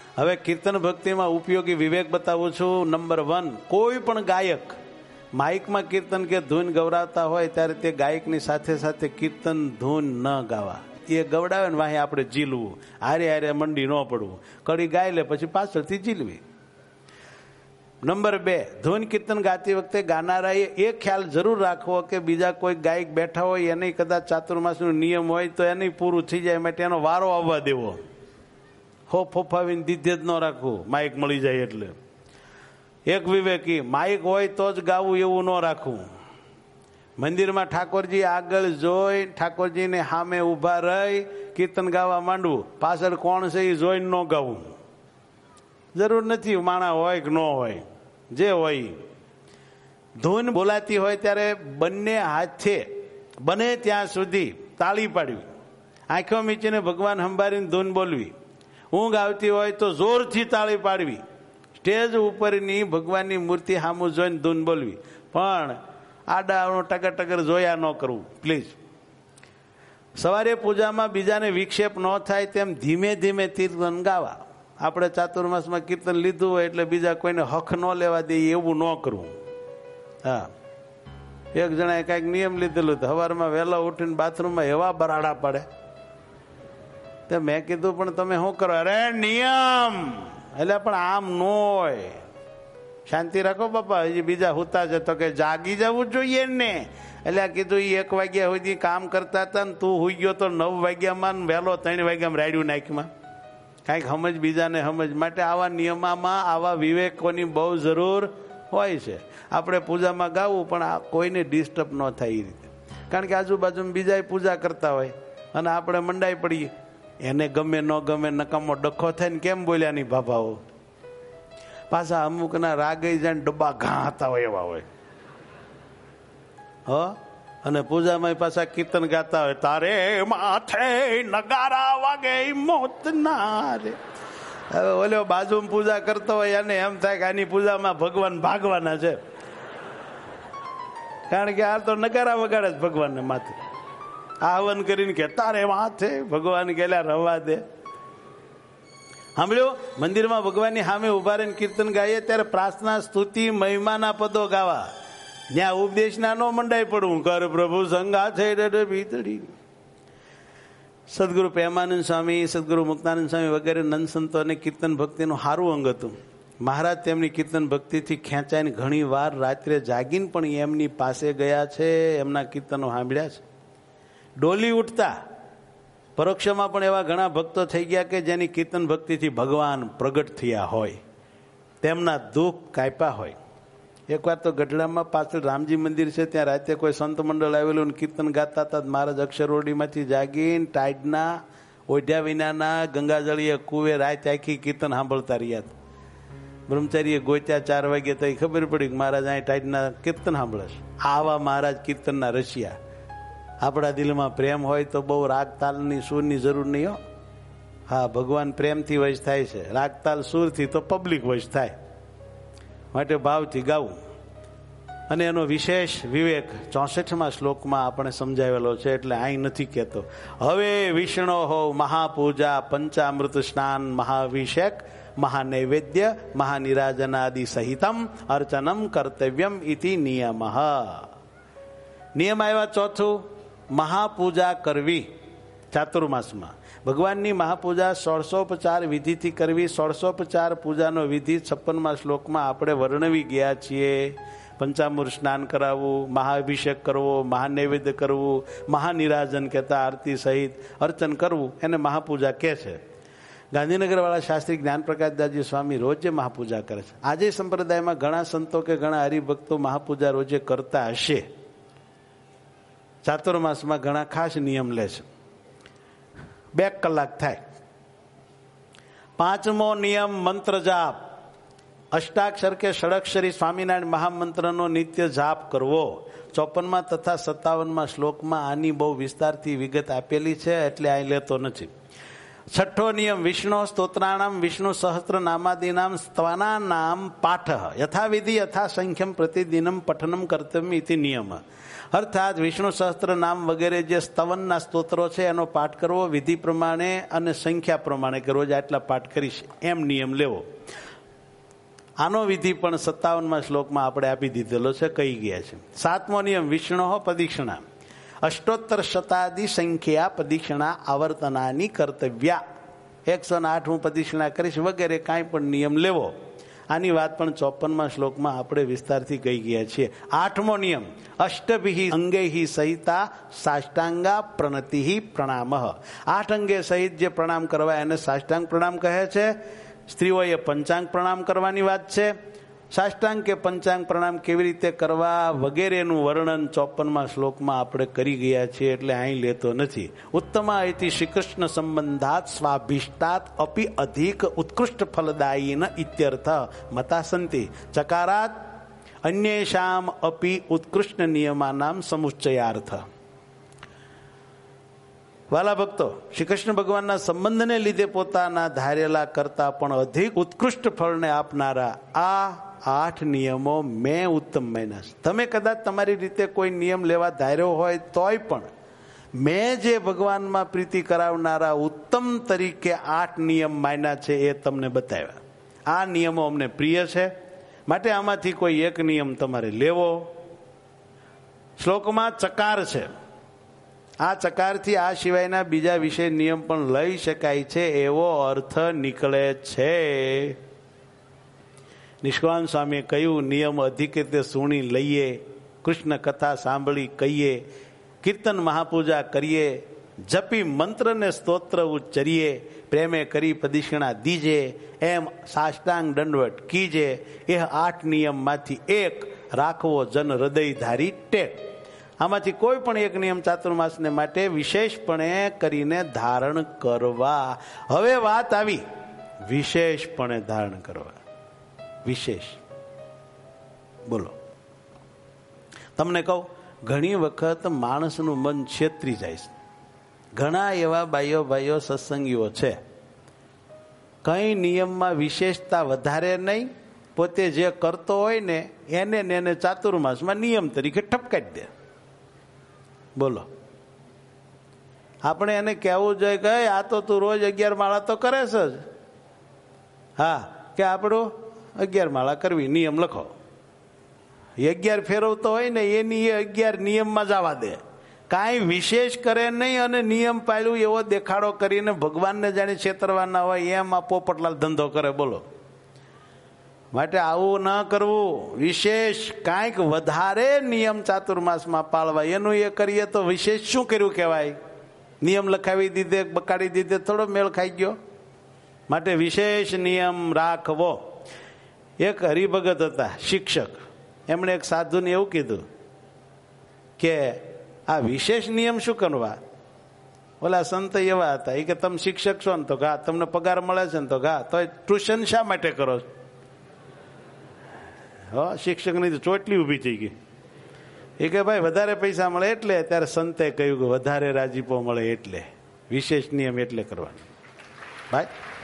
S3: હવે કીર્તન ભક્તિમાં ઉપયોગી વિવેક બતાવું છું. નંબર વન, કોઈ પણ ગાયક માઇકમાં કીર્તન કે ધૂન ગવડાવતા હોય ત્યારે તે ગાયકની સાથે સાથે કીર્તન ધૂન ન ગાવા. એ ગવડાવે ને વાહે આપણે ઝીલવું, હારે હારે મંડી ન પડવું, કડી ગાય લે પછી પાછળથી ઝીલવી. નંબર બે, ધૂન કીર્તન ગાતી વખતે ગાનારાએ એ ખ્યાલ જરૂર રાખવો કે બીજા કોઈ ગાયક બેઠા હોય એને કદાચ ચાતુર્માસનો નિયમ હોય તો એને પૂરું થઈ જાય માટે એનો વારો આવવા દેવો. હો ફોફાવીને દીધે જ ન રાખવું માઇક મળી જાય એટલે. એક વિવેકી, માઇક હોય તો જ ગાવું એવું ન રાખવું. મંદિરમાં ઠાકોરજી આગળ જોઈ ઠાકોરજીને સામે ઊભા રહી કીર્તન ગાવા માંડવું, પાછળ કોણ છે એ જોઈને ન ગાવું. જરૂર નથી માણા હોય કે ન હોય, જે હોય. ધૂન બોલાતી હોય ત્યારે બંને હાથે બને ત્યાં સુધી તાળી પાડવી, આંખો મીચીને ભગવાન સંભાળીને ધૂન બોલવી. ઊંઘ આવતી હોય તો જોરથી તાળી પાડવી. સ્ટેજ ઉપરની ભગવાનની મૂર્તિ સામું જોઈને ધૂન બોલવી, પણ આડાનું ટગર ટગર જોયા ન કરવું પ્લીઝ. સવારે પૂજામાં બીજાને વિક્ષેપ ન થાય તેમ ધીમે ધીમે કીર્તન ગાવા. આપણે ચાતુર્માસમાં કીર્તન લીધું હોય એટલે બીજા કોઈને હક ન લેવા દઈએ એવું ન કરવું. હા, એક જણાએ કાંઈક નિયમ લીધેલું હતું, સવારમાં વહેલા ઉઠીને બાથરૂમમાં એવા બરાડા પડે. તે મેં કીધું પણ તમે શું કરો? અરે નિયમ એટલે પણ આમ ન હોય, શાંતિ રાખો બાપા, હજી બીજા હુતા છે. તો કે જાગી જવું જોઈએ ને. એટલે કીધું એ એક વાગ્યા સુધી કામ કરતા હતા ને તું હુઈ ગયો તો નવ વાગ્યામાં વહેલો ત્રણ વાગ્યામાં રાડ્યું નાખમાં. કાંઈક સમજ બીજાને સમજ માટે આવા નિયમોમાં આવા વિવેકોની બહુ જરૂર હોય છે. આપણે પૂજામાં ગાવું પણ આ કોઈને ડિસ્ટર્બ ન થાય એ રીતે, કારણ કે આજુબાજુમાં બીજા પૂજા કરતા હોય અને આપણે મંડાઈ પડીએ. એને ગમે ન ગમે નકામો ડખો થાય ને કેમ બોલ્યા નહીં બાબાઓ. પાછા અમુકના રાગઈ જાય ડબ્બા ઘાતા હોય એવા હોય. હ અને પૂજામાં પાછા કીર્તન ગાતા હોય, તારે માથે નગારા વાગે મોત ના રે. હવે ઓલો બાજુમાં પૂજા કરતો હોય એને એમ થાય કે આની પૂજામાં ભગવાન ભાગવાના છે, કારણ કે આ તો નગારા વગાડે જ ભગવાનને માથે. આહવન કરીને કે તારે માથે, ભગવાન ગયેલા રવા દે. સાંભળ્યો? મંદિરમાં ભગવાનની સામે ઉભા રહીને કીર્તન ગાઈએ ત્યારે પ્રાર્થના, સ્તુતિ, મહિમાના પદો ગાવા. જ્યાં ઉપદેશના ન મંડાઈ પડવું, કર પ્રભુ સંગા છે ભીતડી. સદગુરુ પ્રેમાનંદ સ્વામી, સદગુરુ મુક્તાનંદ સ્વામી વગેરે નંદ સંતોને કીર્તન ભક્તિનું સારું અંગ હતું. મહારાજ તેમની કીર્તન ભક્તિથી ખેંચાઈને ઘણી વાર રાત્રે જાગીને પણ એમની પાસે ગયા છે, એમના કીર્તનો સાંભળ્યા છે. ડોલી ઉઠતા પરોક્ષમાં પણ એવા ઘણા ભક્તો થઈ ગયા કે જેની કીર્તન ભક્તિથી ભગવાન પ્રગટ થયા હોય, તેમના દુઃખ કાપ્યા હોય. એકવાર તો ગઢડામાં પાછળ રામજી મંદિર છે, ત્યાં રાતે કોઈ સંત મંડળ આવેલું કીર્તન ગાતા હતા. મહારાજ અક્ષરઓડીમાંથી જાગીને ટાઈડના ઓઢ્યા વિનાના ગંગાજળીએ કુવે રાત આખી કીર્તન સાંભળતા રહ્યા. બ્રહ્મચારીએ ગોત્યા ચાર વાગે તો ખબર પડી કે મહારાજ અહીં ટાઈડના કીર્તન સાંભળે છે. આવા મહારાજ કીર્તનના રસિયા. આપણા દિલમાં પ્રેમ હોય તો બહુ રાગ તાલની સૂરની જરૂર નહીં હો. હા, ભગવાન પ્રેમથી વશ થાય છે, રાગ તાલ સૂરથી તો પબ્લિક વશ થાય. માટે ભાવથી ગાવું. અને એનો વિશેષ વિવેક ચોસઠમાં શ્લોકમાં આપણે સમજાવેલો છે, એટલે અહીં નથી કહેતો. હવે વિષ્ણુ હો મહાપૂજા પંચામૃત સ્નાન મહાભિષેક મહાનૈવેદ્ય મહાનિરાજનાદિ સહિતમ અર્ચનમ કર્તવ્યમ ઇતિ નિયમ. નિયમ આવ્યા ચોથું, મહાપૂજા કરવી. ચાતુર્માસમાં ભગવાનની મહાપૂજા ષોડશોપચાર વિધિથી કરવી. ષોડશોપચાર પૂજાનો વિધિ છપ્પનમાં શ્લોકમાં આપણે વર્ણવી ગયા છીએ. પંચામૃત સ્નાન કરાવવું, મહાઅભિષેક કરવો, મહાનૈવેદ્ય કરવું, મહાનિરાજન કહેતા આરતી સહિત અર્ચન કરવું, એને મહાપૂજા કહે છે. ગાંધીનગરવાળા શાસ્ત્રી જ્ઞાનપ્રકાશદાસજી સ્વામી રોજે મહાપૂજા કરે છે. આજે સંપ્રદાયમાં ઘણા સંતો કે ઘણા હરિભક્તો મહાપૂજા રોજે કરતા હશે. ચાતુર્માસમાં ઘણા ખાસ નિયમ લે છે. બે કલાક થાય. પાંચમો નિયમ મંત્ર જાપ. અષ્ટાક્ષર કે ષડક્ષરી સ્વામિનારાયણ મહામંત્રનો નિત્ય જાપ કરવો. ચોપનમાં તથા સત્તાવનમાં શ્લોકમાં આની બહુ વિસ્તારથી વિગત આપેલી છે, એટલે અહીં લેતો નથી. છઠ્ઠો નિયમ વિષ્ણુ સ્તોત્રાણામ વિષ્ણુ સહસ્ત્ર નામાદીનામ સ્તવનાનામ પાઠ યથાવિધિ યથા સંખ્યમ પ્રતિદિનમ પઠનમ કર્તવ્ય ઇતિ નિયમ. અર્થાત વિષ્ણુ સહસ્ત્ર નામ વગેરે જે સ્તવનના સ્તોત્રો છે એનો પાઠ કરવો વિધિ પ્રમાણે અને સંખ્યા પ્રમાણે કરવો. જ આટલા પાઠ કરીશ એમ નિયમ લેવો. આનો વિધિ પણ સત્તાવનમાં શ્લોકમાં આપણે આપી દીધેલો છે, કહી ગયા છે. સાતમો નિયમ વિષ્ણુ પ્રદક્ષિણા અષ્ટોત્તર શતાદિ સંખ્યા પ્રદક્ષિણા આવર્તનાની કર્તવ્યા. એકસો ને આઠ હું પ્રદક્ષિણા કરીશ વગેરે કાંઈ પણ નિયમ લેવો. આની વાત પણ ચોપનમાં શ્લોકમાં આપણે વિસ્તારથી કહી ગયા છીએ. આઠમો નિયમ અષ્ટભિ અંગૈહિ સહિતા સાષ્ટાંગા પ્રણતિ પ્રણામ. આઠ અંગે સહિત જે પ્રણામ કરવા એને સાષ્ટાંગ પ્રણામ કહે છે. સ્ત્રીઓએ પંચાંગ પ્રણામ કરવાની વાત છે. સાષ્ટાંગ કે પંચાંગ પ્રણામ કેવી રીતે કરવા વગેરેનું વર્ણન ચોપનમાં શ્લોકમાં આપણે કરી ગયા છીએ, એટલે અહીં લેતો નથી. ઉત્તમા ઇતિ શ્રી કૃષ્ણ સંબંધાત સ્વાભિષ્ટાત અપી અધિક ઉત્કૃષ્ટ ફલદાયી ન ઇત્યર્થ મતા સંતિ ચકારાત અન્યેષામ અપી ઉત્કૃષ્ટ નિયમાનામ સમુચ્ચયાર્થ. વાલા ભક્તો, શ્રી કૃષ્ણ ભગવાનના સંબંધને લીધે પોતાના ધારેલા કરતા પણ અધિક ઉત્કૃષ્ટ ફળને આપનારા આ આઠ નિયમો મેં ઉત્તમ માન્યા છે. તમે કદાચ તમારી રીતે કોઈ નિયમ લેવા ધાર્યો હોય તોય પણ મેં જે ભગવાનમાં પ્રીતિ કરાવનારા ઉત્તમ તરીકે આઠ નિયમ માન્યા છે એ તમને બતાવ્યા. આ નિયમો અમને પ્રિય છે, માટે આમાંથી કોઈ એક નિયમ તમારે લેવો. શ્લોકમાં ચકાર છે. આ ચકારથી આ સિવાયના બીજા વિષય નિયમ પણ લઈ શકાય છે એવો અર્થ નીકળે છે. નિષ્કાળ સ્વામીએ કહ્યું નિયમ અધિક રીતે સુણી લઈએ, કૃષ્ણ કથા સાંભળી કહીએ, કીર્તન મહાપૂજા કરીએ, જપી મંત્રને સ્તોત્ર ઉચ્ચરીએ, પ્રેમે કરી પ્રદક્ષિણા દીજે, એમ સાષ્ટાંગ દંડવટ કીજે. એ આઠ નિયમમાંથી એક રાખવો જન હૃદય ધારી ટેક. આમાંથી કોઈ પણ એક નિયમ ચાતુર્માસને માટે વિશેષપણે કરીને ધારણ કરવા. હવે વાત આવી વિશેષપણે ધારણ કરવા. વિશેષ બોલો. તમને કહું, ઘણી વખત માણસનું મન છેતરી જાય છે. ઘણા એવા ભાઈઓ ભાઈઓ સત્સંગીઓ છે, કઈ નિયમમાં વિશેષતા વધારે નહીં, પોતે જે કરતો હોય ને એને ને એને ચાતુર્માસમાં નિયમ તરીકે ઠપકાઈ દે. બોલો, આપણે એને કહેવું જોઈએ કે આ તો તું રોજ અગિયાર માળા તો કરે છે જ. હા, કે આપણું અગિયાર માળા કરવી નિયમ લખો. અગિયાર ફેરવતો હોય ને એની એ અગિયાર નિયમમાં જવા દે, કાંઈ વિશેષ કરે નહીં અને નિયમ પાળ્યું એવો દેખાડો કરીને ભગવાનને જાણે છેતરવાના હોય એમ આ પોપટલાલ ધંધો કરે. બોલો, માટે આવું ન કરવું. વિશેષ કાંઈક વધારે નિયમ ચાતુર્માસમાં પાળવા, એનું એ કરીએ તો વિશેષ શું કર્યું કહેવાય? નિયમ લખાવી દીધે, બકાડી દીધે થોડો મેળ ખાઈ ગયો. માટે વિશેષ નિયમ રાખવો. એક હરિભગત હતા, શિક્ષક. એમણે એક સાધુને એવું કીધું કે આ વિશેષ નિયમ શું કરવા? ઓલા સંત એવા હતા, એ કે તમે શિક્ષક છો ને તો ઘા, તમને પગાર મળે છે ને તો ઘા, તો ટ્યુશન શા માટે કરો છો? હા, શિક્ષકની તો ચોટલી ઊભી થઈ ગઈ. એ કે ભાઈ વધારે પૈસા મળે એટલે. ત્યારે સંતે કહ્યું કે વધારે રાજીપો મળે એટલે વિશેષ નિયમ એટલે કરવાનો. ભાઈ,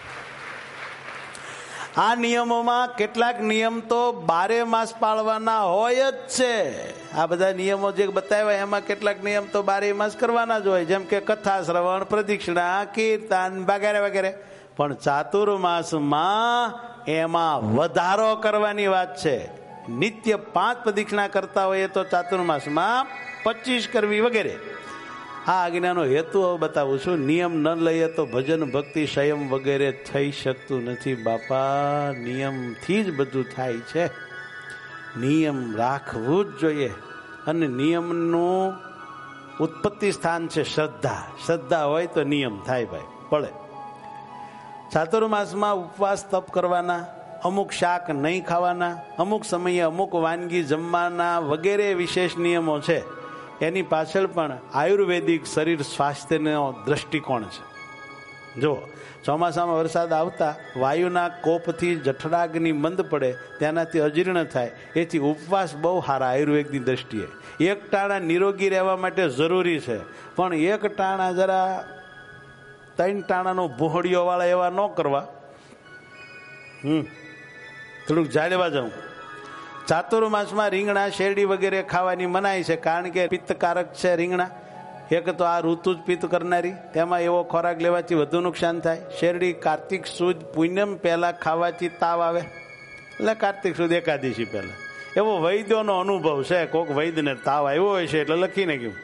S3: આ નિયમોમાં કેટલાક નિયમ તો બારે માસ પાળવાના હોય જ છે. આ બધા નિયમો જે બતાવ્યા એમાં કેટલાક નિયમ તો બારે માસ કરવાના જ હોય, જેમ કે કથા શ્રવણ, પ્રદક્ષિણા, કીર્તન વગેરે વગેરે. પણ ચાતુર્માસમાં એમાં વધારો કરવાની વાત છે. નિત્ય પાંચ પ્રદક્ષિણા કરતા હોય તો ચાતુર્માસમાં પચીસ કરવી વગેરે. આ આજ્ઞાનો હેતુ હવે બતાવું છું. નિયમ ન લઈએ તો ભજન ભક્તિ સંયમ વગેરે થઈ શકતું નથી બાપા. નિયમથી જ બધું થાય છે. નિયમ રાખવું જ જોઈએ. અને નિયમનું ઉત્પત્તિ સ્થાન છે શ્રદ્ધા. શ્રદ્ધા હોય તો નિયમ થાય ભાઈ, પડે. ચાતુર્માસમાં ઉપવાસ તપ કરવાના, અમુક શાક નહીં ખાવાના, અમુક સમયે અમુક વાનગી જમવાના વગેરે વિશેષ નિયમો છે. એની પાછળ પણ આયુર્વેદિક શરીર સ્વાસ્થ્યનો દ્રષ્ટિકોણ છે. જો ચોમાસામાં વરસાદ આવતા વાયુના કોપથી જઠરાગ્નિ મંદ પડે, તેનાથી અજીર્ણ થાય. એથી ઉપવાસ બહુ સારા આયુર્વેદની દ્રષ્ટિએ. એક ટાણા નિરોગી રહેવા માટે જરૂરી છે, પણ એક ટાણા જરા ત્રણ ટાણાનો ભોહડીઓ વાળા એવા ન કરવા. હમ થોડુંક જાળવા જાઉં. ચાતુર્માસમાં રીંગણા શેરડી વગેરે ખાવાની મનાય છે, કારણ કે પિત્તકારક છે રીંગણા. એક તો આ ઋતુ જ પિત્ત કરનારી, તેમાં એવો ખોરાક લેવાથી વધુ નુકસાન થાય. શેરડી કાર્તિક સુદ પૂનમ પહેલા ખાવાથી તાવ આવે, એટલે કાર્તિક સુદ એકાદશી પહેલા. એવો વૈદ્યોનો અનુભવ છે, કોઈક વૈદ્યને તાવ આવ્યો હોય છે એટલે લખીને ગયું.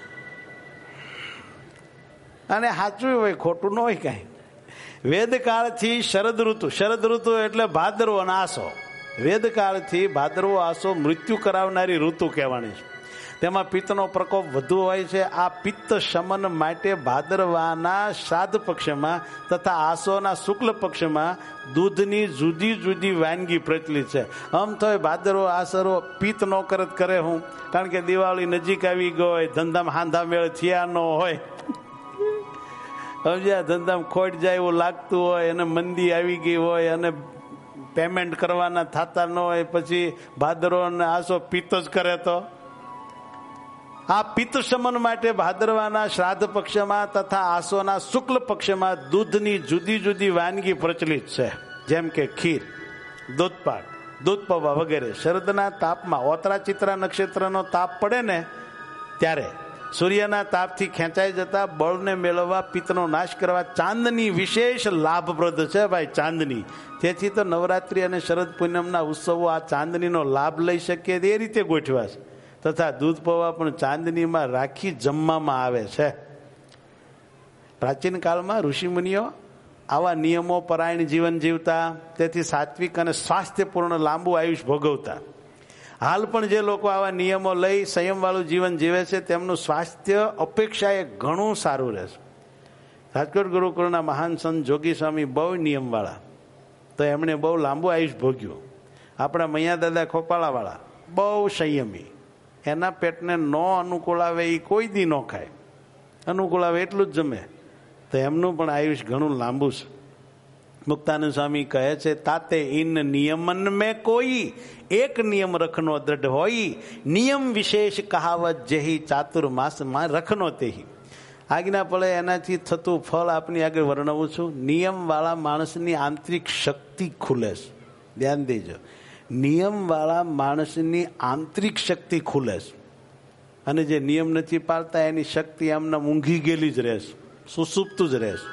S3: અને સાચું હોય, ખોટું ન હોય કાંઈ. વેદકાળથી શરદ ઋતુ, શરદ ઋતુ એટલે ભાદરવો અને આસો. વેદકાળથી ભાદરવો આસો મૃત્યુ કરાવનારી ઋતુ કહેવાની છે. તેમાં પિત્તનો પ્રકોપ વધુ હોય છે. આ પિત્ત શમન માટે ભાદરવાના શ્રાદ્ધ પક્ષમાં તથા આસોના શુક્લ પક્ષમાં દૂધની જુદી જુદી વાનગી પ્રચલિત છે. આમ તો ભાદરવો આસરો પિત્ત નો કરત કરે હું, કારણ કે દિવાળી નજીક આવી ગઈ, ધંધામાં હાંધા મેળ થયા ન હોય, સમજ્યા, ધંધામાં ખોટ જાય એવું લાગતું હોય, અને મંદી આવી ગઈ હોય, અને પેમેન્ટ કરવાના થતા ન હોય, પછી ભાદરવો અને આસો પિત્ત જ કરે. તો આ પિત્ત શમન માટે ભાદરવાના શ્રાદ્ધ પક્ષમાં તથા આસોના શુક્લ પક્ષમાં દૂધની જુદી જુદી વાનગી પ્રચલિત છે, જેમ કે ખીર, દૂધપાક, દૂધ પૌવા વગેરે. શરદના તાપમાં ઓતરા ચિત્રા નક્ષત્રનો તાપ પડે ને ત્યારે સૂર્યના તાપથી ખેંચાઈ જતા બળને મેળવવા, પિત્તનો નાશ કરવા ચાંદની વિશેષ લાભપ્રદ છે ભાઈ, ચાંદની. તેથી તો નવરાત્રિ અને શરદ પૂનમના ઉત્સવો આ ચાંદનીનો લાભ લઈ શકીએ એ રીતે ગોઠવા છે. તથા દૂધ પૌવા પણ ચાંદનીમાં રાખી જમવામાં આવે છે. પ્રાચીન કાળમાં ઋષિમુનિઓ આવા નિયમો પરાયણ જીવન જીવતા, તેથી સાત્વિક અને સ્વાસ્થ્યપૂર્ણ લાંબુ આયુષ ભોગવતા. હાલ પણ જે લોકો આવા નિયમો લઈ સંયમવાળું જીવન જીવે છે તેમનું સ્વાસ્થ્ય અપેક્ષાએ ઘણું સારું રહેશે. રાજકોટ ગુરુકુળના મહાન સંત જોગી સ્વામી બહુ નિયમવાળા, તો એમણે બહુ લાંબુ આયુષ ભોગ્યું. આપણા મૈયા દાદા ખોપાળાવાળા બહુ સંયમી, એના પેટને ન અનુકૂળ આવે એ કોઈ દી ન ખાય, અનુકૂળ આવે એટલું જ જમે, તો એમનું પણ આયુષ ઘણું લાંબુ છે. મુક્તાનંદ સ્વામી કહે છે, તાતે ઇન નિયમન મેં કોઈ એક નિયમ રખનો દ્રઢ હોય, નિયમ વિશેષ કહાવત જેહી ચાતુર્માસમાં રખનો તેહી. આજ્ઞા પડે એનાથી થતું ફળ આપની આગળ વર્ણવું છું. નિયમવાળા માણસની આંતરિક શક્તિ ખુલે છે, ધ્યાન દેજો. નિયમવાળા માણસની આંતરિક શક્તિ ખુલે છે, અને જે નિયમ નથી પાળતા એની શક્તિ એમને ઊંઘી ગયેલી જ રહેશે, સુસુપ્તું જ રહેશે.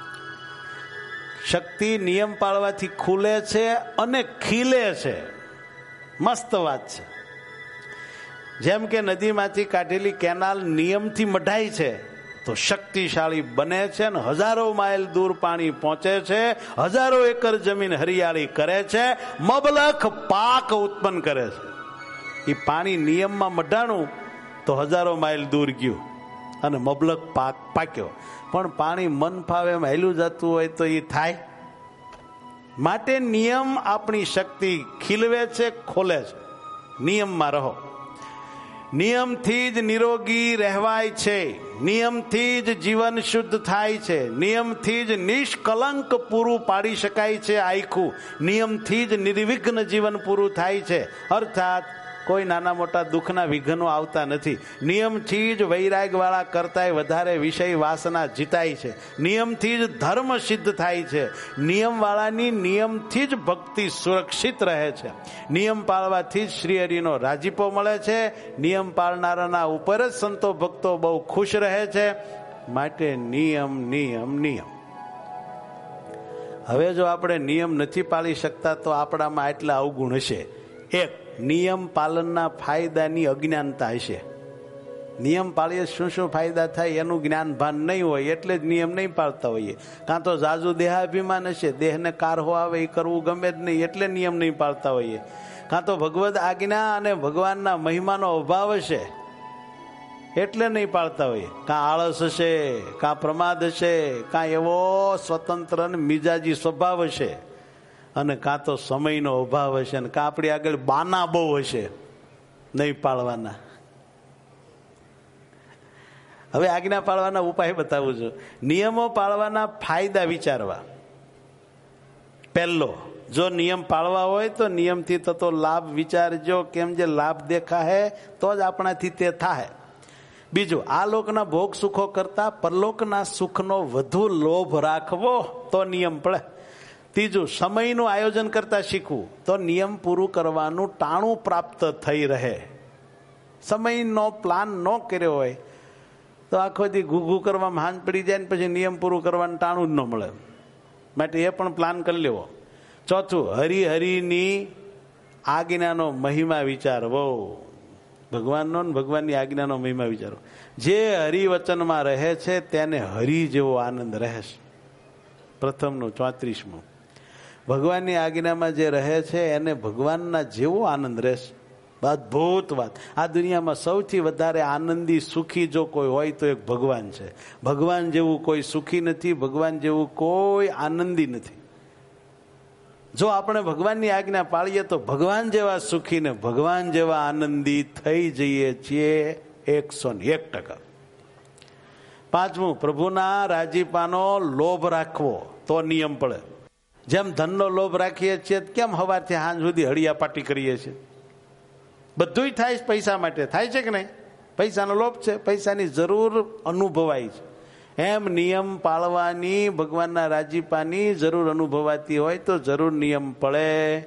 S3: શક્તિ નિયમ પાળવાથી ખુલે છે અને ખીલે છે. મસ્ત વાત છે. જેમ કે નદીમાંથી કાઢેલી કેનાલ નિયમથી મઢાય છે તો શક્તિશાળી બને છે, ને હજારો માઇલ દૂર પાણી પહોંચે છે, હજારો એકર જમીન હરિયાળી કરે છે, મબલખ પાક ઉત્પન્ન કરે છે. એ પાણી નિયમમાં મઢાણું તો હજારો માઇલ દૂર ગયું અને મબલખ પાક પાક્યો. પણ પાણી મન ફાવે એમ હેલું જતું હોય તો એ થાય. માટે નિયમ આપણી શક્તિ ખીલવે છે, ખોલે છે. નિયમમાં રહો. નિયમથી જ નિરોગી રહેવાય છે, નિયમથી જ જીવન શુદ્ધ થાય છે, નિયમથી જ નિષ્કલંક પૂરું પાડી શકાય છે આખું, નિયમથી જ નિર્વિઘ્ન જીવન પૂરું થાય છે. અર્થાત કોઈ નાના મોટા દુઃખના વિઘ્નો આવતા નથી. નિયમથી જ વૈરાગવાળા કરતાંય વધારે વિષય વાસના જીતાય છે. નિયમથી જ ધર્મ સિદ્ધ થાય છે. નિયમવાળાની નિયમથી જ ભક્તિ સુરક્ષિત રહે છે. નિયમ પાળવાથી જ શ્રી હરિનો રાજીપો મળે છે. નિયમ પાળનારાના ઉપર જ સંતો ભક્તો બહુ ખુશ રહે છે. માટે નિયમ નિયમ નિયમ. હવે જો આપણે નિયમ નથી પાળી શકતા તો આપણામાં આટલા અવગુણ હશે. એક, નિયમ પાલનના ફાયદાની અજ્ઞાનતા હશે. નિયમ પાળીએ શું શું ફાયદા થાય એનું જ્ઞાન ભાન નહીં હોય એટલે જ નિયમ નહીં પાળતા હોઈએ. કાં તો ઝાઝુ દેહાભિમાન હશે, દેહને કારહો આવે એ કરવું ગમે જ નહીં એટલે નિયમ નહીં પાળતા હોઈએ. કાં તો ભગવદ આજ્ઞા અને ભગવાનના મહિમાનો અભાવ હશે એટલે નહીં પાળતા હોઈએ. કાં આળસ હશે, કાં પ્રમાદ હશે, કાં એવો સ્વતંત્ર અને મિજાજી સ્વભાવ હશે, અને કાં તો સમયનો અભાવ હશે, અને કાં આપણી આગળ બાના બહુ હશે નહીં પાળવાના. હવે આજ્ઞા પાળવાના ઉપાય બતાવું છું. નિયમો પાળવાના ફાયદા વિચારવા. પહેલો, જો નિયમ પાળવા હોય તો નિયમથી થતો લાભ વિચારજો. કેમ જે લાભ દેખાય તો જ આપણાથી તે થાય. બીજું, આ લોકના ભોગ સુખો કરતા પરલોકના સુખનો વધુ લોભ રાખવો તો નિયમ પડે. ત્રીજું, સમયનું આયોજન કરતા શીખવું તો નિયમ પૂરું કરવાનું ટાણું પ્રાપ્ત થઈ રહે. સમયનો પ્લાન ન કર્યો હોય તો આખો દી ઘૂઘું કરવામાં હાંજ પડી જાય ને પછી નિયમ પૂરું કરવાનું ટાણું જ ન મળે. માટે એ પણ પ્લાન કરી લેવો. ચોથું, હરિહરિની આજ્ઞાનો મહિમા વિચારવો. ભગવાનનો ને ભગવાનની આજ્ઞાનો મહિમા વિચારો. જે હરિવચનમાં રહે છે તેને હરિ જેવો આનંદ રહે છે. પ્રથમનું ચોત્રીસમું, ભગવાનની આજ્ઞામાં જે રહે છે એને ભગવાનના જેવો આનંદ રહેશે. અદભુત વાત. આ દુનિયામાં સૌથી વધારે આનંદી સુખી જો કોઈ હોય તો એક ભગવાન છે. ભગવાન જેવું કોઈ સુખી નથી, ભગવાન જેવું કોઈ આનંદી નથી. જો આપણે ભગવાનની આજ્ઞા પાળીએ તો ભગવાન જેવા સુખી ને ભગવાન જેવા આનંદી થઈ જઈએ છીએ એકસો ને એક ટકા. પાંચમું, પ્રભુના રાજીપાનો લોભ રાખવો તો નિયમ પડે. જેમ ધનનો લોભ રાખીએ છીએ કેમ સવારથી સાંજ સુધી હળિયા પાટી કરીએ છીએ? બધું થાય પૈસા માટે થાય છે કે નહીં? પૈસાનો લોભ છે, પૈસાની જરૂર અનુભવાય છે. એમ નિયમ પાળવાની, ભગવાનના રાજીપાની જરૂર અનુભવાતી હોય તો જરૂર નિયમ પડે.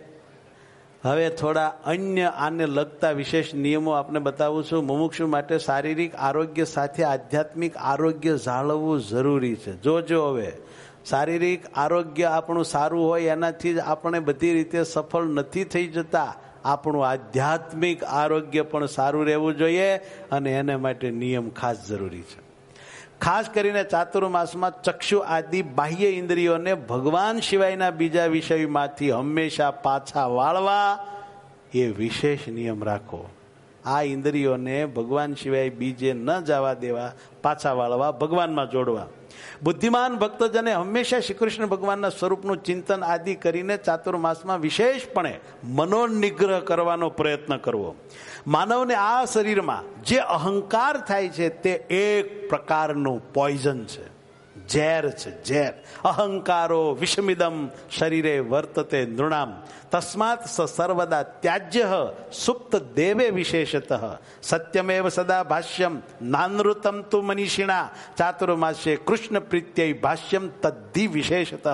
S3: હવે થોડા અન્ય આને લગતા વિશેષ નિયમો આપણે બતાવું છું. મુમુક્ષુ માટે શારીરિક આરોગ્ય સાથે આધ્યાત્મિક આરોગ્ય જાળવવું જરૂરી છે. જોજો, હવે શારીરિક આરોગ્ય આપણું સારું હોય એનાથી જ આપણે બધી રીતે સફળ નથી થઈ જતા. આપણું આધ્યાત્મિક આરોગ્ય પણ સારું રહેવું જોઈએ અને એને માટે નિયમ ખાસ જરૂરી છે. ખાસ કરીને ચાતુર્માસમાં ચક્ષુ આદિ બાહ્ય ઇન્દ્રિયોને ભગવાન સિવાયના બીજા વિષયમાંથી હંમેશા પાછા વાળવા એ વિશેષ નિયમ રાખો. આ ઇન્દ્રિયોને ભગવાન સિવાય બીજે ન જવા દેવા, પાછા વાળવા, ભગવાનમાં જોડવા. બુદ્ધિમાન ભક્તજને હંમેશા શ્રી કૃષ્ણ ભગવાનના સ્વરૂપનું ચિંતન આદિ કરીને ચાતુર્માસમાં વિશેષપણે મનોનિગ્રહ કરવાનો પ્રયત્ન કરવો. માનવને આ શરીરમાં જે અહંકાર થાય છે તે એક પ્રકારનું પોઈઝન છે, ઝેર છે, ઝેર. અહંકારો વિષમિદમ શરીરે વર્તતે નૃણામ તસ્માત સ સર્વદા ત્યાજ્ય સુપ્ત દેવે વિશેષતઃ સત્યમેવ સદા ભાષ્યમ નાનૃતમ તુ મનીષિણા ચાતુર્માસ્યે કૃષ્ણ પ્રીત્યય ભાષ્યમ તદ્ધિ વિશેષતઃ.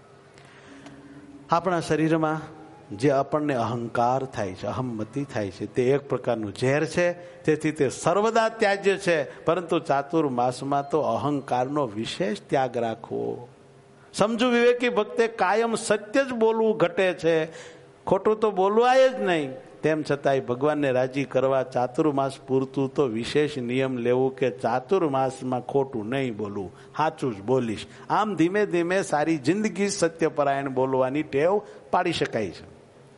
S3: આપણા શરીરમાં જે આપણને અહંકાર થાય છે, અહમતિ થાય છે, તે એક પ્રકારનું ઝેર છે. તેથી તે સર્વદા ત્યાજ્ય છે. પરંતુ ચાતુર્માસમાં તો અહંકારનો વિશેષ ત્યાગ રાખવો. સમજુ વિવેકી ભક્તે કાયમ સત્ય જ બોલવું ઘટે છે, ખોટું તો બોલવાય જ નહીં. તેમ છતાંય ભગવાનને રાજી કરવા ચાતુર્માસ પૂરતું તો વિશેષ નિયમ લેવું કે ચાતુર્માસમાં ખોટું નહીં બોલવું, સાચું જ બોલીશ. આમ ધીમે ધીમે સારી જિંદગી સત્યપરાયણ બોલવાની ટેવ પાડી શકાય છે.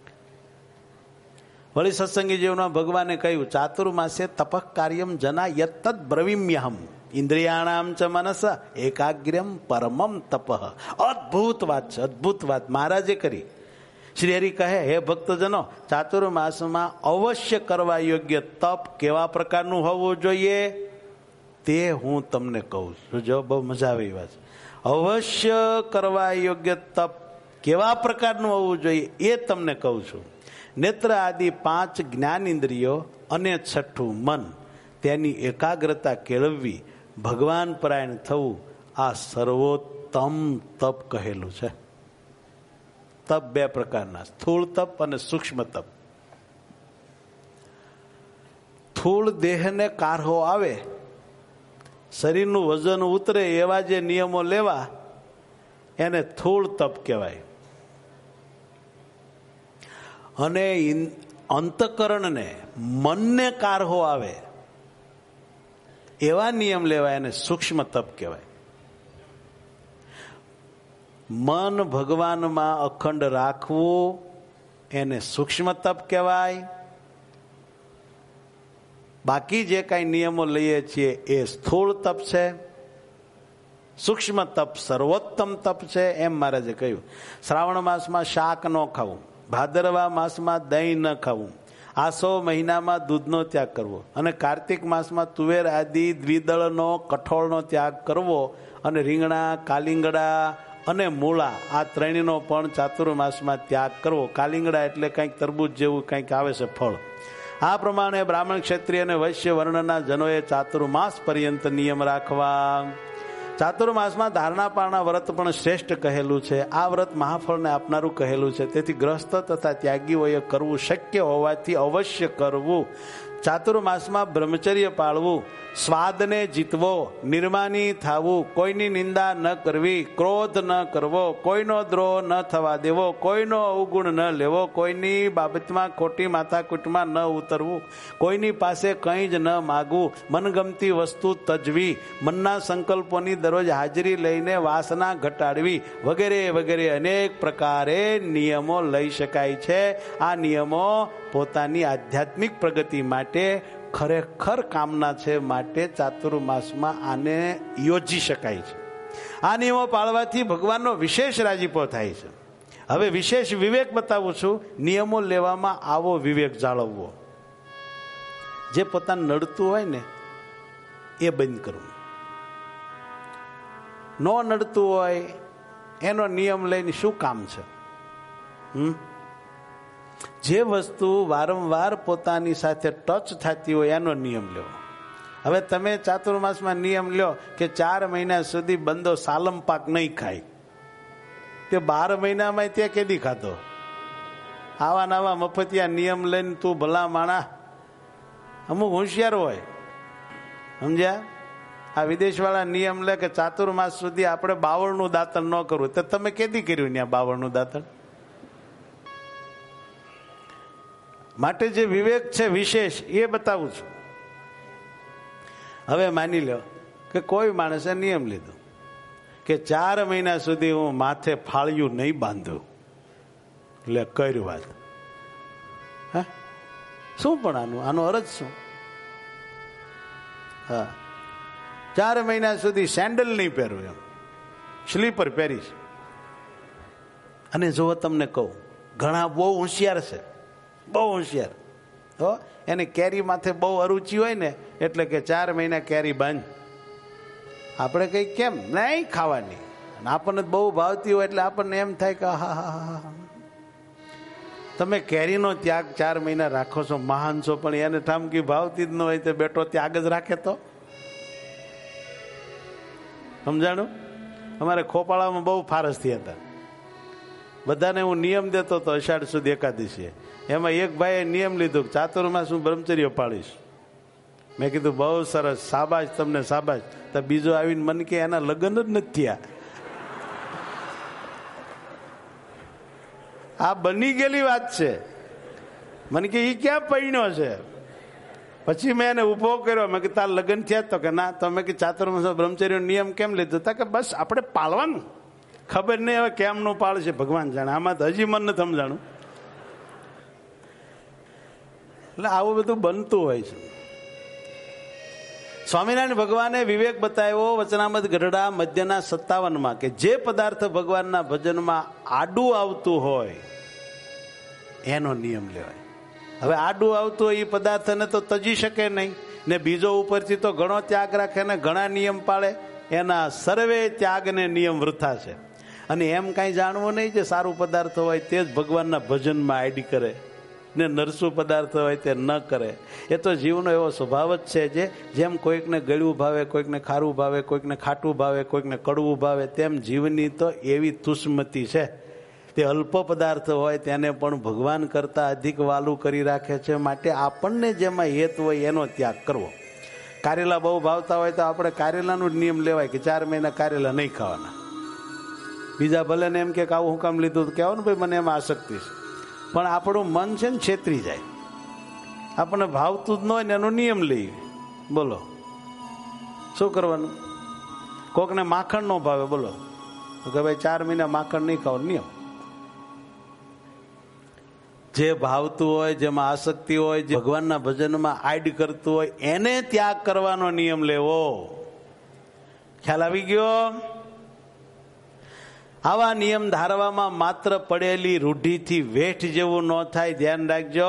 S3: વળી સત્સંગી જીવનમાં ભગવાને કહ્યું, ચાતુર્માસે તપઃ કાર્યમ જના યત્તદ બ્રવીમ્યહમ ઇન્દ્રિયાણામ ચ મનસ એકાગ્ર્યમ પરમમ તપઃ. અદભુત વાત છે, અદભુત વાત મહારાજે કરી. શ્રી હરિ કહે, હે ભક્તજનો, ચાતુર્માસમાં અવશ્ય કરવા યોગ્ય તપ કેવા પ્રકારનું હોવું જોઈએ તે હું તમને કહું છું. જો બહુ મજા આવે એ વાત. અવશ્ય કરવા યોગ્ય તપ કેવા પ્રકારનું હોવું જોઈએ એ તમને કહું છું. નેત્ર આદિ પાંચ જ્ઞાન ઇન્દ્રિયો અને છઠ્ઠું મન, તેની એકાગ્રતા કેળવવી, ભગવાન પરાયણ થવું, આ સર્વોત્તમ તપ કહેલું છે. તપ બે પ્રકારના, સ્થૂળ તપ અને સૂક્ષ્મ તપ. સ્થૂળ દેહને કારહો આવે, શરીરનું વજન ઉતરે એવા જે નિયમો લેવા એને સ્થૂળ તપ કહેવાય. અને અંતકરણને, મનને કારહો આવે એવા નિયમ લેવાય એને સૂક્ષ્મ તપ કહેવાય. મન ભગવાનમાં અખંડ રાખવું એને સૂક્ષ્મ તપ કહેવાય. બાકી જે કાંઈ નિયમો લઈએ છીએ એ સ્થૂળ તપ છે. સૂક્ષ્મ તપ સર્વોત્તમ તપ છે. એમ મહારાજે કહ્યું, શ્રાવણ માસમાં શાક ન ખાવું, ભાદરવા માસમાં દહીં ન ખાવું, આસો મહિનામાં દૂધનો ત્યાગ કરવો, અને કાર્તિક માસમાં તુવેર આદિ દ્વિદળનો, કઠોળનો ત્યાગ કરવો, અને રીંગણા, કાલિંગડા અને મૂળા આ ત્રણેયનો પણ ચાતુર્માસમાં ત્યાગ કરવો. કાલિંગડા એટલે કંઈક તરબૂચ જેવું કંઈક આવે છે ફળ. આ પ્રમાણે બ્રાહ્મણ, ક્ષત્રિય અને વૈશ્ય વર્ણના જનોએ ચાતુર્માસ પર્યંત નિયમ રાખવા. ચાતુર્માસમાં ધારણા પાળના વ્રત પણ શ્રેષ્ઠ કહેલું છે. આ વ્રત મહાફળને આપનારું કહેલું છે. તેથી ગ્રસ્ત તથા ત્યાગીઓએ કરવું શક્ય હોવાથી અવશ્ય કરવું. ચાતુર્માસમાં બ્રહ્મચર્ય પાળવું, સ્વાદને જીતવો, નિર્માની થવું, કોઈની નિંદા ન કરવી, ક્રોધ ન કરવો, કોઈનો દ્રોહ ન થવા દેવો, કોઈનો અવગુણ ન લેવો, કોઈની બાબતમાં ખોટી માથાકૂટમાં ન ઉતરવું, કોઈની પાસે કંઈ જ ન માગવું, મનગમતી વસ્તુ તજવી, મનના સંકલ્પોની દરરોજ હાજરી લઈને વાસના ઘટાડવી વગેરે વગેરે અનેક પ્રકારે નિયમો લઈ શકાય છે. આ નિયમો પોતાની આધ્યાત્મિક પ્રગતિ માટે ખરેખર કામના છે. માટે ચાતુર્માસમાં આને યોજી શકાય છે. આ નિયમો પાળવાથી ભગવાનનો વિશેષ રાજીપો થાય છે. હવે વિશેષ વિવેક બતાવું છું. નિયમો લેવામાં આવો વિવેક જાળવવો. જે પોતાને નડતું હોય ને એ બંધ કરવું. ન નડતું હોય એનો નિયમ લઈને શું કામ છે? હમ જે વસ્તુ વારંવાર પોતાની સાથે ટચ થતી હોય એનો નિયમ લેવો. હવે તમે ચાતુર્માસમાં નિયમ લ્યો કે ચાર મહિના સુધી બંદો સાલમ પાક નહીં ખાય, તે બાર મહિનામાં તે કેદી ખાતો? આવા નવા મફતિયા નિયમ લઈને તું ભલા માણા. અમુક હોશિયાર હોય, સમજ્યા? આ વિદેશવાળા નિયમ લે કે ચાતુર્માસ સુધી આપણે બાવળનું દાંતણ ન કરવું. તો તમે કેદી કર્યું ત્યાં બાવળનું દાંતણ? માટે જે વિવેક છે વિશેષ એ બતાવું છું. હવે માની લો કે કોઈ માણસે નિયમ લીધો કે ચાર મહિના સુધી હું માથે ફાળિયું નહીં બાંધું. એટલે કર્યું વાત. હા, શું પણ આનું આનો અર્થ શું? હા, ચાર મહિના સુધી સેન્ડલ નહીં પહેરવું, એમ સ્લીપર પહેરીશ. અને જો તમને કહું, ઘણા બહુ હોશિયાર છે, બહુ હોશિયાર હો, એને કેરી માથે બહુ અરુચિ હોય ને એટલે કે ચાર મહિના કેરી બાંધ. આપણે કઈ કેમ નહીં ખાવાની, આપણને બહુ ભાવતી હોય એટલે આપણને એમ થાય કે હા હા હા. તમે કેરીનો ત્યાગ ચાર મહિના રાખો છો, મહાન છો, પણ એને ઠામકી ભાવતી જ ન હોય તો બેટો ત્યાગ જ રાખે તો સમજાણું? અમારે ખોપાળામાં બહુ ફારસ થયા હતા. બધાને હું નિયમ દેતો હતો અષાઢ સુધી એકાદશી. એમાં એક ભાઈએ નિયમ લીધો ચાતુર્માસ હું બ્રહ્મચર્ય પાળીશ. મેં કીધું બહુ સરસ, શાબાશ તમને શાબાશ. તો બીજો આવીને મન કે એના લગ્ન જ નથી થયા. આ બની ગયેલી વાત છે. મને કે એ ક્યાં પૈણ્યો છે? પછી મેં એને ઉભો કર્યો. મેં કે તાર લગ્ન થયા? તો કે ના. તો મેં કે ચાતુર્માસ બ્રહ્મચર્ય નિયમ કેમ લીધો? તા કે બસ આપણે પાળવાનું. ખબર નહીં હવે કેમનું પાળશે ભગવાન જાણે. આમાં તો હજી મન નથી સમજાણું. એટલે આવું બધું બનતું હોય છે. સ્વામિનારાયણ ભગવાને વિવેક બતાવ્યો વચનામૃત ગઢડા મધ્યના સત્તાવનમાં કે જે પદાર્થ ભગવાનના ભજનમાં આડું આવતું હોય એનો નિયમ લેવાય. હવે આડું આવતું હોય એ પદાર્થને તો તજી શકે નહીં ને બીજો ઉપરથી તો ઘણો ત્યાગ રાખે ને ઘણા નિયમ પાળે. એના સર્વે ત્યાગને નિયમ વૃથા છે. અને એમ કાંઈ જાણવું નહીં જે સારું પદાર્થ હોય તે જ ભગવાનના ભજનમાં આઈડી કરે ને નરસું પદાર્થ હોય તે ન કરે. એ તો જીવનો એવો સ્વભાવ જ છે. જે જેમ કોઈકને ગળ્યું ભાવે, કોઈકને ખારું ભાવે, કોઈકને ખાટું ભાવે, કોઈકને કડવું ભાવે, તેમ જીવની તો એવી તુષ્મતી છે. તે અલ્પ પદાર્થ હોય તેને પણ ભગવાન કરતાં અધિક વાલું કરી રાખે છે. માટે આપણને જેમાં હેત હોય એનો ત્યાગ કરવો. કારેલા બહુ ભાવતા હોય તો આપણે કારેલાનું જ નિયમ લેવાય કે ચાર મહિના કારેલા નહીં ખાવાના. બીજા ભલે ને એમ કે આવું હું કામ લીધું, કહેવાનું ભાઈ મને એમાં આસક્તિ છે. પણ આપણું મન છે ને છેતરી જાય. આપણને ભાવતું જ ન હોય ને એનો નિયમ લઈએ. બોલો શું કરવાનું? કોકને માખણ ન ભાવે, બોલો કે ભાઈ ચાર મહિના માખણ નહીં ખાવ, નિયમ. જે ભાવતું હોય, જેમાં આસક્તિ હોય, જે ભગવાનના ભજનમાં આઈડ કરતું હોય એને ત્યાગ કરવાનો નિયમ લેવો. ખ્યાલ આવી ગયો? આવા નિયમ ધારવામાં માત્ર પડેલી રૂઢિથી વેઠ જેવું ન થાય, ધ્યાન રાખજો.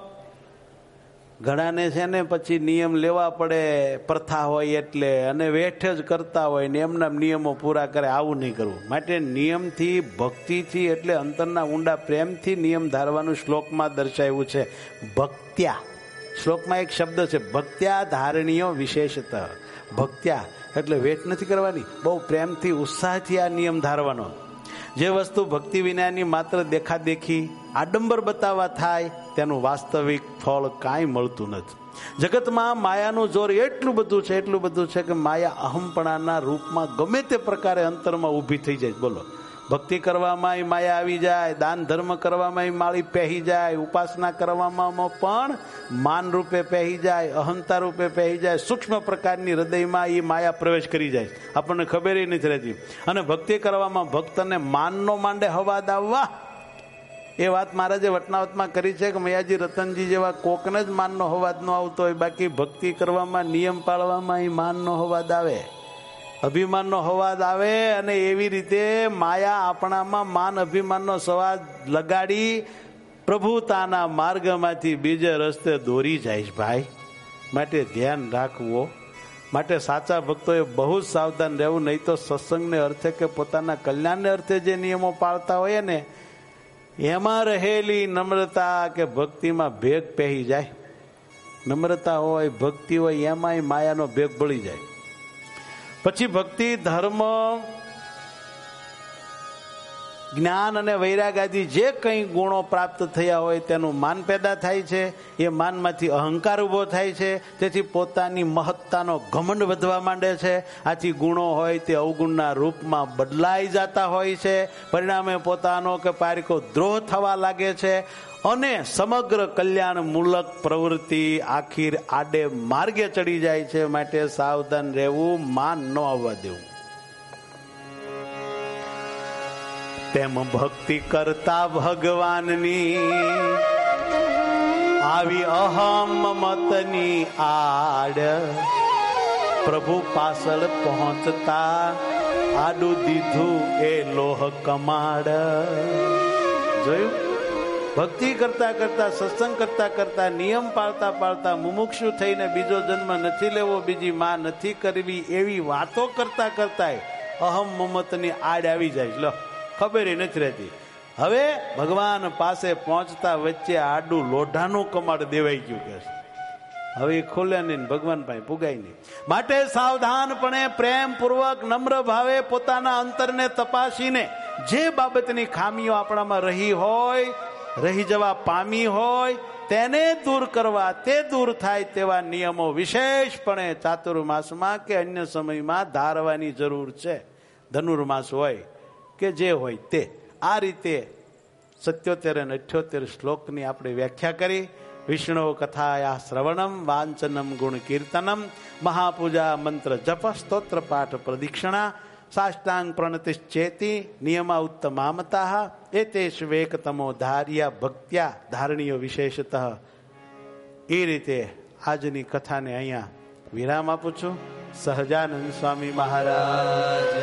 S3: ઘણાને છે ને પછી નિયમ લેવા પડે પ્રથા હોય એટલે, અને વેઠ જ કરતા હોય ને એમના નિયમો પૂરા કરે. આવું નહીં કરવું. માટે નિયમથી, ભક્તિથી એટલે અંતરના ઊંડા પ્રેમથી નિયમ ધારવાનું શ્લોકમાં દર્શાવ્યું છે. ભક્ત્યા શ્લોકમાં એક શબ્દ છે ભક્ત્યા ધારણીય વિશેષત. ભક્ત્યા એટલે વેટ નથી કરવાની, બહુ પ્રેમથી ઉત્સાહથી આ નિયમ ધારવાનો. જે વસ્તુ ભક્તિ વિનાની માત્ર દેખાદેખી આડંબર બતાવવા થાય તેનું વાસ્તવિક ફળ કાંઈ મળતું નથી. જગતમાં માયાનું જોર એટલું બધું છે એટલું બધું છે કે માયા અહમપણાના રૂપમાં ગમે તે પ્રકારે અંતરમાં ઊભી થઈ જાય. બોલો, ભક્તિ કરવામાં માયા આવી જાય, દાન ધર્મ કરવામાં માળી પહેરી જાય, ઉપાસના કરવામાં પણ માન રૂપે પહેરી જાય, અહંતા રૂપે પહેરી જાય, સૂક્ષ્મ પ્રકારની હૃદયમાં એ માયા પ્રવેશ કરી જાય, આપણને ખબર નથી રહેતી. અને ભક્તિ કરવામાં ભક્તને માનનો માંડે હવાદ આવવા, એ વાત મહારાજે વટનાવતમાં કરી છે કે મૈયાજી રતનજી જેવા કોકને જ માનનો હવાદ ન આવતો હોય, બાકી ભક્તિ કરવામાં નિયમ પાળવામાં એ માનનો હવાદ આવે, અભિમાનનો હવાદ આવે. અને એવી રીતે માયા આપણામાં માન અભિમાનનો સવાદ લગાડી પ્રભુતાના માર્ગમાંથી બીજે રસ્તે દોરી જાય છે ભાઈ. માટે ધ્યાન રાખવું. માટે સાચા ભક્તોએ બહુ જ સાવધાન રહેવું, નહીં તો સત્સંગને અર્થે કે પોતાના કલ્યાણને અર્થે જે નિયમો પાળતા હોય ને એમાં રહેલી નમ્રતા કે ભક્તિમાં ભેગ પહેરી જાય. નમ્રતા હોય, ભક્તિ હોય, એમાંય માયાનો ભેગ ભળી જાય. પછી ભક્તિ, ધર્મ, જ્ઞાન અને વૈરાગાદી જે કંઈ ગુણો પ્રાપ્ત થયા હોય તેનું માન પેદા થાય છે. એ માનમાંથી અહંકાર ઊભો થાય છે. તેથી પોતાની મહત્તાનો ઘમંડ વધવા માંડે છે. આથી ગુણો હોય તે અવગુણના રૂપમાં બદલાઈ જતા હોય છે. પરિણામે પોતાનો કે પારિકો દ્રોહ થવા લાગે છે અને સમગ્ર કલ્યાણ મૂલક પ્રવૃત્તિ આખીર આડે માર્ગે ચડી જાય છે. માટે સાવધાન રહેવું, માન ન આવવા દેવું. તેમ ભક્તિ કરતા ભગવાનની આવી અહમ મતની આડ, પ્રભુ પાછળ પહોંચતા આડું દીધું એ લોહ કમાડ. જોયું? ભક્તિ કરતા કરતા, સત્સંગ કરતા કરતા, નિયમ પાળતા પાળતા મુમુક્ષુ થઈને બીજો જન્મ નથી લેવો, બીજી માં નથી કરવી, એવી વાતો કરતા કરતા અહમ મમતની આડ આવી જાય. લો, ખબર નથી રહેતી. હવે ભગવાન પાસે પહોંચતા વચ્ચે આડું લોઢાનું કમાડ દેવાઈ ગયું કે હવે એ ખોલે નહીં, ભગવાન પાસે પુગાય નહીં. માટે સાવધાનપણે પ્રેમ પૂર્વક નમ્ર ભાવે પોતાના અંતરને તપાસીને જે બાબતની ખામીઓ આપણામાં રહી હોય, રહી જવા પામી હોય, તેને દૂર કરવા, તે દૂર થાય તેવા નિયમો વિશેષપણે ચાતુર્માસમાં કે અન્ય સમયમાં ધારવાની જરૂર છે. ધનુર્માસ હોય કે જે હોય તે. આ રીતે સત્યોતેર અને અઠ્યોતેર શ્લોકની આપણે વ્યાખ્યા કરી. વિષ્ણુ કથાયા શ્રવણમ વાંચનમ ગુણ કીર્તનમ મહાપૂજા મંત્ર જપ સ્તોત્ર પાઠ પ્રદિક્ષણા સાષ્ટાંગ પ્રણતિશ્ચેતી નિયમા ઉત્તમામતા એતેષુ વેકતમો ધાર્યા ભક્ત્યા ધારણીયો વિશેષતઃ. એ રીતે આજની કથાને અહીંયા વિરામ આપું છું. સહજાનંદ સ્વામી મહારાજ